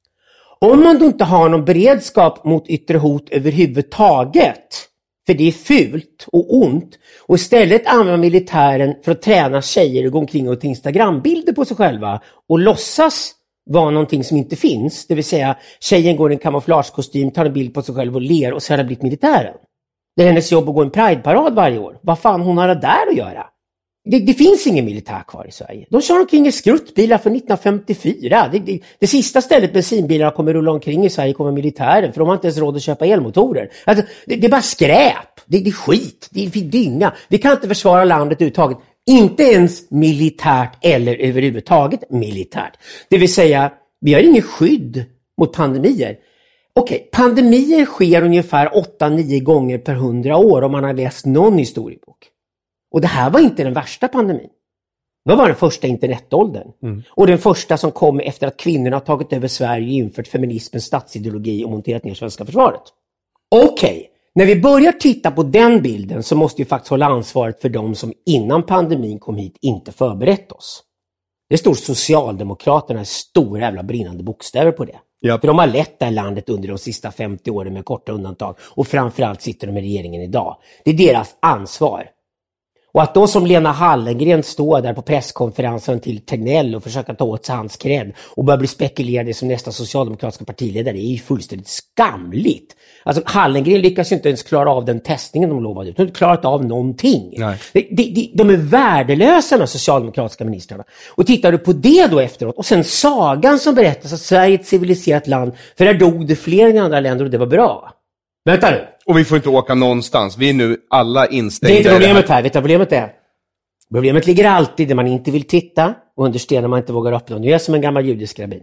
Om man då inte har någon beredskap mot yttre hot överhuvudtaget, för det är fult och ont, och istället använder militären för att träna tjejer och gå omkring och ta Instagrambilder på sig själva och låtsas vara någonting som inte finns, det vill säga tjejen går i en kamouflagekostym, tar en bild på sig själv och ler, och så har det blivit militären. Det är hennes jobb att gå en Pride-parad varje år. Vad fan hon har det där att göra? Det, det finns ingen militär kvar i Sverige. De kör omkring i skruttbilar från nittonhundrafemtiofyra. Det, det, det sista stället bensinbilarna kommer rulla omkring i Sverige kommer militären, för de har inte ens råd att köpa elmotorer. Alltså, det, det är bara skräp. Det, det är skit. Det är dynga. Vi kan inte försvara landet överhuvudtaget. Inte ens militärt eller överhuvudtaget militärt. Det vill säga, vi har ingen skydd mot pandemier. Okej, pandemier sker ungefär åtta nio gånger per hundra år om man har läst någon historiebok. Och det här var inte den värsta pandemin. Det var den första internetåldern. Mm. Och den första som kom efter att kvinnorna har tagit över Sverige och infört feminismens statsideologi och monterat ner svenska försvaret. Okej, när vi börjar titta på den bilden så måste vi faktiskt hålla ansvaret för de som innan pandemin kom hit inte förberett oss. Det står Socialdemokraterna stora jävla brinnande bokstäver på det. Yep. För de har lett det här landet under de sista femtio åren med korta undantag. Och framförallt sitter de i regeringen idag. Det är deras ansvar. Och att då som Lena Hallengren står där på presskonferensen till Tegnell och försöka ta åt sig hans cred och börja bli spekulerad som nästa socialdemokratiska partiledare är ju fullständigt skamligt. Alltså Hallengren lyckas ju inte ens klara av den testningen de lovade ut. De har inte klarat av någonting. Nej. De, de, de är värdelösa de socialdemokratiska ministrarna. Och tittar du på det då efteråt och sen sagan som berättas att Sverige är ett civiliserat land, för där dog det fler än i andra länder och det var bra. Vänta nu. Och vi får inte åka någonstans. Vi är nu alla instängda. Det är inte problemet här. Vet du vad problemet är? Problemet ligger alltid där man inte vill titta och under stenar man inte vågar öppna. Nu är jag som en gammal judisk rabbin.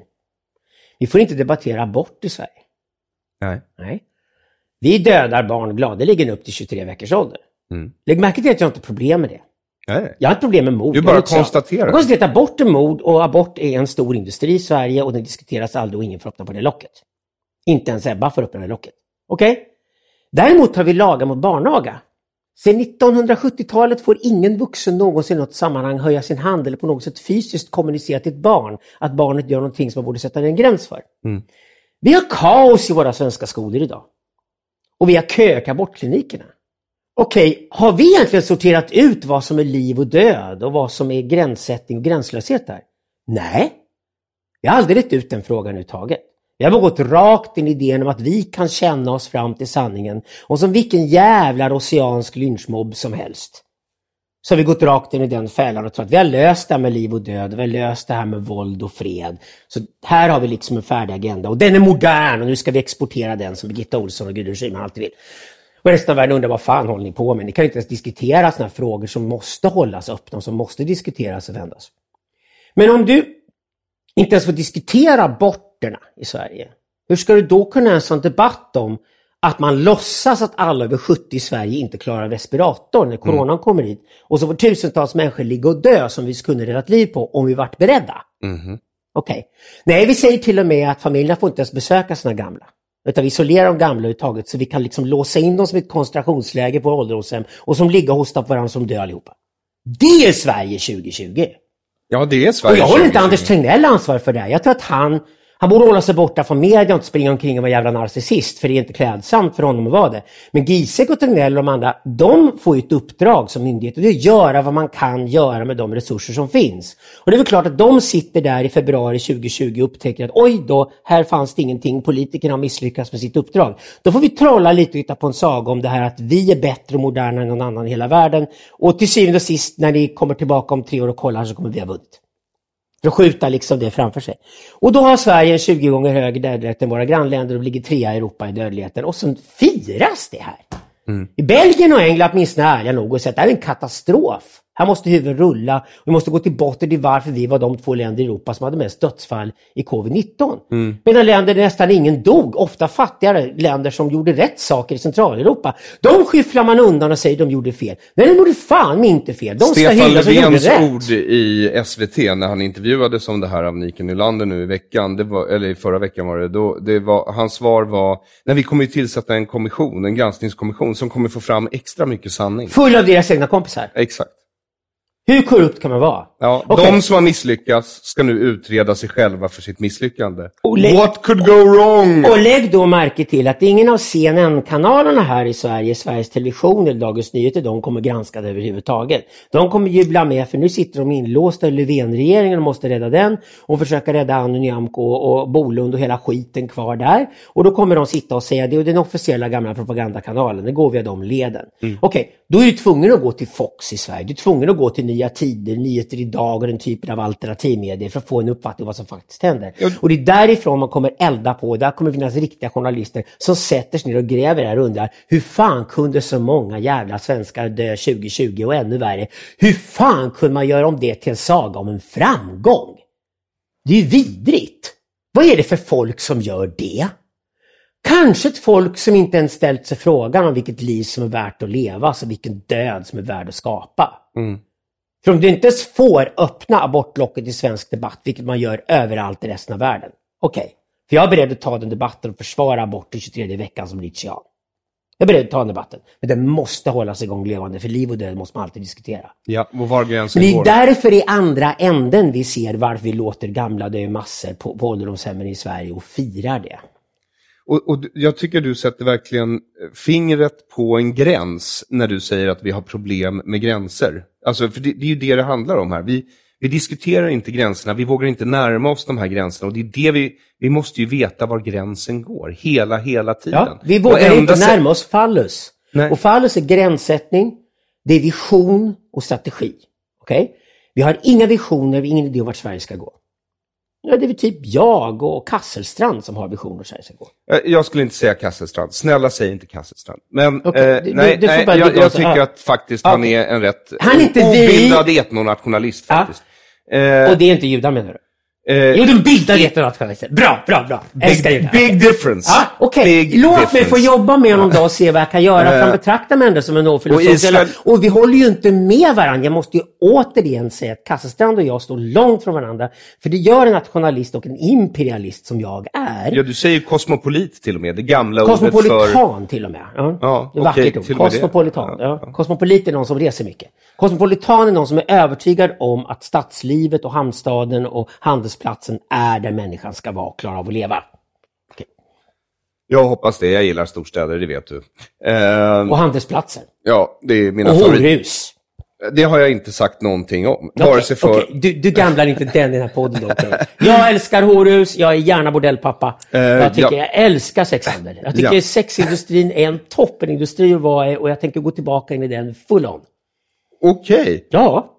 Vi får inte debattera abort i Sverige. Nej. Nej. Vi dödar barn gladeligen upp till tjugotre veckors ålder. Mm. Lägg märke till att jag inte har problem med det. Nej. Jag har inte problem med mord. Du bara konstaterar. Jag konstaterar att abort är mord och abort är en stor industri i Sverige och den diskuteras aldrig och ingen får öppna på det locket. Inte ens Ebba får öppna det locket. Okej? Okay? Däremot har vi lagar mot barnaga. Sedan nittonhundrasjuttiotalet får ingen vuxen någonsin i något sammanhang höja sin hand eller på något sätt fysiskt kommunicera till ett barn att barnet gör någonting som man borde sätta en gräns för. Mm. Vi har kaos i våra svenska skolor idag. Och vi har köer till abortklinikerna. Okej, har vi egentligen sorterat ut vad som är liv och död och vad som är gränssättning och gränslöshet där? Nej, vi har aldrig rätt ut den frågan överhuvudtaget. Vi har gått rakt in i idén om att vi kan känna oss fram till sanningen. Och som vilken jävla oceansk lynchmobb som helst. Så har vi gått rakt in i den fällan och tror att vi har löst det här med liv och död. Vi har löst det här med våld och fred. Så här har vi liksom en färdig agenda. Och den är modern och nu ska vi exportera den som Birgitta Olsson och Gudrun Schyman alltid vill. Och resten av världen undrar vad fan håller ni på med? Ni kan ju inte ens diskutera såna här frågor som måste hållas öppna. Som måste diskuteras och vändas. Men om du inte ens får diskutera borterna i Sverige. Hur ska du då kunna ha en sån debatt om att man låtsas att alla över sjuttio i Sverige inte klarar respirator när coronan mm. kommer hit. Och så får tusentals människor ligga och dö som vi skulle rädda ett liv på om vi varit beredda. Mm. Okej. Okay. Nej, vi säger till och med att familjerna får inte ens besöka sina gamla. Utan vi isolerar de gamla överhuvudtaget så vi kan liksom låsa in dem som ett koncentrationsläge på ålderdomshem och som ligger och hostar på varandra som dör allihopa. Det är Sverige tjugo tjugo. Ja, det är Sverige. Och jag håller inte Anders Tegnell ansvar för det. Jag tror att han... Han borde hålla sig borta från media och inte springa omkring och vara jävla narcissist. För det är inte klädsamt för honom att vara det. Men Giesecke och Tegnell och de andra, de får ju ett uppdrag som myndighet. Och det är att göra vad man kan göra med de resurser som finns. Och det är väl klart att de sitter där i februari tjugo tjugo och upptäcker att oj då, här fanns det ingenting. Politikerna har misslyckats med sitt uppdrag. Då får vi trolla lite och hitta på en saga om det här att vi är bättre och moderna än någon annan i hela världen. Och till syvende och sist när ni kommer tillbaka om tre år och kollar så kommer vi ha vunnit. För att skjuta liksom det framför sig. Och då har Sverige en tjugo gånger högre dödlighet än våra grannländer och ligger trea i Europa i dödligheten. Och så firas det här. Mm. I Belgien och England minst ärliga nog och säga att det är en katastrof. Här måste huvudet rulla. Och vi måste gå till botten till varför vi var de två länder i Europa som hade mest dödsfall i covid nitton. Mm. Medan länder där nästan ingen dog, ofta fattigare länder som gjorde rätt saker i Centraleuropa. De skyfflar man undan och säger de gjorde fel. Nej, de gjorde fan inte fel. De Stefan Löfvens ord i S V T när han intervjuades om det här av Nika Nylander nu i veckan, det var, eller i förra veckan var det, då, det var, hans svar var, när vi kommer ju tillsätta en kommission, en granskningskommission som kommer få fram extra mycket sanning. Full av deras egna kompisar. Exakt. Hur korrupt kan man vara? Ja, okay. De som har misslyckats ska nu utreda sig själva för sitt misslyckande. Lägg... What could go wrong? Och lägg då märke till att ingen av C N N-kanalerna här i Sverige, Sveriges Television eller Dagens Nyheter, de kommer granska det överhuvudtaget. De kommer jubla med för nu sitter de inlåsta i Löfven-regeringen och måste rädda den och försöka rädda Annu Nyamko och Bolund och hela skiten kvar där. Och då kommer de sitta och säga det och den officiella gamla propagandakanalen, det går via de leden. Mm. Okej, okay, då är du tvungen att gå till Fox i Sverige. Du är tvungen att gå till Nya Tider, Nyheter idag och den typen av alternativmedier för att få en uppfattning om vad som faktiskt händer. Ja. Och det är därifrån man kommer elda på. Där kommer finnas riktiga journalister som sätter sig ner och gräver där och undrar hur fan kunde så många jävla svenskar dö tjugo tjugo och ännu värre. Hur fan kunde man göra om det till en saga om en framgång? Det är ju vidrigt. Vad är det för folk som gör det? Kanske ett folk som inte ens ställt sig frågan om vilket liv som är värt att leva, alltså vilken död som är värd att skapa. Mm. För om du inte ens får öppna abortlocket i svensk debatt, vilket man gör överallt i resten av världen. Okej, okay. För jag är beredd att ta den debatten och försvara abort i tjugotredje veckan som Nietzschean. Jag är beredd att ta den debatten. Men den måste hållas igång levande, för liv och död måste man alltid diskutera. Ja, och var gränsen går. Men det är därför i andra änden vi ser varför vi låter gamla dö massor på, på ålderdomshemmen i Sverige och firar det. Och, och jag tycker du sätter verkligen fingret på en gräns när du säger att vi har problem med gränser. Alltså, för det, det är ju det det handlar om här. Vi, vi diskuterar inte gränserna, vi vågar inte närma oss de här gränserna. Och det är det vi, vi måste ju veta var gränsen går, hela, hela tiden. Ja, vi vågar inte närma oss fallus. Nej. Och fallus är gränssättning, det är vision och strategi. Okej? Okay? Vi har inga visioner, vi har ingen idé om vart Sverige ska gå. Ja, det är väl typ jag och Kasselstrand som har visioner så här ska gå. Jag skulle inte säga Kasselstrand. Snälla, säg inte Kasselstrand. Men okay. eh, du, nej, du nej jag, jag tycker att faktiskt okay. han är en rätt han är inte obildad vi... etnonationalist faktiskt. Ja. Eh, och det är inte judar menar du? Eh, jo, du bildar etnonationalister. Bra, bra, bra. Big, big difference. Ja, okej. Okay. Låt difference. mig få jobba med honom då och se vad jag kan göra. För han betraktar människor som en ofilosof. Och, Israel... och vi håller ju inte med varandra. Jag måste ju återigen säga att Kasselstrand och jag står långt från varandra. För det gör en nationalist och en imperialist som jag är. Ja, du säger kosmopolit till och med. Det gamla Kosmopolitan ordet för... till och med. Ja, ja det är vackert okay, ord. Kosmopolitan. Ja. Ja. Kosmopolit är någon som reser mycket. Kosmopolitan är någon som är övertygad om att stadslivet och hamnstaden och handelsplatsen är där människan ska vara och klara av att leva. Okay. Jag hoppas det. Jag gillar storstäder, det vet du. Eh, och handelsplatser. Ja, det är mina och favorit. horhus. Det har jag inte sagt någonting om. Okay, Vare sig för... okay. Du, du gamblar inte den i den här podden då. Okay. Jag älskar horhus, jag är gärna bordellpappa. Uh, jag tycker ja. jag älskar sexhandel. Jag tycker ja. sexindustrin är en toppenindustri att vara i och jag tänker gå tillbaka in i den full on. Okej. Okay. Ja.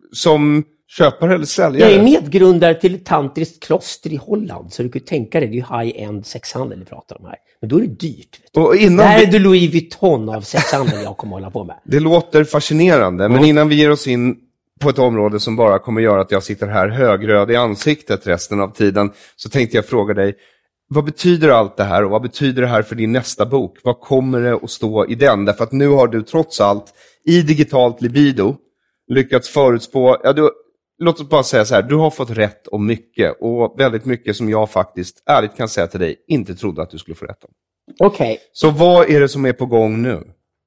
Som köpare eller säljare? Jag är medgrundare till ett tantriskt kloster i Holland. Så du kan tänka dig, det är ju high-end sexhandel vi pratar om här. Men då är det dyrt. Vet du. Och innan det här vi... är det Louis Vuitton av sexhandel jag kommer hålla på med. Det låter fascinerande. Mm. Men innan vi ger oss in på ett område som bara kommer göra att jag sitter här högröd i ansiktet resten av tiden, så tänkte jag fråga dig, vad betyder allt det här och vad betyder det här för din nästa bok? Vad kommer det att stå i den? Därför att nu har du trots allt i digitalt libido lyckats förutspå, ja, du, låt oss bara säga så här, du har fått rätt om mycket och väldigt mycket som jag faktiskt ärligt kan säga till dig inte trodde att du skulle få rätt om. Okej. Okay. Så vad är det som är på gång nu?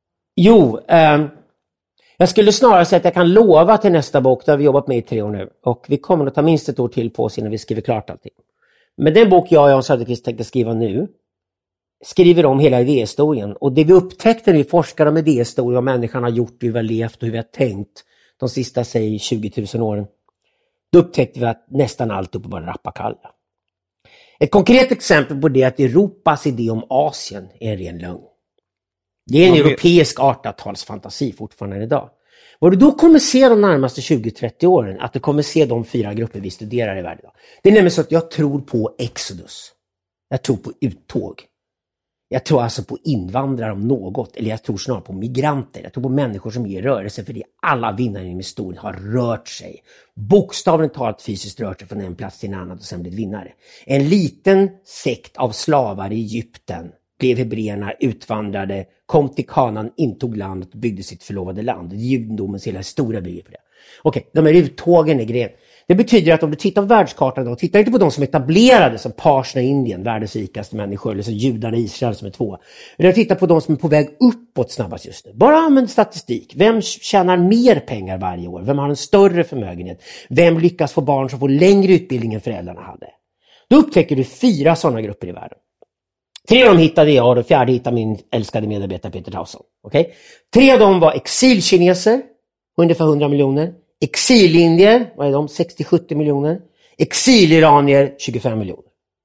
Jo, um, jag skulle snarare säga att jag kan lova till nästa bok, där har vi jobbat med i tre år nu och vi kommer att ta minst ett år till på oss innan vi skriver klart allting. Men den bok jag och Jan Söderqvist tänkte skriva nu skriver om hela idéhistorien. Och det vi upptäckte när vi forskade om idéhistorien, vad människan har gjort, hur vi har levt och hur vi har tänkt de sista, säg, tjugo tusen åren. Då upptäckte vi att nästan allt uppe bara rappakalja. Ett konkret exempel på det är att Europas idé om Asien är en ren lögn. Det är en mm. europeisk artatalsfantasi fortfarande idag. Vad du då kommer se de närmaste tjugo till trettio åren, att du kommer se de fyra grupper vi studerar i världen idag. Det är nämligen så att jag tror på exodus. Jag tror på uttåg. Jag tror alltså på invandrare om något, eller jag tror snarare på migranter. Jag tror på människor som ger rörelse, för det alla vinnare i historien har rört sig. Bokstavligt talat fysiskt rört sig från en plats till en annan och sen blivit vinnare. En liten sekt av slavar i Egypten blev hebreerna, utvandrade, kom till Kanaan, intog landet och byggde sitt förlovade land. Judendomens hela stora bygger på det. Okej, de här uttågen är grejen. Det betyder att om du tittar på världskartan och tittar inte på de som etablerade som Parserna i Indien, världens rikaste människor, eller så judarna i Israel som är två. Eller tittar på de som är på väg uppåt snabbast just nu. Bara använd statistik. Vem tjänar mer pengar varje år? Vem har en större förmögenhet? Vem lyckas få barn som får längre utbildning än föräldrarna hade? Då upptäcker du fyra sådana grupper i världen. Tre av dem hittade jag och den fjärde hittade min älskade medarbetare Peter Tausson. Okay? Tre av dem var exilkineser, ungefär hundra miljoner. Exilindier, vad är de? sextio till sjuttio miljoner. Exiliranier, tjugofem miljoner.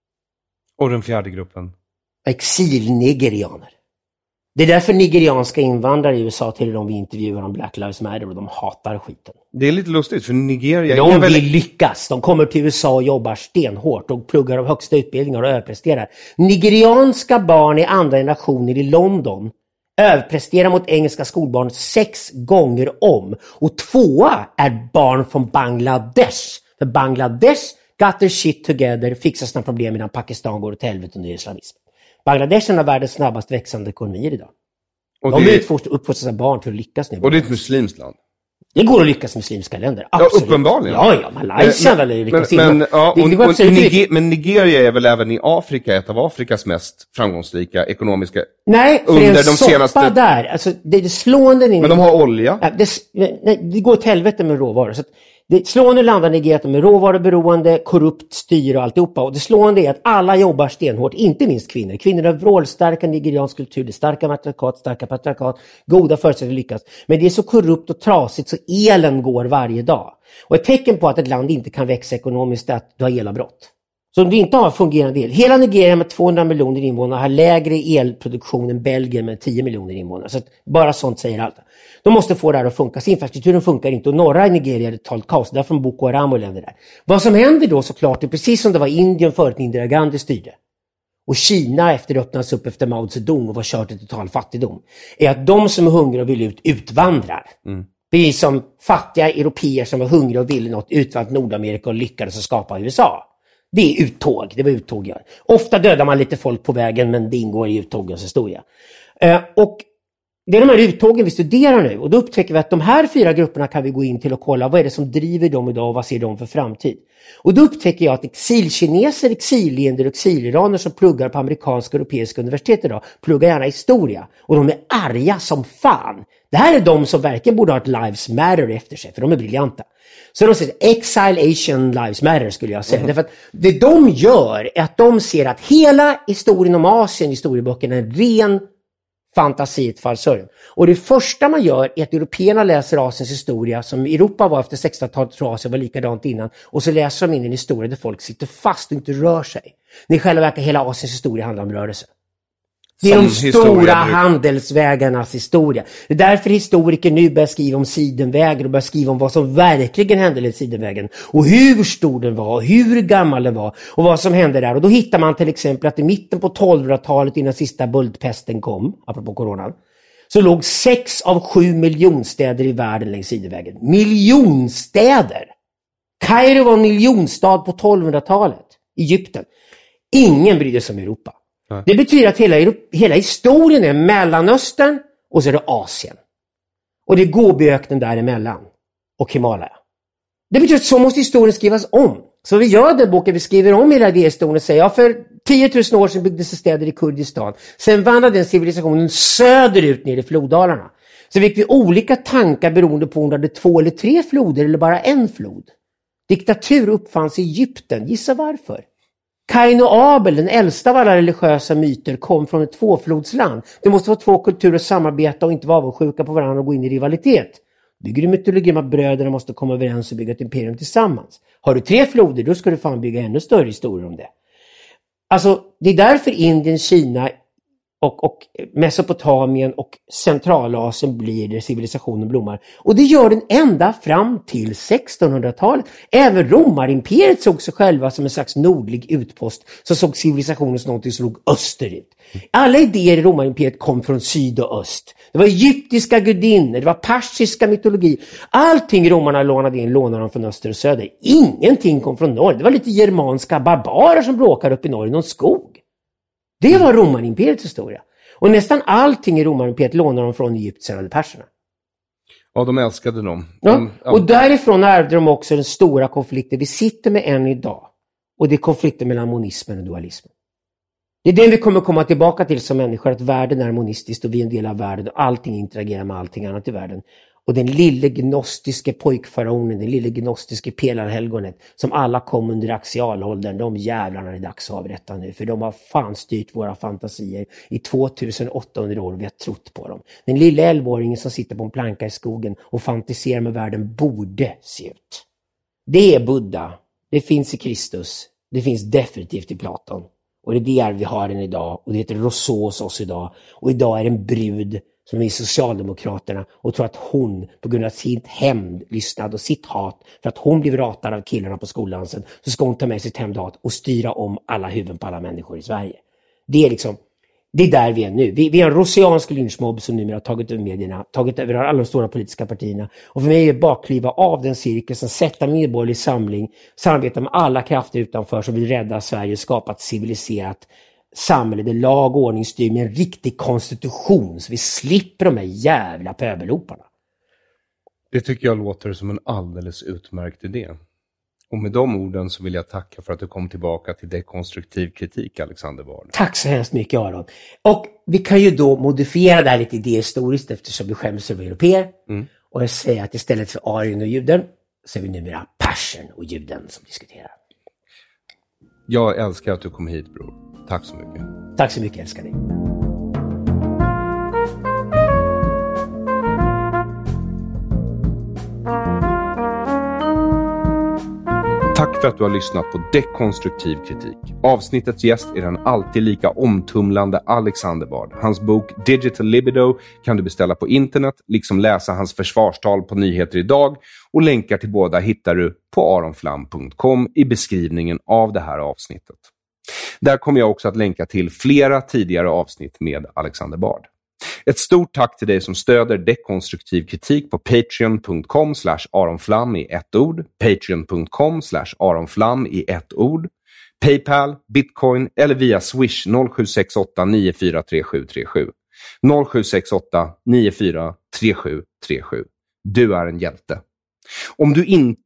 Och den fjärde gruppen? Exilnigerianer. Det är därför nigerianska invandrare i U S A till de vi intervjuar om Black Lives Matter och de hatar skiten. Det är lite lustigt för Nigeria... De vill väldigt... lyckas. De kommer till U S A och jobbar stenhårt och pluggar av högsta utbildningar och överpresterar. Nigerianska barn i andra generationer i London överpresterar mot engelska skolbarn sex gånger om. Och tvåa är barn från Bangladesh. För Bangladesh got their shit together, fixar sina problem innan Pakistan går åt helvete under islamism. Bangladesh är en av världens snabbast växande ekonomier idag. Och de det... uppfostrar sina barn till att lyckas nu. Och det är ett muslimskt land. Det går att lyckas med muslimska länder. Absolut. Ja, uppenbarligen. Ja, ja, Malaysia väl lyckas men, men, ja, det, det och, och Niger, men Nigeria är väl även i Afrika ett av Afrikas mest framgångsrika ekonomiska... Nej, för under en de soppa senaste... där. Alltså, det är det slående... Men de har olja. Ja, det, nej, det går åt helvete med råvaror. Så att det slående landar Nigeria att de är råvaruberoende, korrupt styr och alltihopa. Och det slående är att alla jobbar stenhårt, inte minst kvinnor. Kvinnor har vrålstarka nigeriansk kultur, det är starka matriarkat, starka patriarkat, goda förutsättningar att lyckas. Men det är så korrupt och trasigt så elen går varje dag. Och ett tecken på att ett land inte kan växa ekonomiskt är att du har elavbrott. Så om du inte har fungerande el. Hela Nigeria med tvåhundra miljoner invånare har lägre elproduktion än Belgien med tio miljoner invånare. Så att bara sånt säger allt. De måste få det här att funka. Så infrastrukturen funkar inte och norra Nigeria är totalt kaos. Därför från Boko Haram och länder där. Vad som händer då såklart är precis som det var Indien förut när Indira Gandhi styrde. Och Kina efter det öppnas upp efter Mao Zedong och var kört i total fattigdom. Är att de som är hungriga och vill ut utvandrar. Mm. Precis som fattiga europeer som var hungriga och ville något utvandrat Nordamerika och lyckades att skapa U S A. Det är uttåg, det var uttåg jag. Ofta dödar man lite folk på vägen men det ingår i uttågens historia. Eh, och det är de här uttågen vi studerar nu och då upptäcker vi att de här fyra grupperna kan vi gå in till och kolla vad är det som driver dem idag och vad ser de för framtid. Och då upptäcker jag att exilkineser, exilinder och exiliraner som pluggar på amerikanska och europeiska universitet idag pluggar gärna historia och de är arga som fan. Det här är de som verkligen borde ha ett Lives Matter efter sig för de är briljanta. Så de säger Exile Asian Lives Matter skulle jag säga. Mm. Därför att det de gör är att de ser att hela historien om Asien i historieböckerna är en ren fantasi ett falsarium. Och det första man gör är att européerna läser Asiens historia, som Europa var efter sextonhundratalet, tror Asien var likadant innan, och så läser de in en historia där folk sitter fast och inte rör sig. När i själva verket hela Asiens historia handlar om rörelse. Det är de stora handelsvägarnas historia. Det är därför historiker nu börjar skriva om Sidenvägen och börjar skriva om vad som verkligen hände i Sidenvägen. Och hur stor den var, hur gammal den var och vad som hände där. Och då hittar man till exempel att i mitten på tolvhundratalet, innan sista böldpesten kom, apropå coronan, så låg sex av sju miljonstäder i världen längs Sidenvägen. Miljonstäder! Kairo var en miljonstad på tolvhundratalet. Egypten. Ingen brydde sig om Europa. Det betyder att hela, hela historien är Mellanöstern och så är det Asien. Och det är Gobiöknen däremellan och Himalaya. Det betyder att så måste historien skrivas om. Så vi gör den boken, vi skriver om hela det historien och säger, ja, för tio tusen år sedan byggdes det städer i Kurdistan. Sen vandrade den civilisationen söderut ner i floddalarna. Så fick vi olika tankar beroende på om det hade två eller tre floder eller bara en flod. Diktatur uppfanns i Egypten, gissa varför? Kain och Abel, den äldsta av alla religiösa myter, kom från ett tvåflodsland. Det måste vara två kulturer samarbeta och inte vara avundsjuka på varandra och gå in i rivalitet. Bygger du mytologi om att bröderna måste komma överens och bygga ett imperium tillsammans. Har du tre floder, då ska du fan bygga ännu större historier om det. Alltså, det är därför Indien, Kina och, och Mesopotamien och Centralasien blir där civilisationen blommar. Och det gör den ända fram till sextonhundratalet. Även romarimperiet såg sig själva som en slags nordlig utpost, så såg civilisationen som någonting som låg österut. Alla idéer i romarimperiet kom från syd och öst. Det var egyptiska gudinnor, det var persiska mytologi. Allting romarna lånade in lånade de från öster och söder. Ingenting kom från norr. Det var lite germanska barbarer som bråkade upp i norr i någon skog. Det var romarimperiets historia. Och nästan allting i romarimperiet lånade de från egyptierna eller perserna. Ja, de älskade dem. Ja. De, ja. Och därifrån ärvde de också den stora konflikten vi sitter med än idag. Och det är konflikten mellan monismen och dualismen. Det är det vi kommer komma tillbaka till som människor, att världen är monistisk och vi är en del av världen och allting interagerar med allting annat i världen. Och den lille gnostiske pojkfaraonen, den lille gnostiske pelarhelgonet som alla kom under axialåldern, de jävlarna är dags att avrätta nu, för de har fan styrt våra fantasier i tvåtusenåttahundra år och vi har trott på dem. Den lille elvaåringen som sitter på en planka i skogen och fantiserar med världen borde se ut. Det är Buddha, det finns i Kristus, det finns definitivt i Platon. Och det är det vi har den idag. Och det heter Rousseau hos oss idag. Och idag är en brud som är Socialdemokraterna och tror att hon på grund av sitt hämnd lyssnad och sitt hat för att hon blev ratad av killarna på skoldansen, så ska hon ta med sitt hämndhat och styra om alla huvuden på alla människor i Sverige. Det är liksom, det är där vi är nu. Vi, vi är en roseansk lynchmobb som numera har tagit över medierna, tagit över alla de stora politiska partierna. Och för mig är det bakkliva av den cirkeln, sätta medborgerlig samling, samarbeta med alla krafter utanför som vill rädda Sverige, skapa ett civiliserat samhälle där lag och ordning styr med en riktig konstitution så vi slipper de här jävla pöbeloparna. Det tycker jag låter som en alldeles utmärkt idé. Och med de orden så vill jag tacka för att du kom tillbaka till dekonstruktiv kritik, Alexander Bard. Tack så hemskt mycket, Aron. Och vi kan ju då modifiera det här lite idéhistoriskt eftersom vi skäms över europeer. Mm. Och jag säger att istället för arien och juden så är vi numera persen och juden som diskuterar. Jag älskar att du kom hit, bror. Tack så mycket. Tack så mycket, älskar dig. Tack för att du har lyssnat på Dekonstruktiv kritik. Avsnittets gäst är den alltid lika omtumlande Alexander Bard. Hans bok Digital Libido kan du beställa på internet, liksom läsa hans försvarstal på Nyheter idag, och länkar till båda hittar du på aronflam punkt com i beskrivningen av det här avsnittet. Där kommer jag också att länka till flera tidigare avsnitt med Alexander Bard. Ett stort tack till dig som stöder dekonstruktiv kritik på patreon punkt com slash aronflam i ett ord, patreon punkt com slash aronflam i ett ord, Paypal, Bitcoin eller via Swish noll sju sex åtta nio fyra tre sju tre sju, noll sju sex åtta nio fyra tre sju tre sju. Du är en hjälte. Om du inte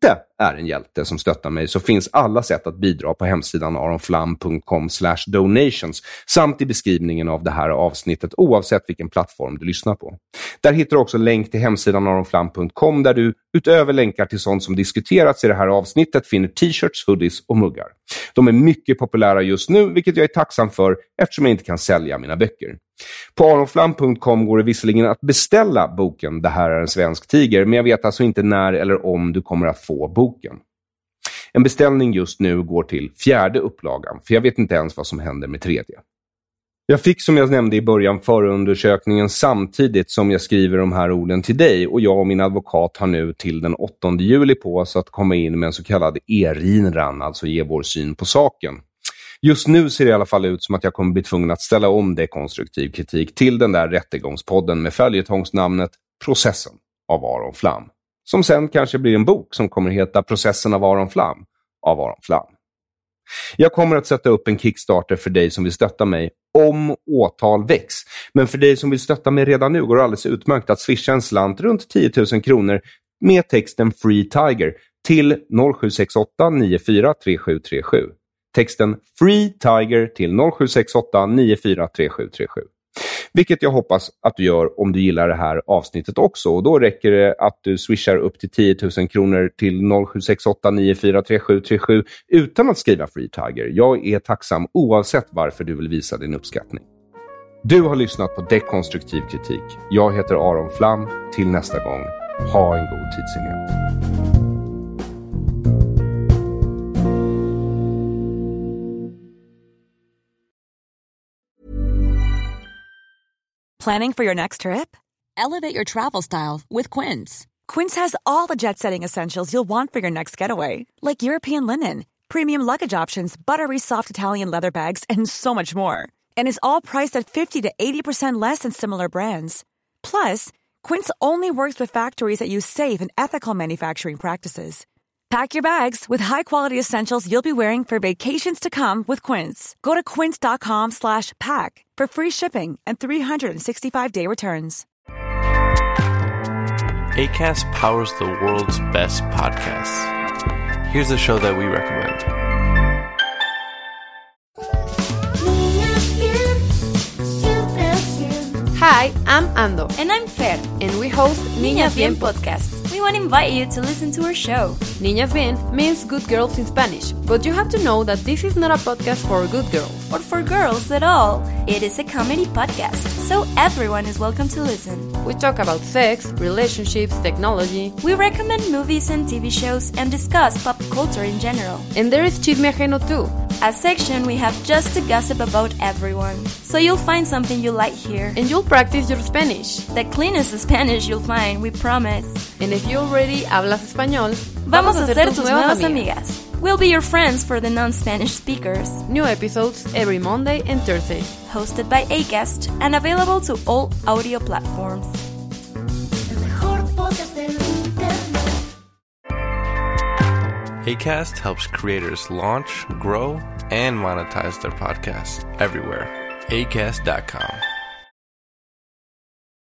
är en hjälte som stöttar mig så finns alla sätt att bidra på hemsidan aronflam punkt com slash donations samt i beskrivningen av det här avsnittet oavsett vilken plattform du lyssnar på. Där hittar du också länk till hemsidan aronflam punkt com där du utöver länkar till sånt som diskuterats i det här avsnittet finner t-shirts, hoodies och muggar. De är mycket populära just nu vilket jag är tacksam för eftersom jag inte kan sälja mina böcker. På aronflam punkt com går det visserligen att beställa boken Det här är en svensk tiger, men jag vet alltså inte när eller om du kommer att få boken. En beställning just nu går till fjärde upplagan, för jag vet inte ens vad som händer med tredje. Jag fick som jag nämnde i början förundersökningen samtidigt som jag skriver de här orden till dig och jag och min advokat har nu till den åttonde juli på oss att komma in med en så kallad erinran, alltså ge vår syn på saken. Just nu ser det i alla fall ut som att jag kommer bli tvungen att ställa om dekonstruktiv kritik till den där rättegångspodden med följetongsnamnet Processen av Aron Flam. Som sen kanske blir en bok som kommer heta Processen av Aron Flam av Aron Flam. Jag kommer att sätta upp en Kickstarter för dig som vill stötta mig om åtal väcks. Men för dig som vill stötta mig redan nu går det alldeles utmärkt att swisha en slant runt tio tusen kronor med texten Free Tiger till noll sju sex åtta nio fyra tre sju tre sju. Texten Free Tiger till noll sju sex åtta nio fyra tre sju tre sju. Vilket jag hoppas att du gör om du gillar det här avsnittet också. Och då räcker det att du swishar upp till tio tusen kronor till noll sju sex åtta nio fyra tre sju tre sju utan att skriva Free Tiger. Jag är tacksam oavsett varför du vill visa din uppskattning. Du har lyssnat på Dekonstruktiv kritik. Jag heter Aron Flam. Till nästa gång. Ha en god tidsenhet. Planning for your next trip? Elevate your travel style with Quince. Quince has all the jet-setting essentials you'll want for your next getaway, like European linen, premium luggage options, buttery soft Italian leather bags, and so much more. And is all priced at fifty to eighty percent less than similar brands. Plus, Quince only works with factories that use safe and ethical manufacturing practices. Pack your bags with high-quality essentials you'll be wearing for vacations to come with Quince. Go to quince.com slash pack for free shipping and three sixty-five day returns. Acast powers the world's best podcasts. Here's a show that we recommend. Hi, I'm Ando. And I'm Fer. And we host Niñas Bien podcast. We want to invite you to listen to our show. Niñas Bien means good girls in Spanish, but you have to know that this is not a podcast for good girls. Or for girls at all. It is a comedy podcast, so everyone is welcome to listen. We talk about sex, relationships, technology. We recommend movies and T V shows and discuss pop culture in general. And there is Chisme Ajeno too. A section we have just to gossip about everyone. So you'll find something you like here. And you'll practice your Spanish. The cleanest Spanish you'll find, we promise. And if you already hablas español, vamos a ser tus nuevas amigas. We'll be your friends for the non-Spanish speakers. New episodes every Monday and Thursday. Hosted by Acast and available to all audio platforms. Acast helps creators launch, grow, and monetize their podcasts everywhere. acast dot com.